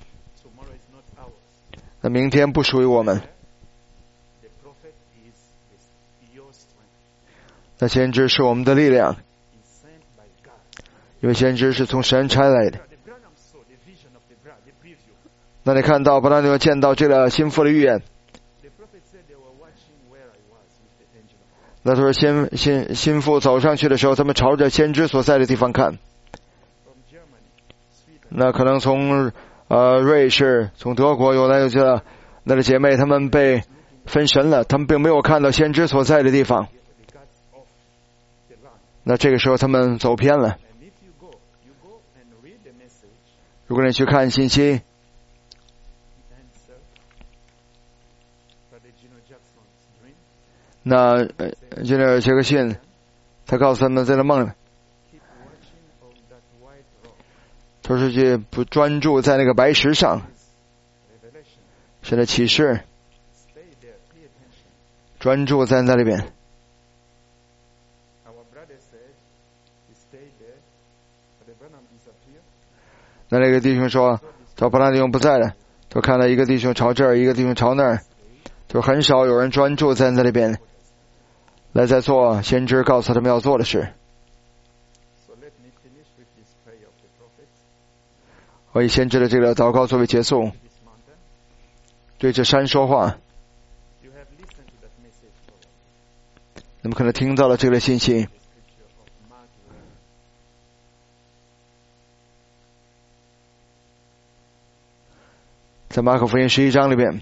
那明天不属于我们。那先知是我们的力量，因为先知是从神差来的。那你看到不然你会见到这个心腹的预言。那他说心腹走上去的时候，他们朝着先知所在的地方看。那可能从瑞士、从德国有来有去的那个姐妹，他们被分神了，他们并没有看到先知所在的地方。那这个时候他们走偏了。如果你去看信息，那杰克逊他告诉他们在那梦，他说去不专注在那个白石上，是的启示，专注在那里边。那个弟兄说，他布兰弟兄不在了，就看到一个弟兄朝这儿，一个弟兄朝那儿，就很少有人专注在那里边来在做先知告诉他们要做的事。我以先知的这个祷告作为结束，对这山说话。你们可能听到了这个信息。在马可福音11章里边，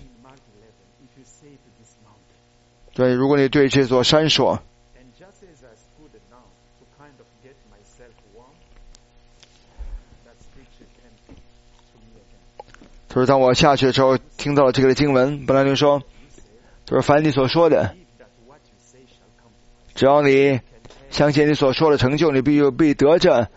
对，如果你对这座山说，他说当我下去的时候听到了这个经文，本来就说，他说凡你所说的，只要你相信你所说的成就，你必得着。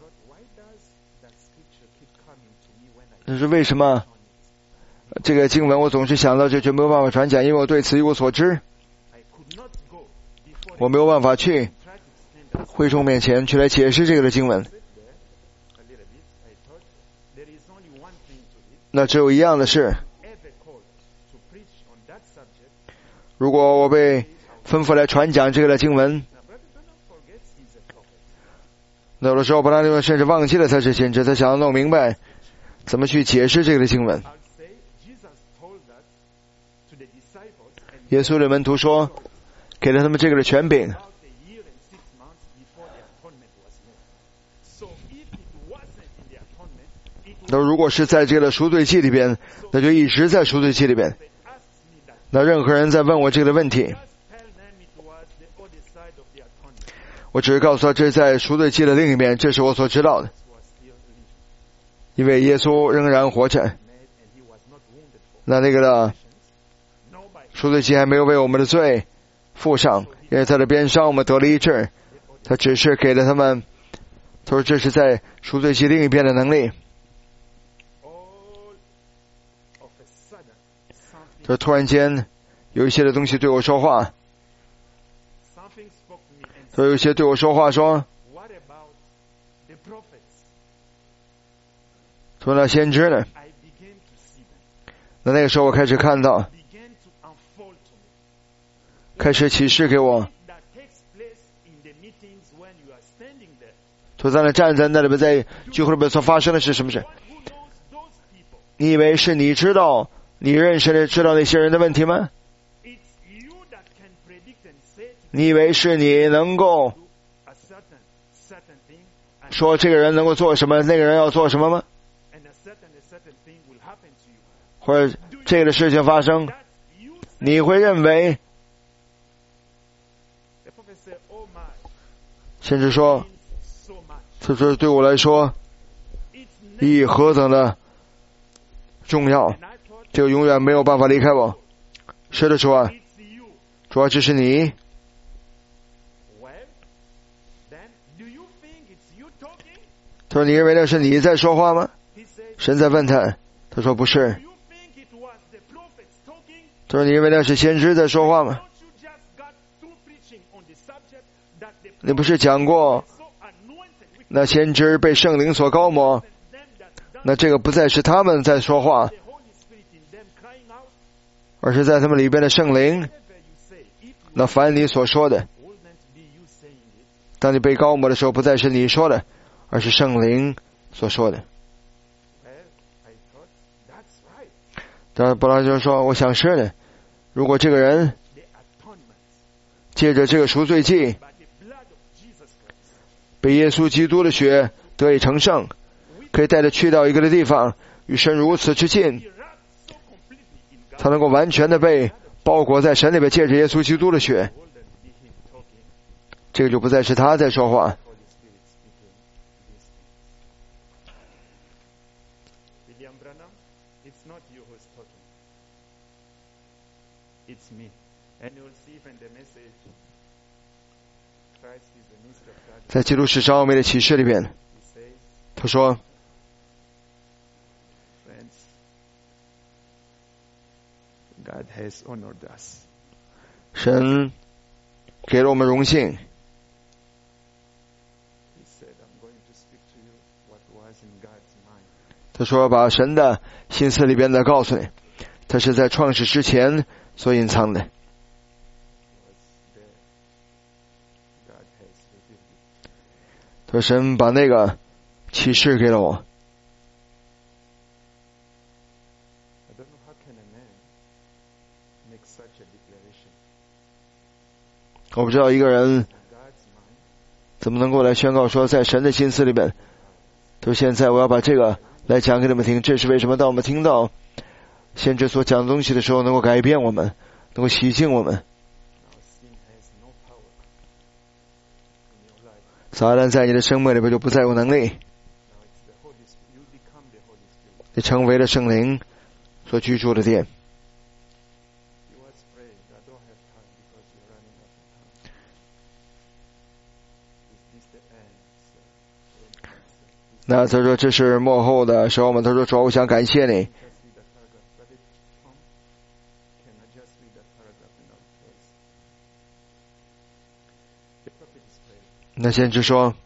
这是为什么这个经文我总是想到这却没有办法传讲，因为我对此一无所知，我没有办法去会众面前去来解释这个的经文。那只有一样的是，如果我被吩咐来传讲这个的经文，那有的时候布拉利甚至忘记了他是先知，他想要弄明白怎么去解释这个的经文。耶稣对门徒说，给了他们这个的权柄。那如果是在这个赎罪记里边，那就一直在赎罪记里边。那任何人在问我这个的问题，我只是告诉他这是在赎罪记的另一面，这是我所知道的。因为耶稣仍然活着，那个的赎罪记还没有为我们的罪付上，因为他的鞭伤我们得了医治，他只是给了他们，他说这是在赎罪记另一边的能力。就突然间有一些的东西对我说话，就有一些对我说话说，说那先知呢？那个时候我开始看到，开始启示给我，就在那站在那里边，在聚会里边所发生的是什么事？你以为是你知道你认识的知道那些人的问题吗？你以为是你能够说这个人能够做什么，那个人要做什么吗？或者这个的事情发生，你会认为，甚至说，这是对我来说意义何等的重要，这个永远没有办法离开我。是的，主啊，主啊，这是你。他说：“你认为那是你在说话吗？”神在问他，他说：“不是。”他说：“你认为那是先知在说话吗？你不是讲过，那先知被圣灵所膏抹，那这个不再是他们在说话，而是在他们里边的圣灵。那凡你所说的，当你被膏抹的时候，不再是你说的，而是圣灵所说的。”当然，伯拉就说：“我想是的。如果这个人借着这个赎罪祭，被耶稣基督的血得以成圣，可以带着去到一个的地方，与神如此之近，他能够完全的被包裹在神里边，借着耶稣基督的血，这个就不再是他在说话。”在基督是张奥梅的启示里边，他说：“神给了我们荣幸。”他说：“把神的心思里边的告诉你，他是在创世之前所隐藏的。”他说：“神把那个启示给了我。”我不知道一个人怎么能够来宣告说，在神的心思里边，他说：“现在我要把这个来讲给你们听。”这是为什么？当我们听到先知所讲的东西的时候，能够改变我们，能够洗净我们。撒旦在你的生命里边就不再有能力，你成为了圣灵所居住的殿。那他说这是末后的时候嘛，他说主，我想感谢你。那先知说，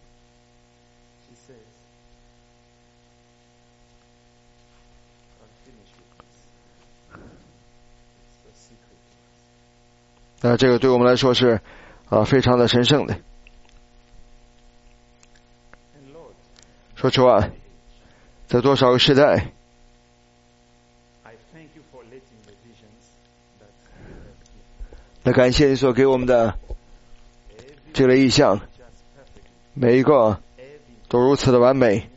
那这个对我们来说是非常的神圣的。说主啊，在多少个时代，那感谢你所给我们的这个意象，每一个都如此的完美，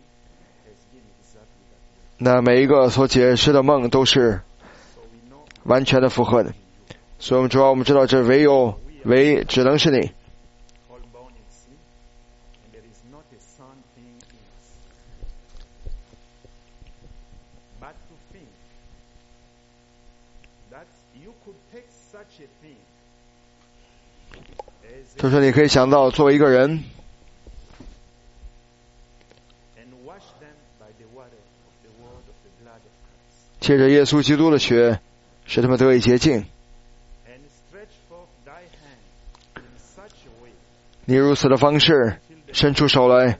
那每一个所解释的梦都是完全的符合的。所以我们主要我们知道，这唯只能是你。他说你可以想到，作为一个人，借着耶稣基督的血使他们得以洁净，你如此的方式伸出手来，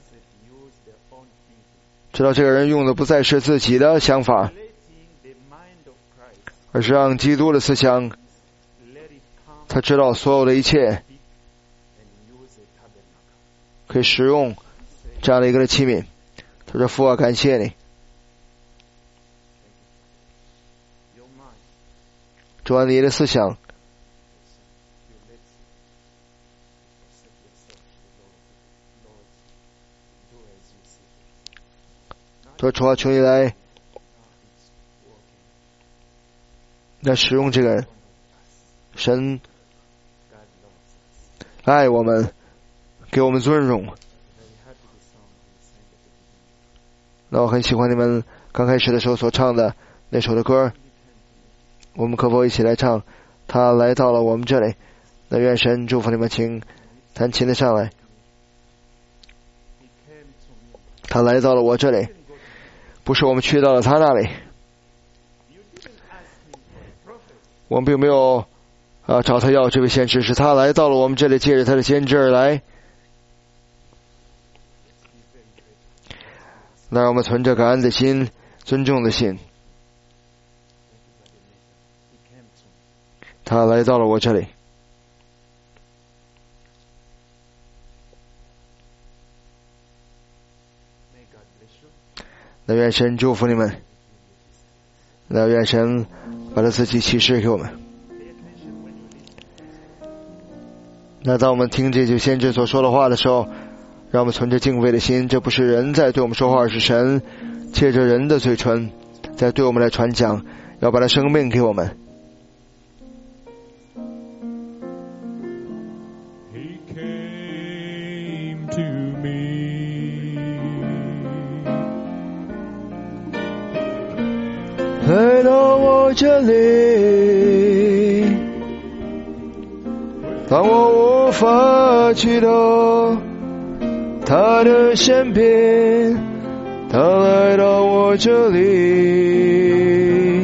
知道这个人用的不再是自己的想法，而是让基督的思想，他知道所有的一切可以使用这样的一个器皿。他说父啊，感谢你，主啊，你的思想主啊，求你来使用这个人。神爱我们，给我们尊荣。那我很喜欢你们刚开始的时候所唱的那首的歌，我们可否一起来唱？他来到了我们这里。那愿神祝福你们，请弹琴的上来。他来到了我这里，不是我们去到了他那里。我们并没有找他要这位先知，是他来到了我们这里，借着他的先知而来。那让我们存着感恩的心，尊重的心。他来到了我这里。那愿神祝福你们，那愿神把他自己启示给我们。那当我们听这句先知所说的话的时候，让我们存着敬畏的心，这不是人在对我们说话，而是神借着人的嘴唇在对我们来传讲，要把他生命给我们。来到我这里，当我无法去到他的身边，他来到我这里。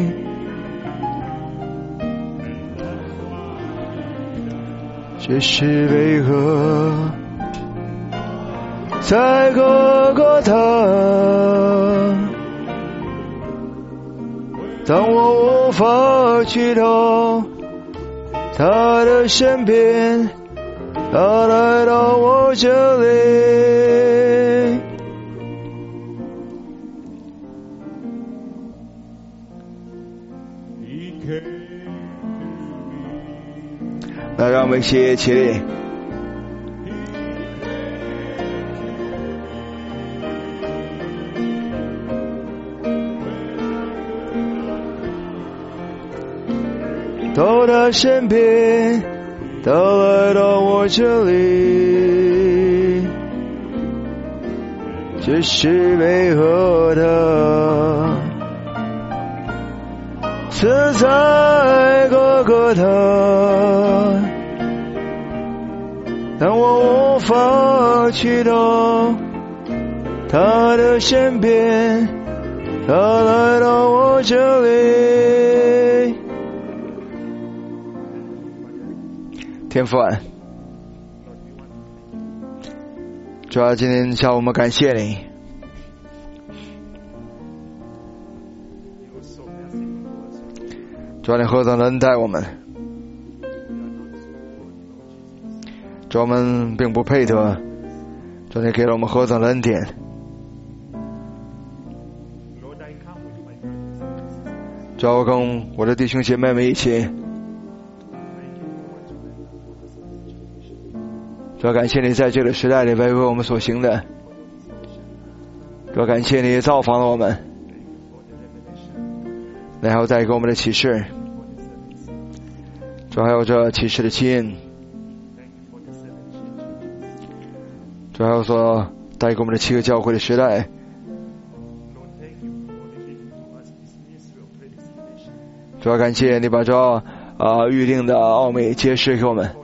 这是为何在哥哥他，当我无法去到他的身边，他来到我这里。那让我们一起起立。到他身边，他来到我这里，这是为何他死在哥哥他，当我无法去到他的身边，他来到我这里。天父啊，主要今天下午我们感谢你，主要你何等恩待我们，主要我们并不配得，主要你给了我们何等恩典。主要我跟我的弟兄姐妹们一起，主要感谢你在这个时代里为我们所行的，主要感谢你造访了我们，然后带给我们的启示，主要还有这启示的基因，主要还有所带给我们的7个教会的时代，主要感谢你把这预定的奥秘揭示给我们，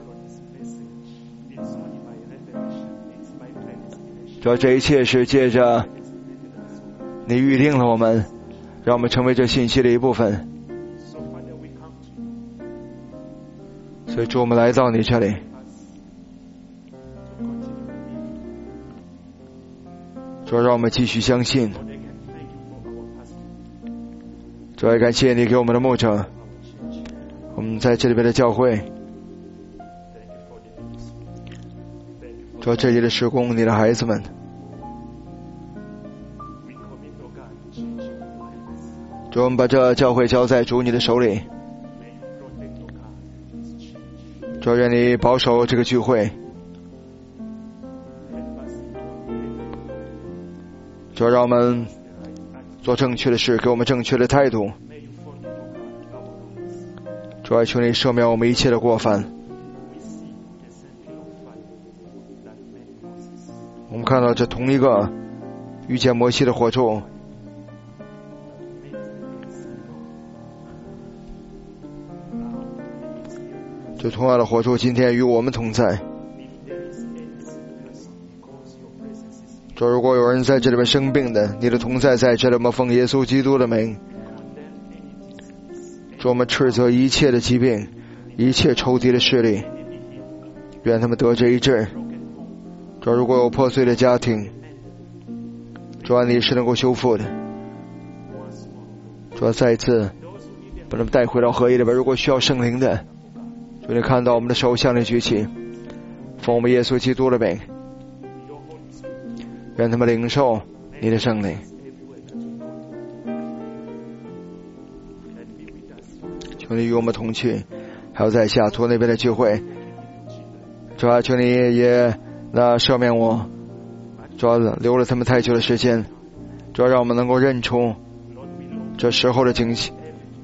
主要这一切是借着你预定了我们，让我们成为这信息的一部分。所以主，我们来到你这里，主要让我们继续相信，主要也感谢你给我们的牧者，我们在这里边的教会，主要这里的事工，你的孩子们，主要我们把这教会交在主你的手里，主要愿你保守这个聚会，主要让我们做正确的事，给我们正确的态度。主啊，求你赦免我们一切的过犯。我们看到这同一个遇见摩西的火柱，这同样的火柱今天与我们同在。主，如果有人在这里面生病的，你的同在在这里面，奉耶稣基督的名，主，我们斥责一切的疾病，一切仇敌的势力，愿他们得这一治。主，如果有破碎的家庭，主啊，你是能够修复的。主啊，再一次把他们带回到合一里边。如果需要圣灵的，主，你看到我们的手向你举起，奉我们耶稣基督的名，让他们领受你的圣灵。求你与我们同去，还有在西雅图那边的聚会，主啊，求你也赦免我，主啊，留了他们太久的时间，主啊，让我们能够认出这时候的景气，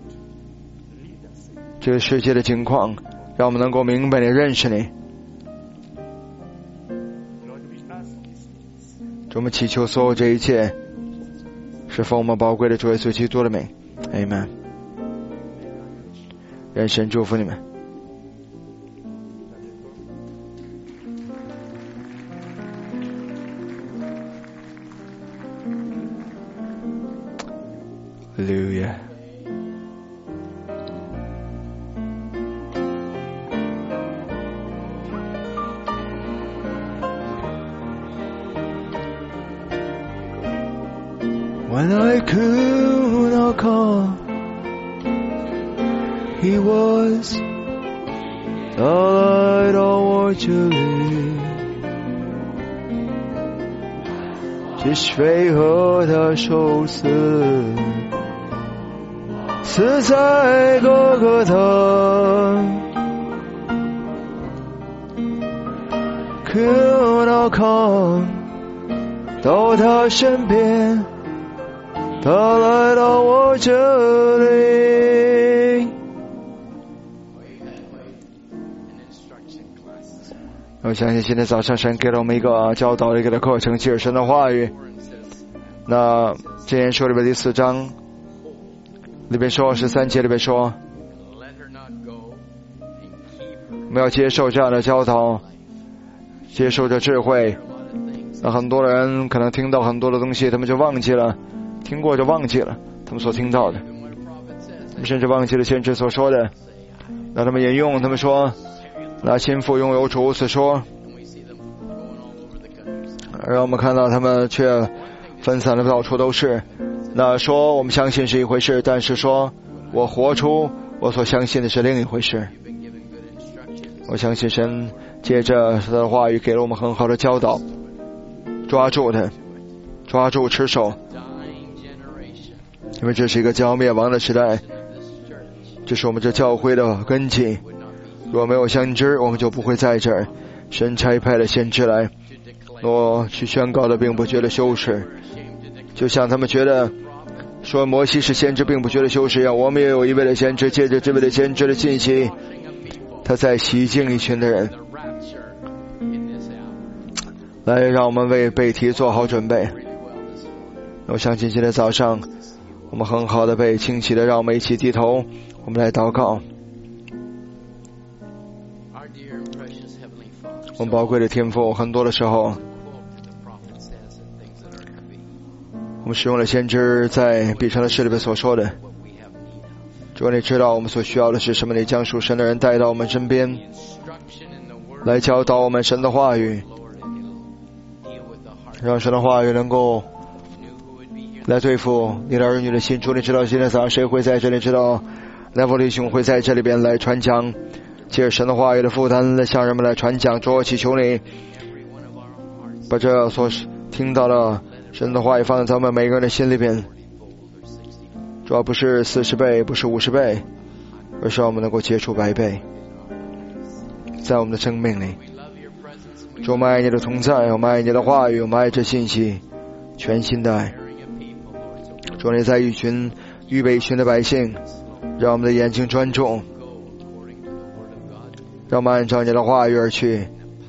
这个世界的情况，让我们能够明白你，认识你。主，我们祈求所有这一切是奉我们宝贵的主耶稣基督的名 Amen。 愿神祝福你们。Hallelujah。When I could not call, He was the light of我这里，只水和他受死，死在各个他could not come 到他身边，他来到我这里。我相信今天早上神给了我们一个教导的一个课程，即是神的话语。那箴言书里边第4章里边说13节里边说，我们要接受这样的教导，接受这智慧。那很多人可能听到很多的东西，他们就忘记了，听过就忘记了他们所听到的，他们甚至忘记了先知所说的。那他们引用，他们说那心腹拥有主此说，让我们看到他们却分散的到处都是。那说我们相信是一回事，但是说我活出我所相信的是另一回事。我相信神借着他的话语给了我们很好的教导，抓住它，抓住持守，因为这是一个将要灭亡的时代，这是我们这教会的根基。若没有先知，我们就不会在这儿。神差派了先知来，我去宣告的并不觉得羞耻，就像他们觉得说摩西是先知并不觉得羞耻一样，我们也有一位的先知，借着这位的先知的信息，他在洗净一群的人，来让我们为背题做好准备。我相信今天早上我们很好的被清洗的，让我们一起低头，我们来祷告。我们宝贵的天父，很多的时候我们使用了先知在彼上的事里边所说的，主啊，你知道我们所需要的是什么，你将属神的人带到我们身边，来教导我们神的话语，让神的话语能够来对付你的儿女的心。主，你知道今天早上谁会在这里，知道莱弗利兄会在这里边来传讲，借着神的话语的负担来向人们来传讲。主，我祈求你把这所听到的神的话语放在咱们每个人的心里边，主要不是40倍，不是50倍，而是让我们能够结出100倍在我们的生命里。主，我们爱你的同在，我们爱你的话语，我们爱这信息，全新的爱。 主你在一群预备一群的百姓，让我们的眼睛专注，让我们按照你的话语而去，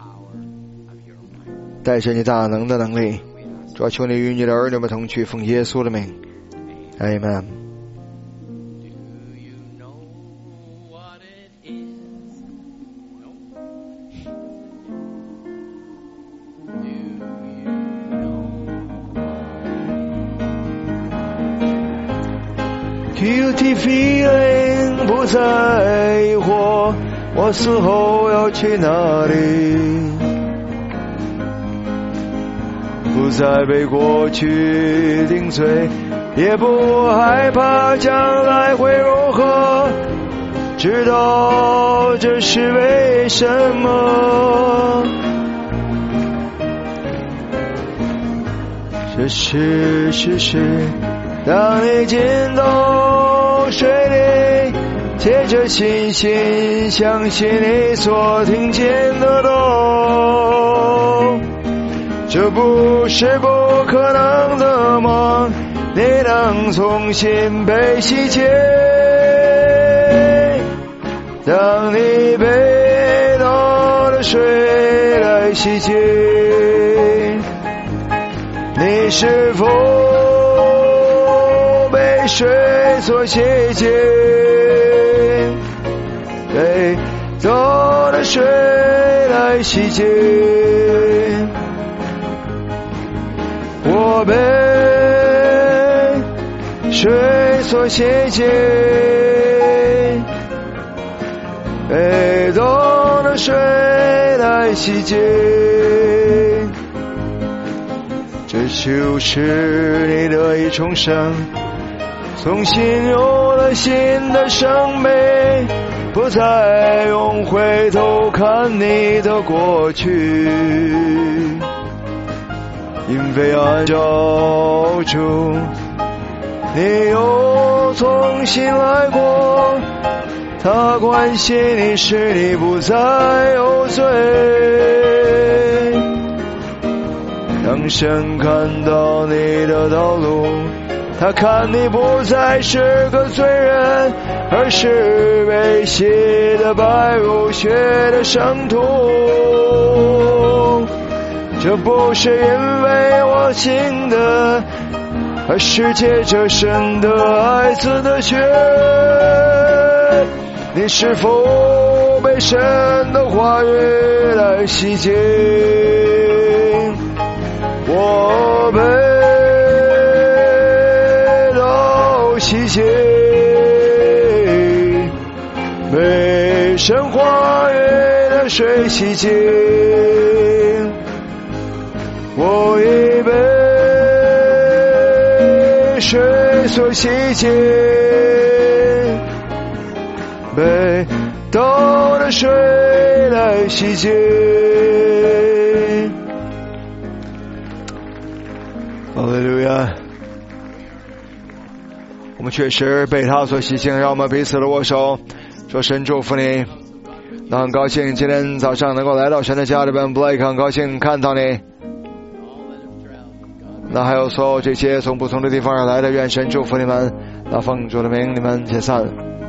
带着你大能的能力。主啊，求你与你的儿女们同去，奉耶稣的名，阿们。Guilty feeling 不再疑惑，我死后要去哪里？不再被过去定罪，也不害怕将来会如何，知道这是为什么。这是事实，当你进到水里，借着信心相信你所听见的都，这不是不可能的梦，你能重新被洗劫。当你被倒的水来洗劫，你是否被水所洗劫？被倒的水来洗劫，我被水所洗劫，被倒的水来洗劫。这就是你的一重生，重新有了新的生命，不再用回头看你的过去，因为按照主，你又重新来过，他关心你，使你不再有罪。当神看到你的道路，他看你不再是个罪人，而是被洗的白如雪的圣徒。这不是因为我行的，而是借着神的爱子的血。你是否被神的话语来洗劫？我被倒洗劫，被神话语的水洗劫，我已被水所洗劫，被倒的水来洗劫。哈利路亚！我们确实被他所洗净，让我们彼此的握手，说神祝福你。那很高兴今天早上能够来到神的家里边 ，Blake 很高兴看到你。那还有所有这些从不同的地方而来的，愿神祝福你们。那奉主的名，你们解散。